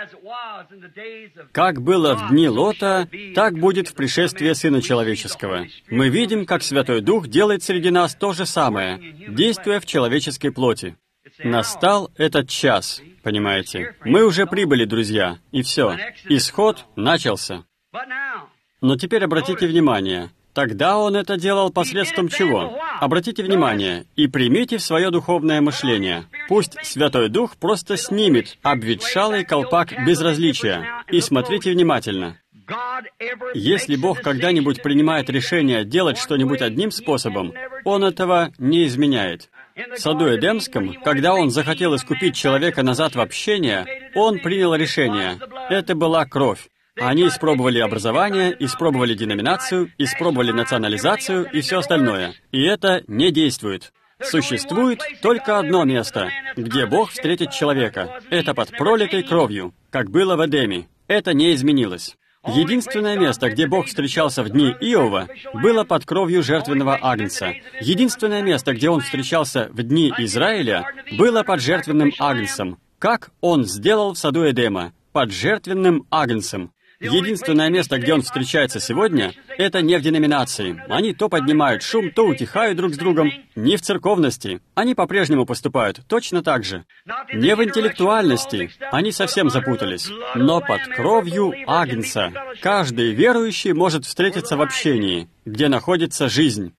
Как было в дни Лота, так будет в пришествии Сына Человеческого. Мы видим, как Святой Дух делает среди нас то же самое, действуя в человеческой плоти. Настал этот час, понимаете? Мы уже прибыли, друзья, и все. Исход начался. Но теперь обратите внимание. Тогда он это делал посредством чего? Обратите внимание и примите в свое духовное мышление. Пусть Святой Дух просто снимет обветшалый колпак безразличия. И смотрите внимательно. Если Бог когда-нибудь принимает решение делать что-нибудь одним способом, Он этого не изменяет. В саду Эдемском, когда Он захотел искупить человека назад в общение, Он принял решение. Это была кровь. Они испробовали образование, испробовали деноминацию, испробовали национализацию и все остальное. И это не действует. Существует только одно место, где Бог встретит человека. Это под пролитой кровью, как было в Эдеме. Это не изменилось. Единственное место, где Бог встречался в дни Иова, было под кровью жертвенного агнца. Единственное место, где Он встречался в дни Израиля, было под жертвенным агнцем. Как Он сделал в саду Эдема? Под жертвенным агнцем. Единственное место, где Он встречается сегодня, это не в деноминации. Они то поднимают шум, то утихают друг с другом. Не в церковности. Они по-прежнему поступают точно так же. Не в интеллектуальности. Они совсем запутались. Но под кровью агнца. Каждый верующий может встретиться в общении, где находится жизнь.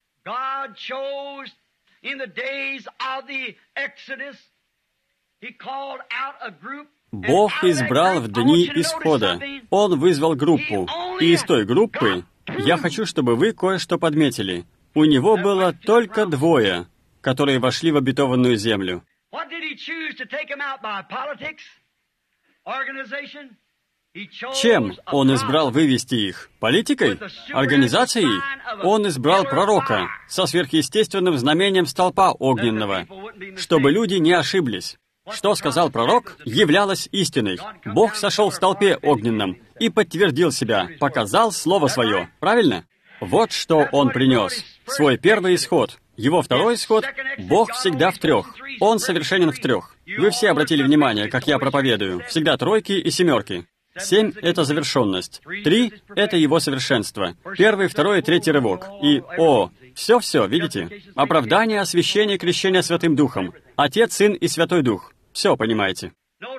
Бог избрал в дни Исхода. Он вызвал группу. И из той группы я хочу, чтобы вы кое-что подметили. У него было только двое, которые вошли в обетованную землю. Чем Он избрал вывести их? Политикой? Организацией? Он избрал пророка со сверхъестественным знамением столпа огненного, чтобы люди не ошиблись. Что сказал пророк, являлось истиной. Бог сошел в столпе огненном и подтвердил себя, показал слово свое. Правильно? Вот что Он принес. Свой первый исход. Его второй исход — Бог всегда в трех. Он совершенен в трех. Вы все обратили внимание, как я проповедую. Всегда тройки и семерки. Семь — это завершенность. Три — это Его совершенство. Первый, второй и третий рывок. И, о, все-все, видите? Оправдание, освящение, крещение Святым Духом. Отец, Сын и Святой Дух. Все, понимаете?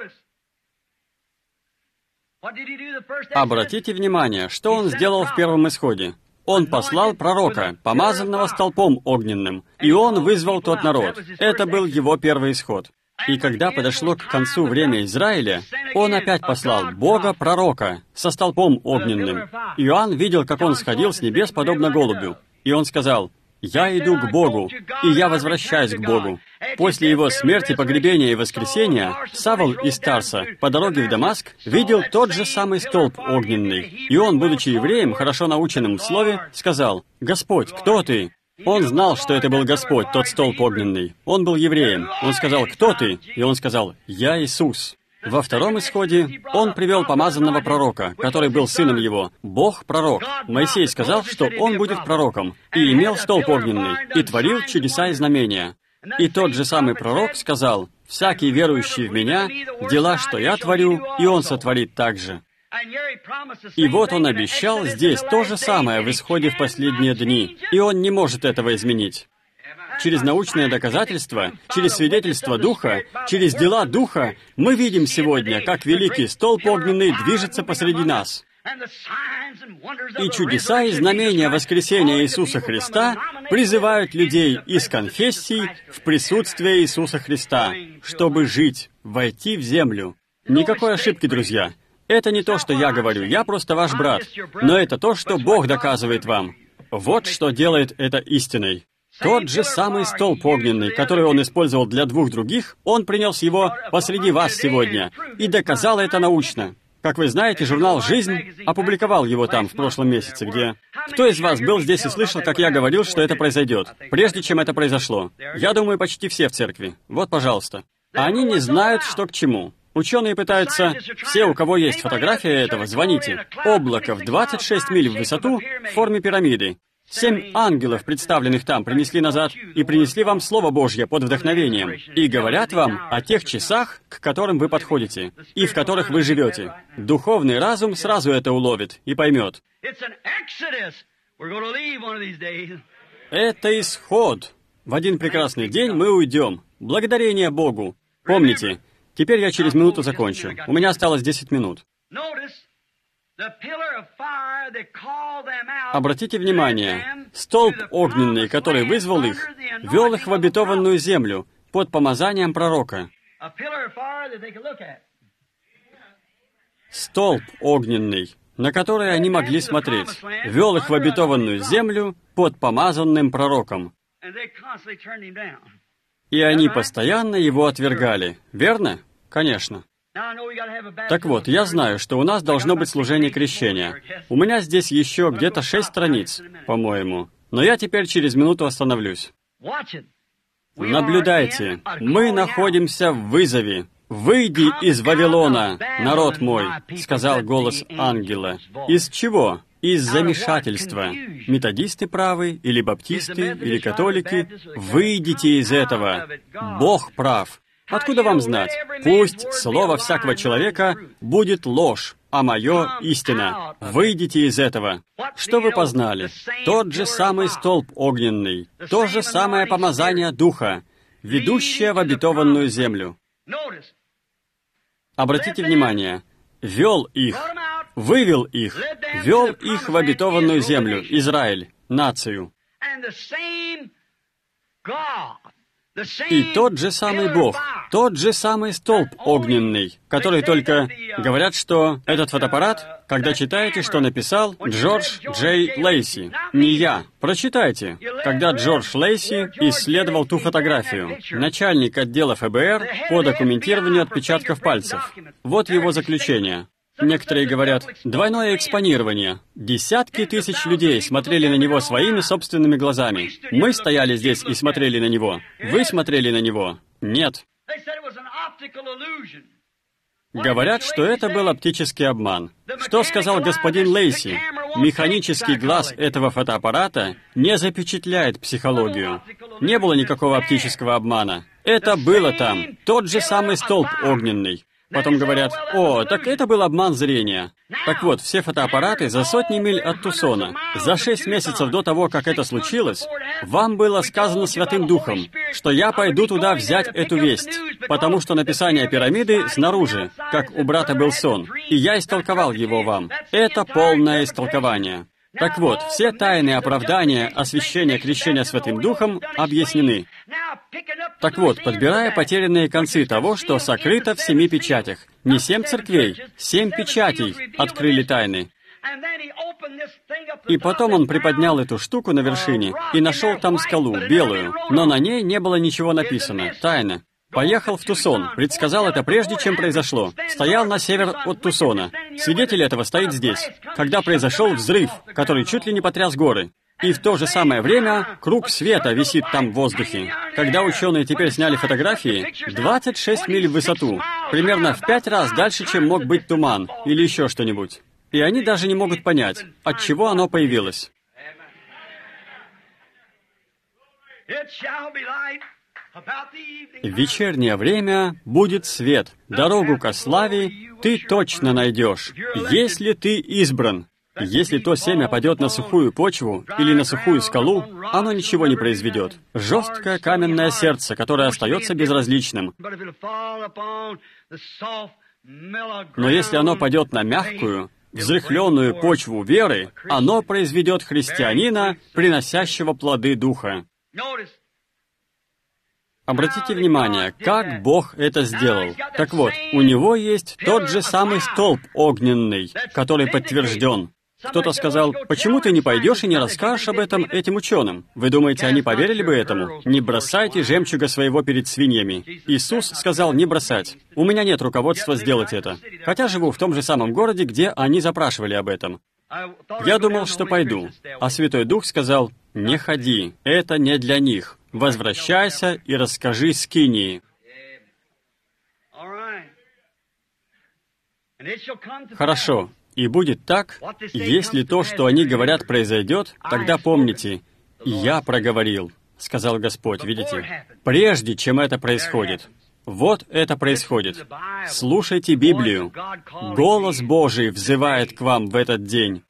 Обратите внимание, что Он сделал в первом исходе. Он послал пророка, помазанного столпом огненным, и он вызвал тот народ. Это был его первый исход. И когда подошло к концу время Израиля, он опять послал Бога-пророка со столпом огненным. Иоанн видел, как он сходил с небес, подобно голубю. И он сказал: «Я иду к Богу, и я возвращаюсь к Богу». После его смерти, погребения и воскресения Савл из Тарса по дороге в Дамаск видел тот же самый столб огненный. И он, будучи евреем, хорошо наученным в слове, сказал: «Господь, кто ты?» Он знал, что это был Господь, тот столб огненный. Он был евреем. Он сказал: «Кто ты?» И он сказал: «Я Иисус». Во втором исходе он привел помазанного пророка, который был сыном его, Бог-пророк. Моисей сказал, что он будет пророком, и имел столб огненный, и творил чудеса и знамения. И тот же самый пророк сказал: «Всякий верующий в Меня, дела, что Я творю, и он сотворит так же». И вот он обещал здесь то же самое в исходе в последние дни, и он не может этого изменить. через научные доказательства, через свидетельство Духа, через дела Духа, мы видим сегодня, как великий столб огненный движется посреди нас. И чудеса и знамения воскресения Иисуса Христа призывают людей из конфессий в присутствие Иисуса Христа, чтобы жить, войти в землю. Никакой ошибки, друзья. Это не то, что я говорю, я просто ваш брат. Но это то, что Бог доказывает вам. Вот что делает это истиной. Тот же самый столб огненный, который Он использовал для двух других, Он принес его посреди вас сегодня и доказал это научно. Как вы знаете, журнал «Жизнь» опубликовал его там в прошлом месяце, где... Кто из вас был здесь и слышал, как я говорил, что это произойдет, прежде чем это произошло? Я думаю, почти все в церкви. Вот, пожалуйста. Они не знают, что к чему. Ученые пытаются... Все, у кого есть фотография этого, звоните. Облако в двадцать шесть миль в высоту в форме пирамиды. Семь ангелов, представленных там, принесли назад и принесли вам Слово Божье под вдохновением и говорят вам о тех часах, к которым вы подходите и в которых вы живете. Духовный разум сразу это уловит и поймет. Это исход. В один прекрасный день мы уйдем. Благодарение Богу. Помните, теперь я через минуту закончу. У меня осталось десять минут. Обратите внимание, столб огненный, который вызвал их, вел их в обетованную землю под помазанием пророка. Столб огненный, на который они могли смотреть, вел их в обетованную землю под помазанным пророком. И они постоянно его отвергали. Верно? Конечно. Так вот, я знаю, что у нас должно быть служение крещения. У меня здесь еще где-то шесть страниц, по-моему. Но я теперь через минуту остановлюсь. Наблюдайте. Мы находимся в вызове. «Выйди из Вавилона, народ мой», — сказал голос ангела. Из чего? Из замешательства. Методисты правы, или баптисты, или католики. Выйдите из этого. Бог прав. Откуда вам знать? Пусть слово всякого человека будет ложь, а мое — истина. Выйдите из этого. Что вы познали? Тот же самый столб огненный, то же самое помазание Духа, ведущее в обетованную землю. Обратите внимание, вел их, вывел их, вел их в обетованную землю, Израиль, нацию. И тот же самый Бог, тот же самый столб огненный, который только... Говорят, что этот фотоаппарат, когда читаете, что написал Джордж Джей Лейси. Не я. Прочитайте. Когда Джордж Лейси исследовал ту фотографию. Начальник отдела эф бэ эр по документированию отпечатков пальцев. Вот его заключение. Некоторые говорят, двойное экспонирование. Десятки тысяч людей смотрели на него своими собственными глазами. Мы стояли здесь и смотрели на него. Вы смотрели на него? Нет. Говорят, что это был оптический обман. Что сказал господин Лейси? Механический глаз этого фотоаппарата не запечатляет психологию. Не было никакого оптического обмана. Это было там. Тот же самый столб огненный. Потом говорят, о, так это был обман зрения. Так вот, все фотоаппараты за сотни миль от Тусона. За шесть месяцев до того, как это случилось, вам было сказано Святым Духом, что я пойду туда взять эту весть, потому что написание пирамиды снаружи, как у брата был сон, и я истолковал его вам. Это полное истолкование. Так вот, все тайные оправдания освящения крещения Святым Духом объяснены. Так вот, подбирая потерянные концы того, что сокрыто в семи печатях. Не семь церквей, семь печатей открыли тайны. И потом он приподнял эту штуку на вершине и нашел там скалу, белую, но на ней не было ничего написано, тайна. Поехал в Тусон, предсказал это прежде, чем произошло. Стоял на север от Тусона. Свидетель этого стоит здесь. Когда произошел взрыв, который чуть ли не потряс горы. И в то же самое время круг света висит там в воздухе. Когда ученые теперь сняли фотографии, двадцать шесть миль в высоту, примерно в пять раз дальше, чем мог быть туман или еще что-нибудь. И они даже не могут понять, от чего оно появилось. В вечернее время будет свет. Дорогу ко славе ты точно найдешь, если ты избран. Если то семя падет на сухую почву или на сухую скалу, оно ничего не произведет. Жесткое каменное сердце, которое остается безразличным. Но если оно падет на мягкую, взрыхленную почву веры, оно произведет христианина, приносящего плоды Духа. Обратите внимание, как Бог это сделал. Так вот, у Него есть тот же самый столб огненный, который подтвержден. Кто-то сказал, почему ты не пойдешь и не расскажешь об этом этим ученым? Вы думаете, они поверили бы этому? Не бросайте жемчуга своего перед свиньями. Иисус сказал не бросать. У меня нет руководства сделать это. Хотя живу в том же самом городе, где они запрашивали об этом. Я думал, что пойду. А Святой Дух сказал, не ходи, это не для них. Возвращайся и расскажи Скинии. Хорошо. И будет так, если то, что они говорят, произойдет, тогда помните, «Я проговорил», — сказал Господь, видите, прежде чем это происходит. Вот это происходит. Слушайте Библию. Голос Божий взывает к вам в этот день.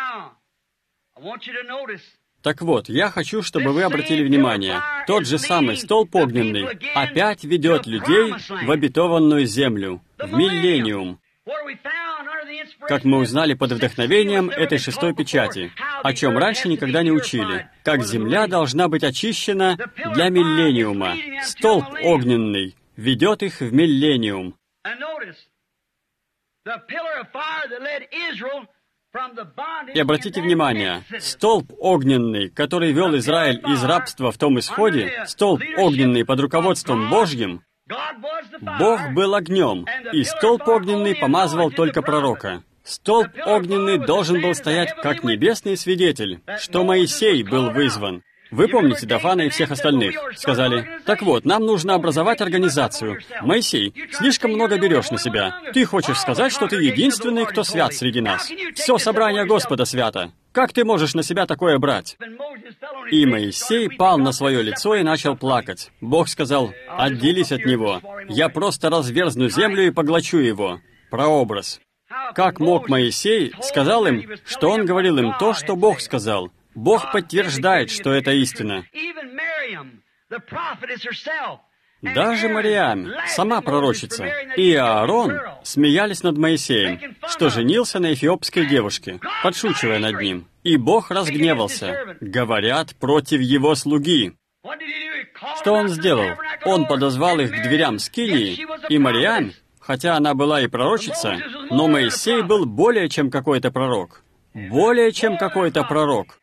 Так вот, я хочу, чтобы вы обратили внимание, тот же самый столб огненный опять ведет людей в обетованную землю, в миллениум. Как мы узнали под вдохновением этой шестой печати, о чем раньше никогда не учили, как земля должна быть очищена для миллениума. Столб огненный ведет их в миллениум. И обратите внимание, столб огненный, который вел Израиль из рабства в том исходе, столб огненный под руководством Божьим, Бог был огнем, и столб огненный помазывал только пророка. Столб огненный должен был стоять как небесный свидетель, что Моисей был вызван. Вы помните Дафана и всех остальных? Сказали, так вот, нам нужно образовать организацию. Моисей, слишком много берешь на себя. Ты хочешь сказать, что ты единственный, кто свят среди нас. Все собрание Господа свято. Как ты можешь на себя такое брать? И Моисей пал на свое лицо и начал плакать. Бог сказал, отделись от него. Я просто разверзну землю и поглощу его. Прообраз. Как мог Моисей, сказал им, что он говорил им то, что Бог сказал. Бог подтверждает, что это истина. Даже Мариам, сама пророчица, и Аарон смеялись над Моисеем, что женился на эфиопской девушке, подшучивая над ним. И Бог разгневался. Говорят против его слуги. Что он сделал? Он подозвал их к дверям скинии, и Мариам, хотя она была и пророчица, но Моисей был более чем какой-то пророк. Более чем какой-то пророк.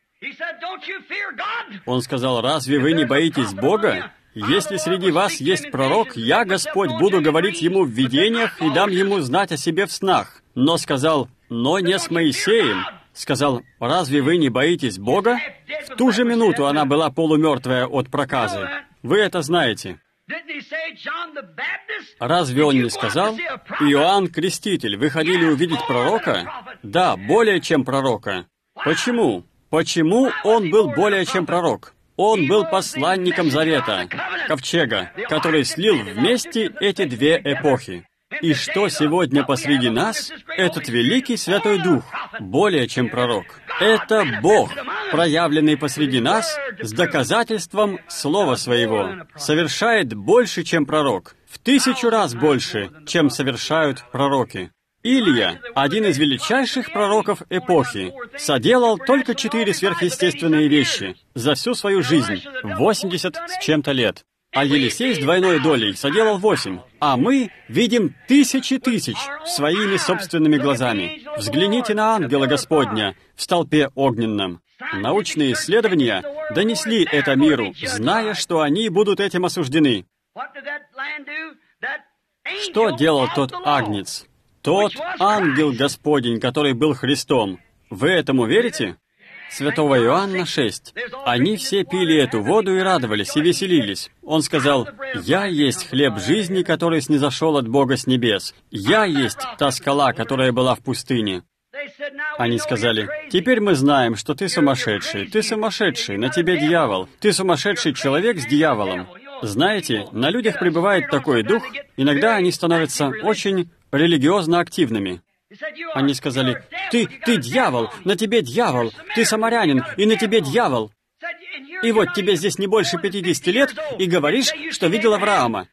Он сказал, разве вы не боитесь Бога? Если среди вас есть пророк, я, Господь, буду говорить ему в видениях и дам ему знать о себе в снах. Но сказал, но не с Моисеем. Сказал, разве вы не боитесь Бога? В ту же минуту она была полумертвая от проказы. Вы это знаете. Разве он не сказал? Иоанн Креститель, вы хотели увидеть пророка? Да, более чем пророка. Почему? Почему он был более чем пророк? Он был посланником Завета, Ковчега, который слил вместе эти две эпохи. И что сегодня посреди нас? Этот великий Святой Дух, более чем пророк. Это Бог, проявленный посреди нас с доказательством Слова Своего, совершает больше, чем пророк, в тысячу раз больше, чем совершают пророки. Илия, один из величайших пророков эпохи, соделал только четыре сверхъестественные вещи за всю свою жизнь, восемьдесят с чем-то лет. А Елисей с двойной долей соделал восемь, а мы видим тысячи тысяч своими собственными глазами. Взгляните на ангела Господня в столпе огненном. Научные исследования донесли это миру, зная, что они будут этим осуждены. Что делал тот агнец? Тот ангел Господень, который был Христом. Вы этому верите? Святого Иоанна шесть. Они все пили эту воду и радовались, и веселились. Он сказал, «Я есть хлеб жизни, который снизошел от Бога с небес. Я есть та скала, которая была в пустыне». Они сказали, «Теперь мы знаем, что ты сумасшедший. Ты сумасшедший, на тебе дьявол. Ты сумасшедший человек с дьяволом». Знаете, на людях пребывает такой дух, иногда они становятся очень религиозно активными. Они сказали: «Ты, ты дьявол, на тебе дьявол, ты самарянин, и на тебе дьявол. И вот тебе здесь не больше пятидесяти лет, и говоришь, что видел Авраама».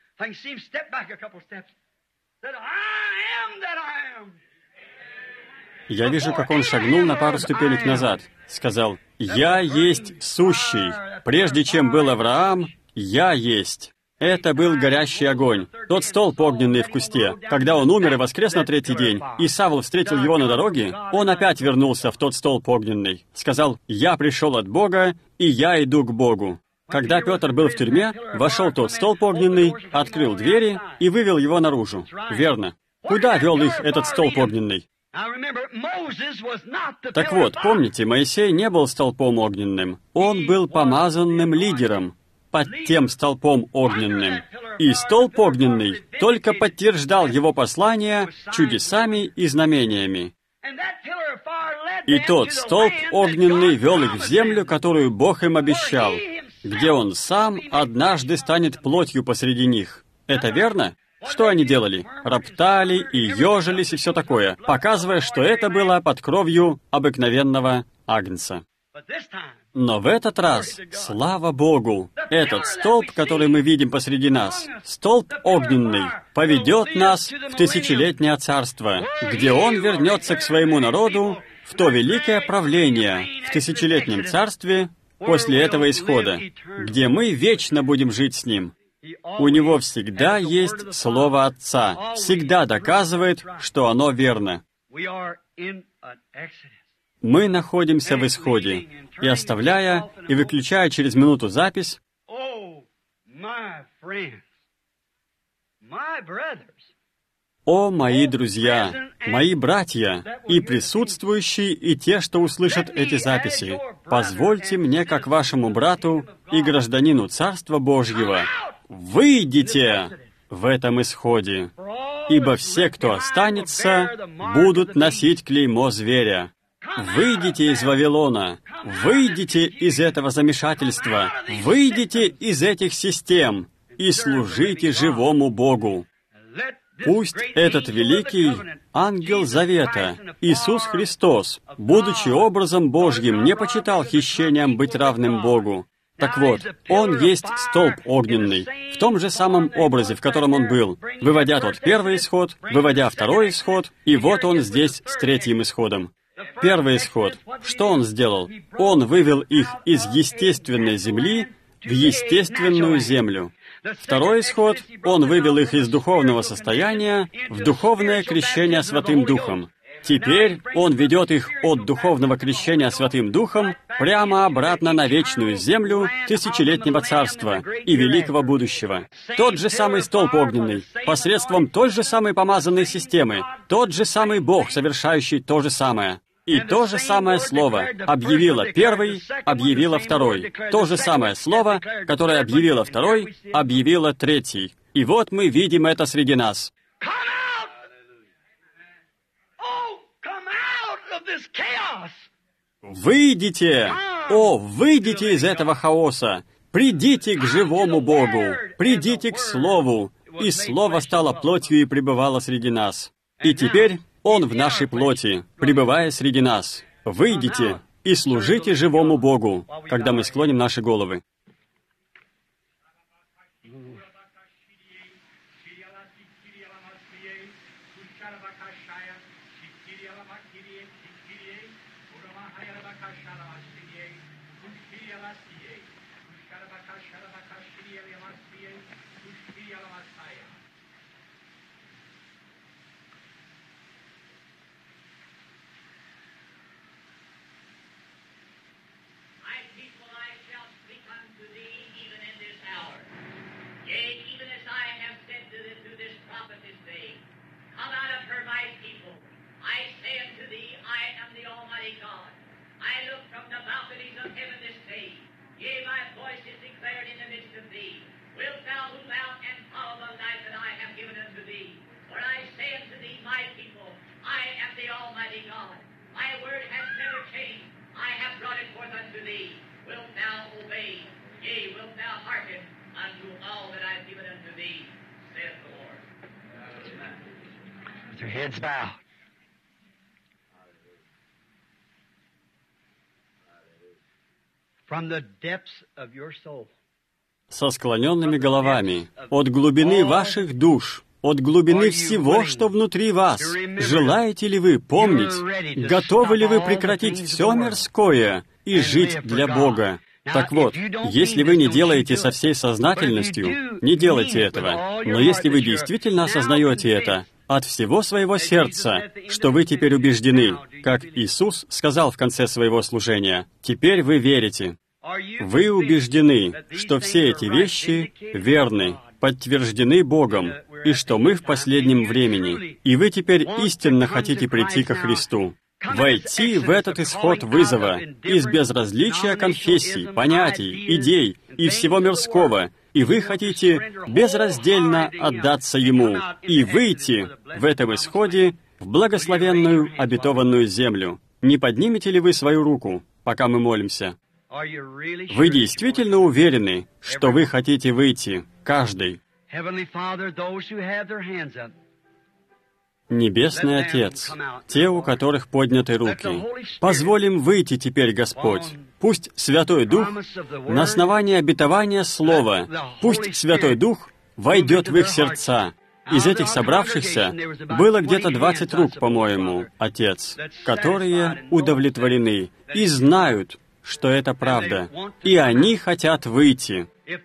Я вижу, как он шагнул на пару ступенек назад. Сказал: «Я есть сущий. Прежде чем был Авраам, я есть». Это был горящий огонь, тот столб огненный в кусте. Когда он умер и воскрес на третий день, и Савл встретил его на дороге, он опять вернулся в тот столб огненный. Сказал: «Я пришел от Бога, и я иду к Богу». Когда Петр был в тюрьме, вошел тот столб огненный, открыл двери и вывел его наружу. Верно. Куда вел их этот столб огненный? Так вот, помните, Моисей не был столпом огненным. Он был помазанным лидером под тем столпом огненным. И столб огненный только подтверждал его послание чудесами и знамениями. И тот столб огненный вел их в землю, которую Бог им обещал, где Он сам однажды станет плотью посреди них. Это верно? Что они делали? Роптали и ежились и все такое, показывая, что это было под кровью обыкновенного агнца. Но в этот раз, слава Богу, этот столб, который мы видим посреди нас, столб огненный, поведет нас в тысячелетнее царство, где Он вернется к своему народу в то великое правление в тысячелетнем царстве после этого исхода, где мы вечно будем жить с Ним. У Него всегда есть Слово Отца, всегда доказывает, что оно верно. Мы находимся в исходе, и оставляя и выключая через минуту запись, «О, мои друзья, мои братья, и присутствующие, и те, что услышат эти записи, позвольте мне, как вашему брату и гражданину Царства Божьего, выйдите в этом исходе, ибо все, кто останется, будут носить клеймо зверя. Выйдите из Вавилона, выйдите из этого замешательства, выйдите из этих систем и служите живому Богу. Пусть этот великий ангел завета, Иисус Христос, будучи образом Божьим, не почитал хищением быть равным Богу. Так вот, Он есть столб огненный, в том же самом образе, в котором Он был, выводя тот первый исход, выводя второй исход, и вот Он здесь с третьим исходом. Первый исход. Что Он сделал? Он вывел их из естественной земли в естественную землю. Второй исход. Он вывел их из духовного состояния в духовное крещение Святым Духом. Теперь Он ведет их от духовного крещения Святым Духом прямо обратно на вечную землю тысячелетнего царства и великого будущего. Тот же самый столб огненный, посредством той же самой помазанной системы, тот же самый Бог, совершающий то же самое. И то же самое слово объявило первый, объявило второй. То же самое слово, которое объявило второй, объявило третий. И вот мы видим это среди нас. Выйдите! О, выйдите из этого хаоса! Придите к живому Богу! Придите к Слову! И Слово стало плотью и пребывало среди нас. И теперь Он в нашей плоти, пребывая среди нас. Выйдите и служите живому Богу, когда мы склоним наши головы. With your heads bowed. со склоненными головами, от глубины ваших душ, от глубины всего, что внутри вас. Желаете ли вы помнить, готовы ли вы прекратить все мирское и жить для Бога? Так вот, если вы не делаете со всей сознательностью, не делайте этого. Но если вы действительно осознаете это от всего своего сердца, что вы теперь убеждены, как Иисус сказал в конце своего служения, теперь вы верите. Вы убеждены, что все эти вещи верны, подтверждены Богом, и что мы в последнем времени, и вы теперь истинно хотите прийти ко Христу. Войти в этот исход вызова из безразличия конфессий, понятий, идей и всего мирского, и вы хотите безраздельно отдаться Ему и выйти в этом исходе в благословенную обетованную землю. Не поднимете ли вы свою руку, пока мы молимся? Вы действительно уверены, что вы хотите выйти, каждый? Небесный Отец, те, у которых подняты руки, позволим выйти теперь, Господь. Пусть Святой Дух, на основании обетования Слова, пусть Святой Дух войдет в их сердца. Из этих собравшихся было где-то двадцать рук, по-моему, Отец, которые удовлетворены и знают, что это правда, и они хотят выйти.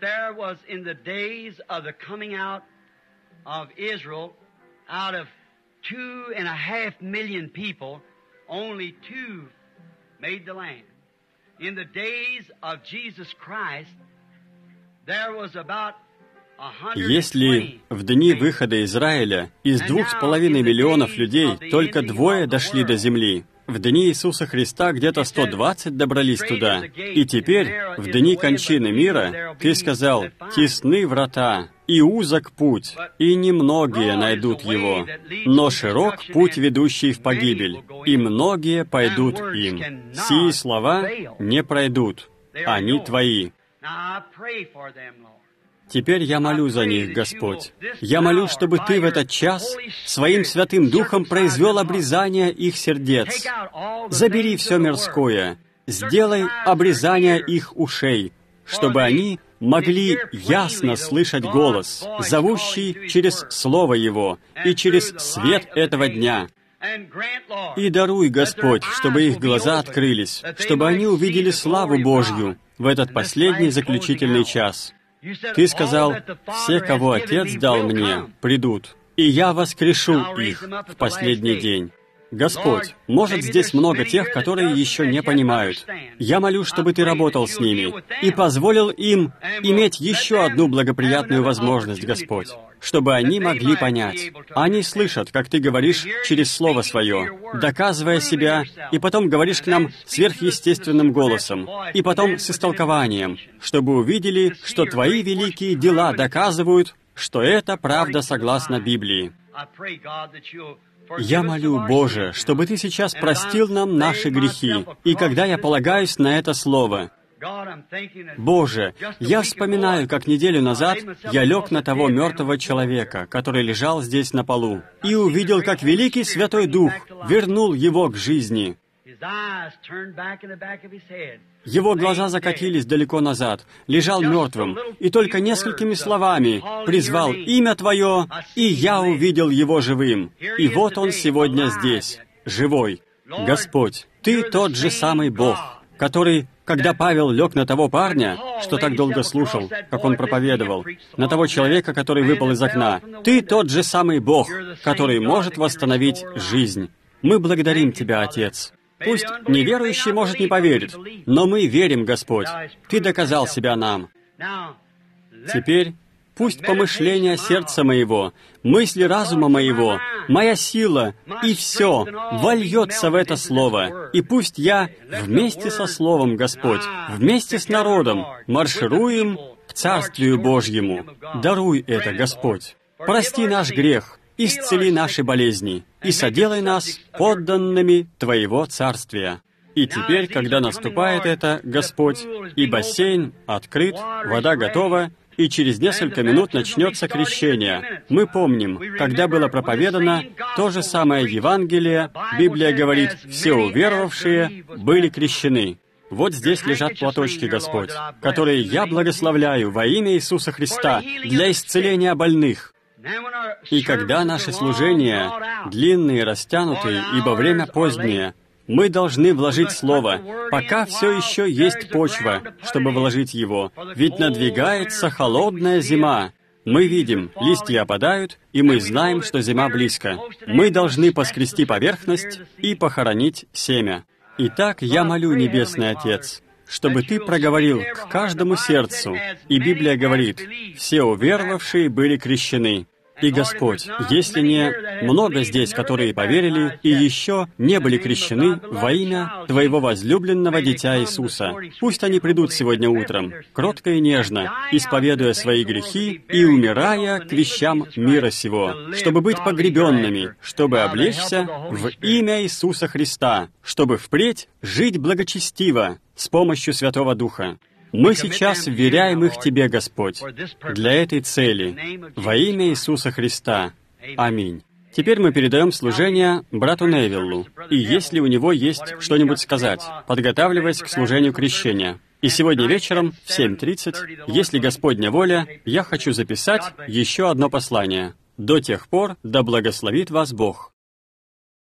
Two and a half million people, only two made the land. In the days of Jesus Christ, there was about Если в дни выхода Израиля из двух с половиной миллионов людей только двое дошли до земли, в дни Иисуса Христа где-то сто двадцать добрались туда, и теперь, в дни кончины мира, Ты сказал, «Тесны врата, и узок путь, и немногие найдут его, но широк путь, ведущий в погибель, и многие пойдут им. Сии слова не пройдут, они Твои». Теперь я молю за них, Господь. Я молю, чтобы Ты в этот час Своим Святым Духом произвел обрезание их сердец. Забери все мирское, сделай обрезание их ушей, чтобы они могли ясно слышать голос, зовущий через Слово Его и через свет этого дня. И даруй, Господь, чтобы их глаза открылись, чтобы они увидели славу Божью в этот последний заключительный час. Ты сказал, «Все, кого Отец дал мне, придут, и я воскрешу их в последний день». Господь, может, здесь много тех, которые еще не понимают. Я молю, чтобы Ты работал с ними и позволил им иметь еще одну благоприятную возможность, Господь, чтобы они могли понять. Они слышат, как Ты говоришь через Слово Свое, доказывая себя, и потом говоришь к нам сверхъестественным голосом, и потом с истолкованием, чтобы увидели, что Твои великие дела доказывают, что это правда согласно Библии. Я молю, Боже, чтобы Ты сейчас простил нам наши грехи, и когда я полагаюсь на это Слово, Боже, я вспоминаю, как неделю назад я лег на того мертвого человека, который лежал здесь на полу, и увидел, как Великий Святой Дух вернул его к жизни. Его глаза закатились далеко назад, лежал мертвым, и только несколькими словами призвал имя Твое, и я увидел его живым. И вот он сегодня здесь, живой. Господь, Ты тот же самый Бог, который, когда Павел лег на того парня, что так долго слушал, как он проповедовал, на того человека, который выпал из окна, Ты тот же самый Бог, который может восстановить жизнь. Мы благодарим Тебя, Отец. Пусть неверующий, может, не поверит, но мы верим, Господь. Ты доказал себя нам. Теперь пусть помышления сердца моего, мысли разума моего, моя сила и все вольется в это Слово. И пусть я вместе со Словом, Господь, вместе с народом маршируем к Царствию Божьему. Даруй это, Господь. Прости наш грех, исцели наши болезни и соделай нас подданными Твоего Царствия. И теперь, когда наступает это, Господь, и бассейн открыт, вода готова, и через несколько минут начнется крещение. Мы помним, когда было проповедано то же самое Евангелие, Библия говорит, все уверовавшие были крещены. Вот здесь лежат платочки, Господь, которые я благословляю во имя Иисуса Христа для исцеления больных. И когда наши служения длинные, растянутые, ибо время позднее, мы должны вложить Слово, пока все еще есть почва, чтобы вложить его, ведь надвигается холодная зима. Мы видим, листья опадают, и мы знаем, что зима близко. Мы должны поскрести поверхность и похоронить семя. Итак, я молю, Небесный Отец, чтобы Ты проговорил к каждому сердцу, и Библия говорит, «Все уверовавшие были крещены». И, Господь, если не много здесь, которые поверили и еще не были крещены во имя Твоего возлюбленного Дитя Иисуса, пусть они придут сегодня утром, кротко и нежно, исповедуя свои грехи и умирая к вещам мира сего, чтобы быть погребенными, чтобы облечься в имя Иисуса Христа, чтобы впредь жить благочестиво с помощью Святого Духа. Мы сейчас вверяем их Тебе, Господь, для этой цели, во имя Иисуса Христа. Аминь. Теперь мы передаем служение брату Невиллу, и если у него есть что-нибудь сказать, подготавливаясь к служению крещения. И сегодня вечером в семь тридцать, если Господня воля, я хочу записать еще одно послание. До тех пор, да благословит вас Бог.